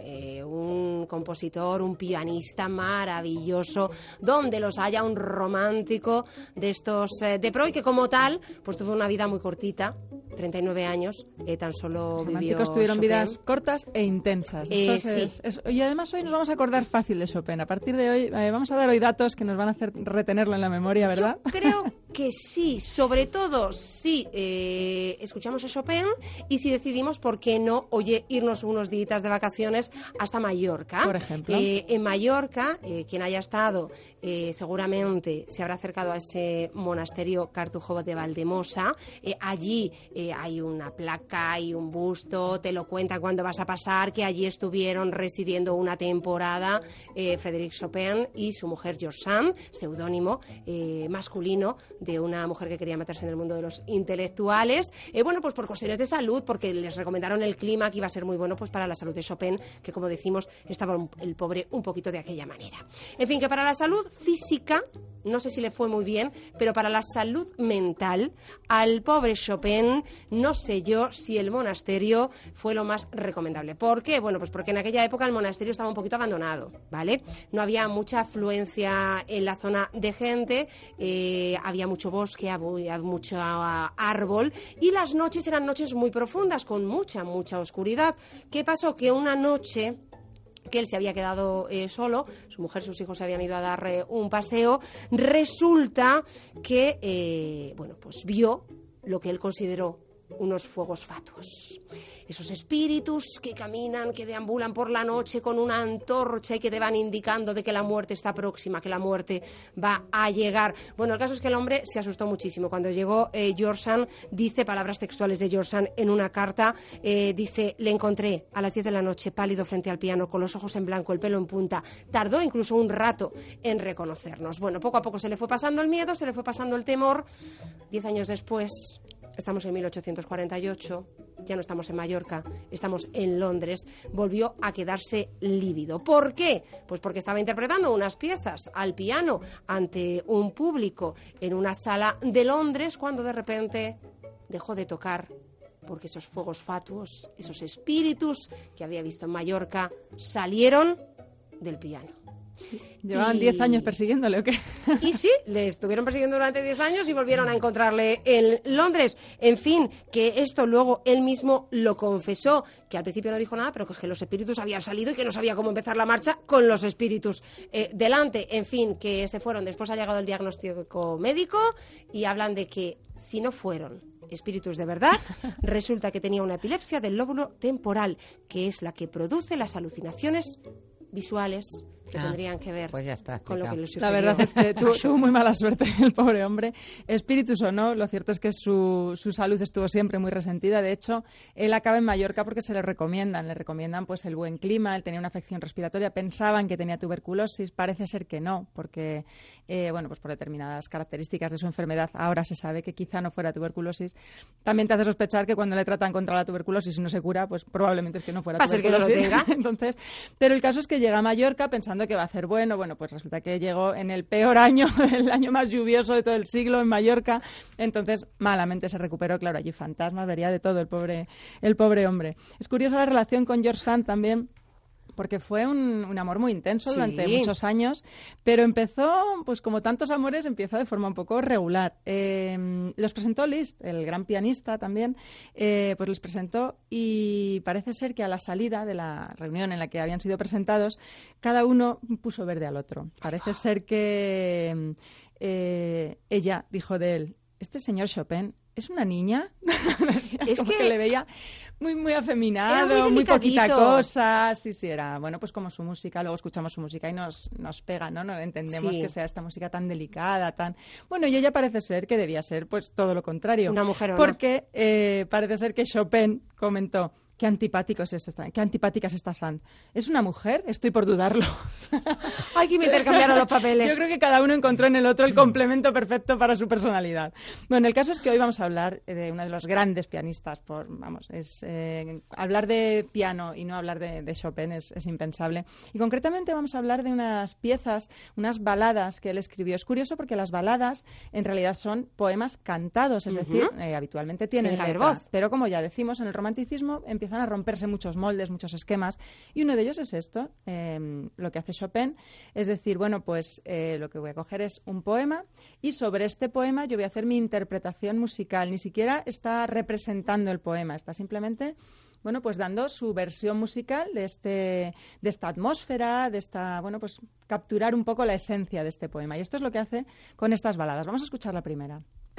un compositor, un pianista maravilloso, donde los haya, un romántico de estos de pro, y que como tal pues tuvo una vida muy cortita, 39 años, tan solo vivió. Románticos tuvieron Chopin. vidas cortas e intensas. Sí. Y además hoy nos vamos a acordar fácil de Chopin. A partir de hoy vamos a dar hoy datos que nos van a hacer retenerlo en la memoria, ¿verdad? Yo creo que sí, sobre todo si escuchamos a Chopin y si decidimos, ¿por qué no, irnos unos días de vacaciones hasta Mallorca? Por ejemplo. En Mallorca, quien haya estado seguramente se habrá acercado a ese monasterio Cartujo de Valdemosa. Allí hay una placa y un busto, te lo cuenta cuando vas a pasar, que allí estuvieron residiendo una temporada Frédéric Chopin y su mujer George Sand, seudónimo masculino de una mujer que quería meterse en el mundo de los intelectuales. Bueno, pues por cuestiones de salud, porque les recomendaron el clima que iba a ser muy bueno pues para la salud de Chopin, que como decimos estaba el pobre un poquito de aquella manera. En fin, que para la salud física no sé si le fue muy bien, pero para la salud mental al pobre Chopin no sé yo si el monasterio fue lo más recomendable. ¿Por qué? Bueno, pues porque en aquella época el monasterio estaba un poquito abandonado, ¿vale? No había mucha afluencia en la zona de gente, había mucho bosque, había mucho árbol, y las noches eran noches muy profundas, con mucha oscuridad. ¿Qué pasó? Que una noche que él se había quedado solo, su mujer, sus hijos se habían ido a dar un paseo, resulta que, bueno, pues vio lo que él consideró unos fuegos fatuos. Esos espíritus que caminan, que deambulan por la noche con una antorcha y que te van indicando de que la muerte está próxima, que la muerte va a llegar. Bueno, el caso es que el hombre se asustó muchísimo. Cuando llegó George Sand, dice, palabras textuales de George Sand en una carta, dice: le encontré a las 10 de la noche, pálido frente al piano, con los ojos en blanco, el pelo en punta. Tardó incluso un rato en reconocernos. Bueno, poco a poco se le fue pasando el miedo, se le fue pasando el temor. 10 años después, estamos en 1848, ya no estamos en Mallorca, estamos en Londres, volvió a quedarse lívido. ¿Por qué? Pues porque estaba interpretando unas piezas al piano ante un público en una sala de Londres, cuando de repente dejó de tocar, porque esos fuegos fatuos, esos espíritus que había visto en Mallorca, salieron del piano. ¿Llevaban 10 años persiguiéndole o qué? Y sí, le estuvieron persiguiendo durante 10 años y volvieron a encontrarle en Londres. En fin, que esto luego él mismo lo confesó, que al principio no dijo nada, pero que los espíritus habían salido y que no sabía cómo empezar la marcha con los espíritus delante. En fin, que se fueron. Después ha llegado el diagnóstico médico y hablan de que si no fueron espíritus de verdad, resulta que tenía una epilepsia del lóbulo temporal, que es la que produce las alucinaciones visuales que tendrían que ver pues ya está, con lo que le sucedió. La verdad es que tuvo muy mala suerte el pobre hombre. Espíritus o no, lo cierto es que su salud estuvo siempre muy resentida. De hecho, él acaba en Mallorca porque se le recomiendan pues el buen clima, él tenía una afección respiratoria, pensaban que tenía tuberculosis, parece ser que no, porque pues por determinadas características de su enfermedad ahora se sabe que quizá no fuera tuberculosis. También te hace sospechar que cuando le tratan contra la tuberculosis y no se cura, pues probablemente es que no fuera tuberculosis. Que no lo tenga. Entonces, pero el caso es que llega a Mallorca pensando que va a hacer bueno, pues resulta que llegó en el peor año, el año más lluvioso de todo el siglo en Mallorca, entonces malamente se recuperó, claro, allí fantasmas, vería de todo el pobre hombre. Es curiosa la relación con George Sand también, porque fue un amor muy intenso durante muchos años, pero empezó, pues como tantos amores, empieza de forma un poco regular. Los presentó Liszt, el gran pianista también, pues los presentó y parece ser que a la salida de la reunión en la que habían sido presentados, cada uno puso verde al otro. Parece ser que ella dijo de él, este señor Chopin ¿es una niña? Es como que le veía muy afeminado, muy poquita cosa. Sí, era, pues como su música, luego escuchamos su música y nos pega, ¿no? No entendemos que sea esta música tan delicada, tan... Bueno, y ella parece ser que debía ser, pues, todo lo contrario. Una mujerona. Porque parece ser que Chopin comentó... Qué antipática es esta Sand. ¿Es una mujer? Estoy por dudarlo. Hay que intercambiar los papeles. Yo creo que cada uno encontró en el otro el complemento perfecto para su personalidad. Bueno, el caso es que hoy vamos a hablar de uno de los grandes pianistas. Hablar de piano y no hablar de Chopin es impensable. Y concretamente vamos a hablar de unas piezas, unas baladas que él escribió. Es curioso porque las baladas en realidad son poemas cantados, es decir, habitualmente tienen letra. Pero como ya decimos, en el romanticismo empiezan a romperse muchos moldes, muchos esquemas, y uno de ellos es esto, lo que hace Chopin, es decir, lo que voy a coger es un poema, y sobre este poema yo voy a hacer mi interpretación musical, ni siquiera está representando el poema, está simplemente dando su versión musical de esta atmósfera, capturar un poco la esencia de este poema, y esto es lo que hace con estas baladas. Vamos a escuchar la primera.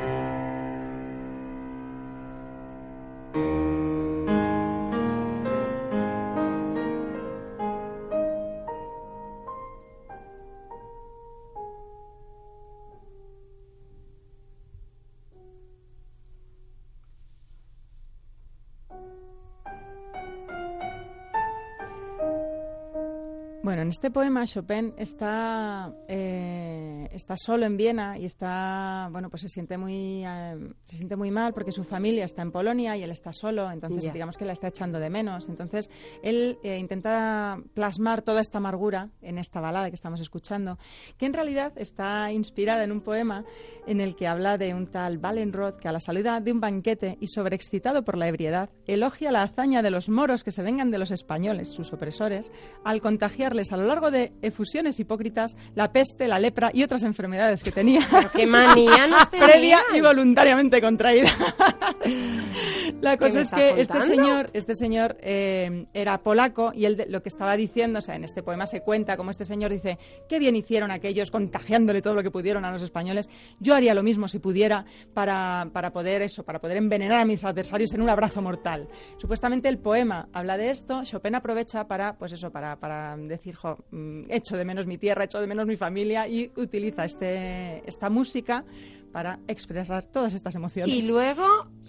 Bueno, en este poema Chopin está solo en Viena y se siente muy mal porque su familia está en Polonia y él está solo, entonces digamos que la está echando de menos. Entonces él intenta plasmar toda esta amargura en esta balada que estamos escuchando, que en realidad está inspirada en un poema en el que habla de un tal Wallenrod que a la salida de un banquete y sobreexcitado por la ebriedad elogia la hazaña de los moros que se vengan de los españoles, sus opresores, al contagiarles a lo largo de efusiones hipócritas la peste, la lepra y otras enfermedades que tenía. Pero qué manía nos tenían. Previa y voluntariamente contraída. La cosa es que este señor era polaco y él lo que estaba diciendo, en este poema se cuenta como este señor dice, qué bien hicieron aquellos contagiándole todo lo que pudieron a los españoles. Yo haría lo mismo si pudiera para poder envenenar a mis adversarios en un abrazo mortal. Supuestamente el poema habla de esto. Chopin aprovecha para decir, echo de menos mi tierra, echo de menos mi familia, y utiliza esta música para expresar todas estas emociones. Y luego,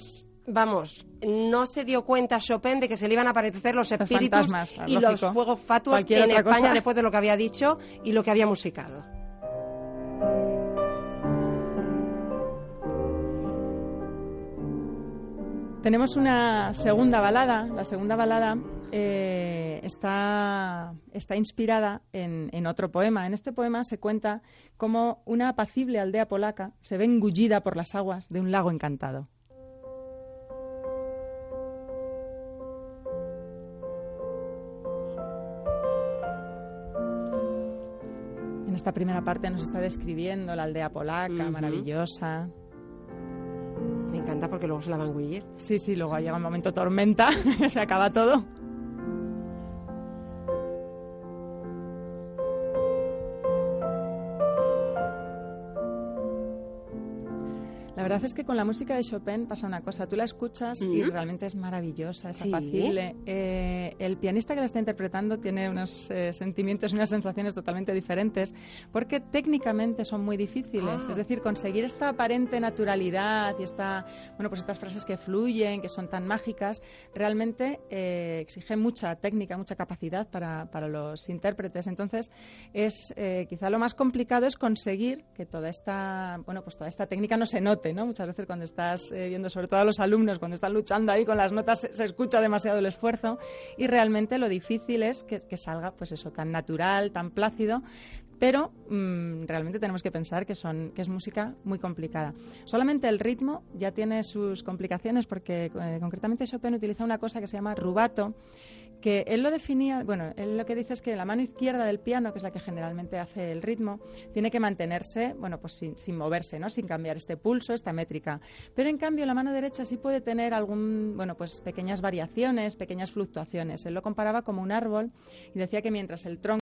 no se dio cuenta Chopin de que se le iban a aparecer los espíritus y los fuegos fatuos en España después de lo que había dicho y lo que había musicado. Tenemos una segunda balada. La segunda balada está inspirada en otro poema. En este poema se cuenta cómo una apacible aldea polaca se ve engullida por las aguas de un lago encantado. En esta primera parte nos está describiendo la aldea polaca, maravillosa. Me encanta porque luego se la van a engullir. Sí, luego llega un momento tormenta, se acaba todo. La verdad es que con la música de Chopin pasa una cosa. Tú la escuchas y realmente es maravillosa, es apacible. El pianista que la está interpretando tiene unos sentimientos y unas sensaciones totalmente diferentes porque técnicamente son muy difíciles. Es decir, conseguir esta aparente naturalidad y pues estas frases que fluyen, que son tan mágicas, realmente exige mucha técnica, mucha capacidad para los intérpretes. Entonces, quizá lo más complicado es conseguir que toda esta técnica no se note, ¿no? Muchas veces cuando estás viendo, sobre todo a los alumnos, cuando están luchando ahí con las notas, se escucha demasiado el esfuerzo y realmente lo difícil es que salga pues eso tan natural, tan plácido, pero realmente tenemos que pensar que es música muy complicada. Solamente el ritmo ya tiene sus complicaciones porque concretamente Chopin utiliza una cosa que se llama rubato, que él lo definía, él lo que dice es que la mano izquierda del piano, que es la que generalmente hace el ritmo, tiene que mantenerse, pues sin moverse, ¿no? Sin cambiar este pulso, esta métrica. Pero en cambio la mano derecha sí puede tener pequeñas variaciones, pequeñas fluctuaciones. Él lo comparaba como un árbol y decía que mientras el tronco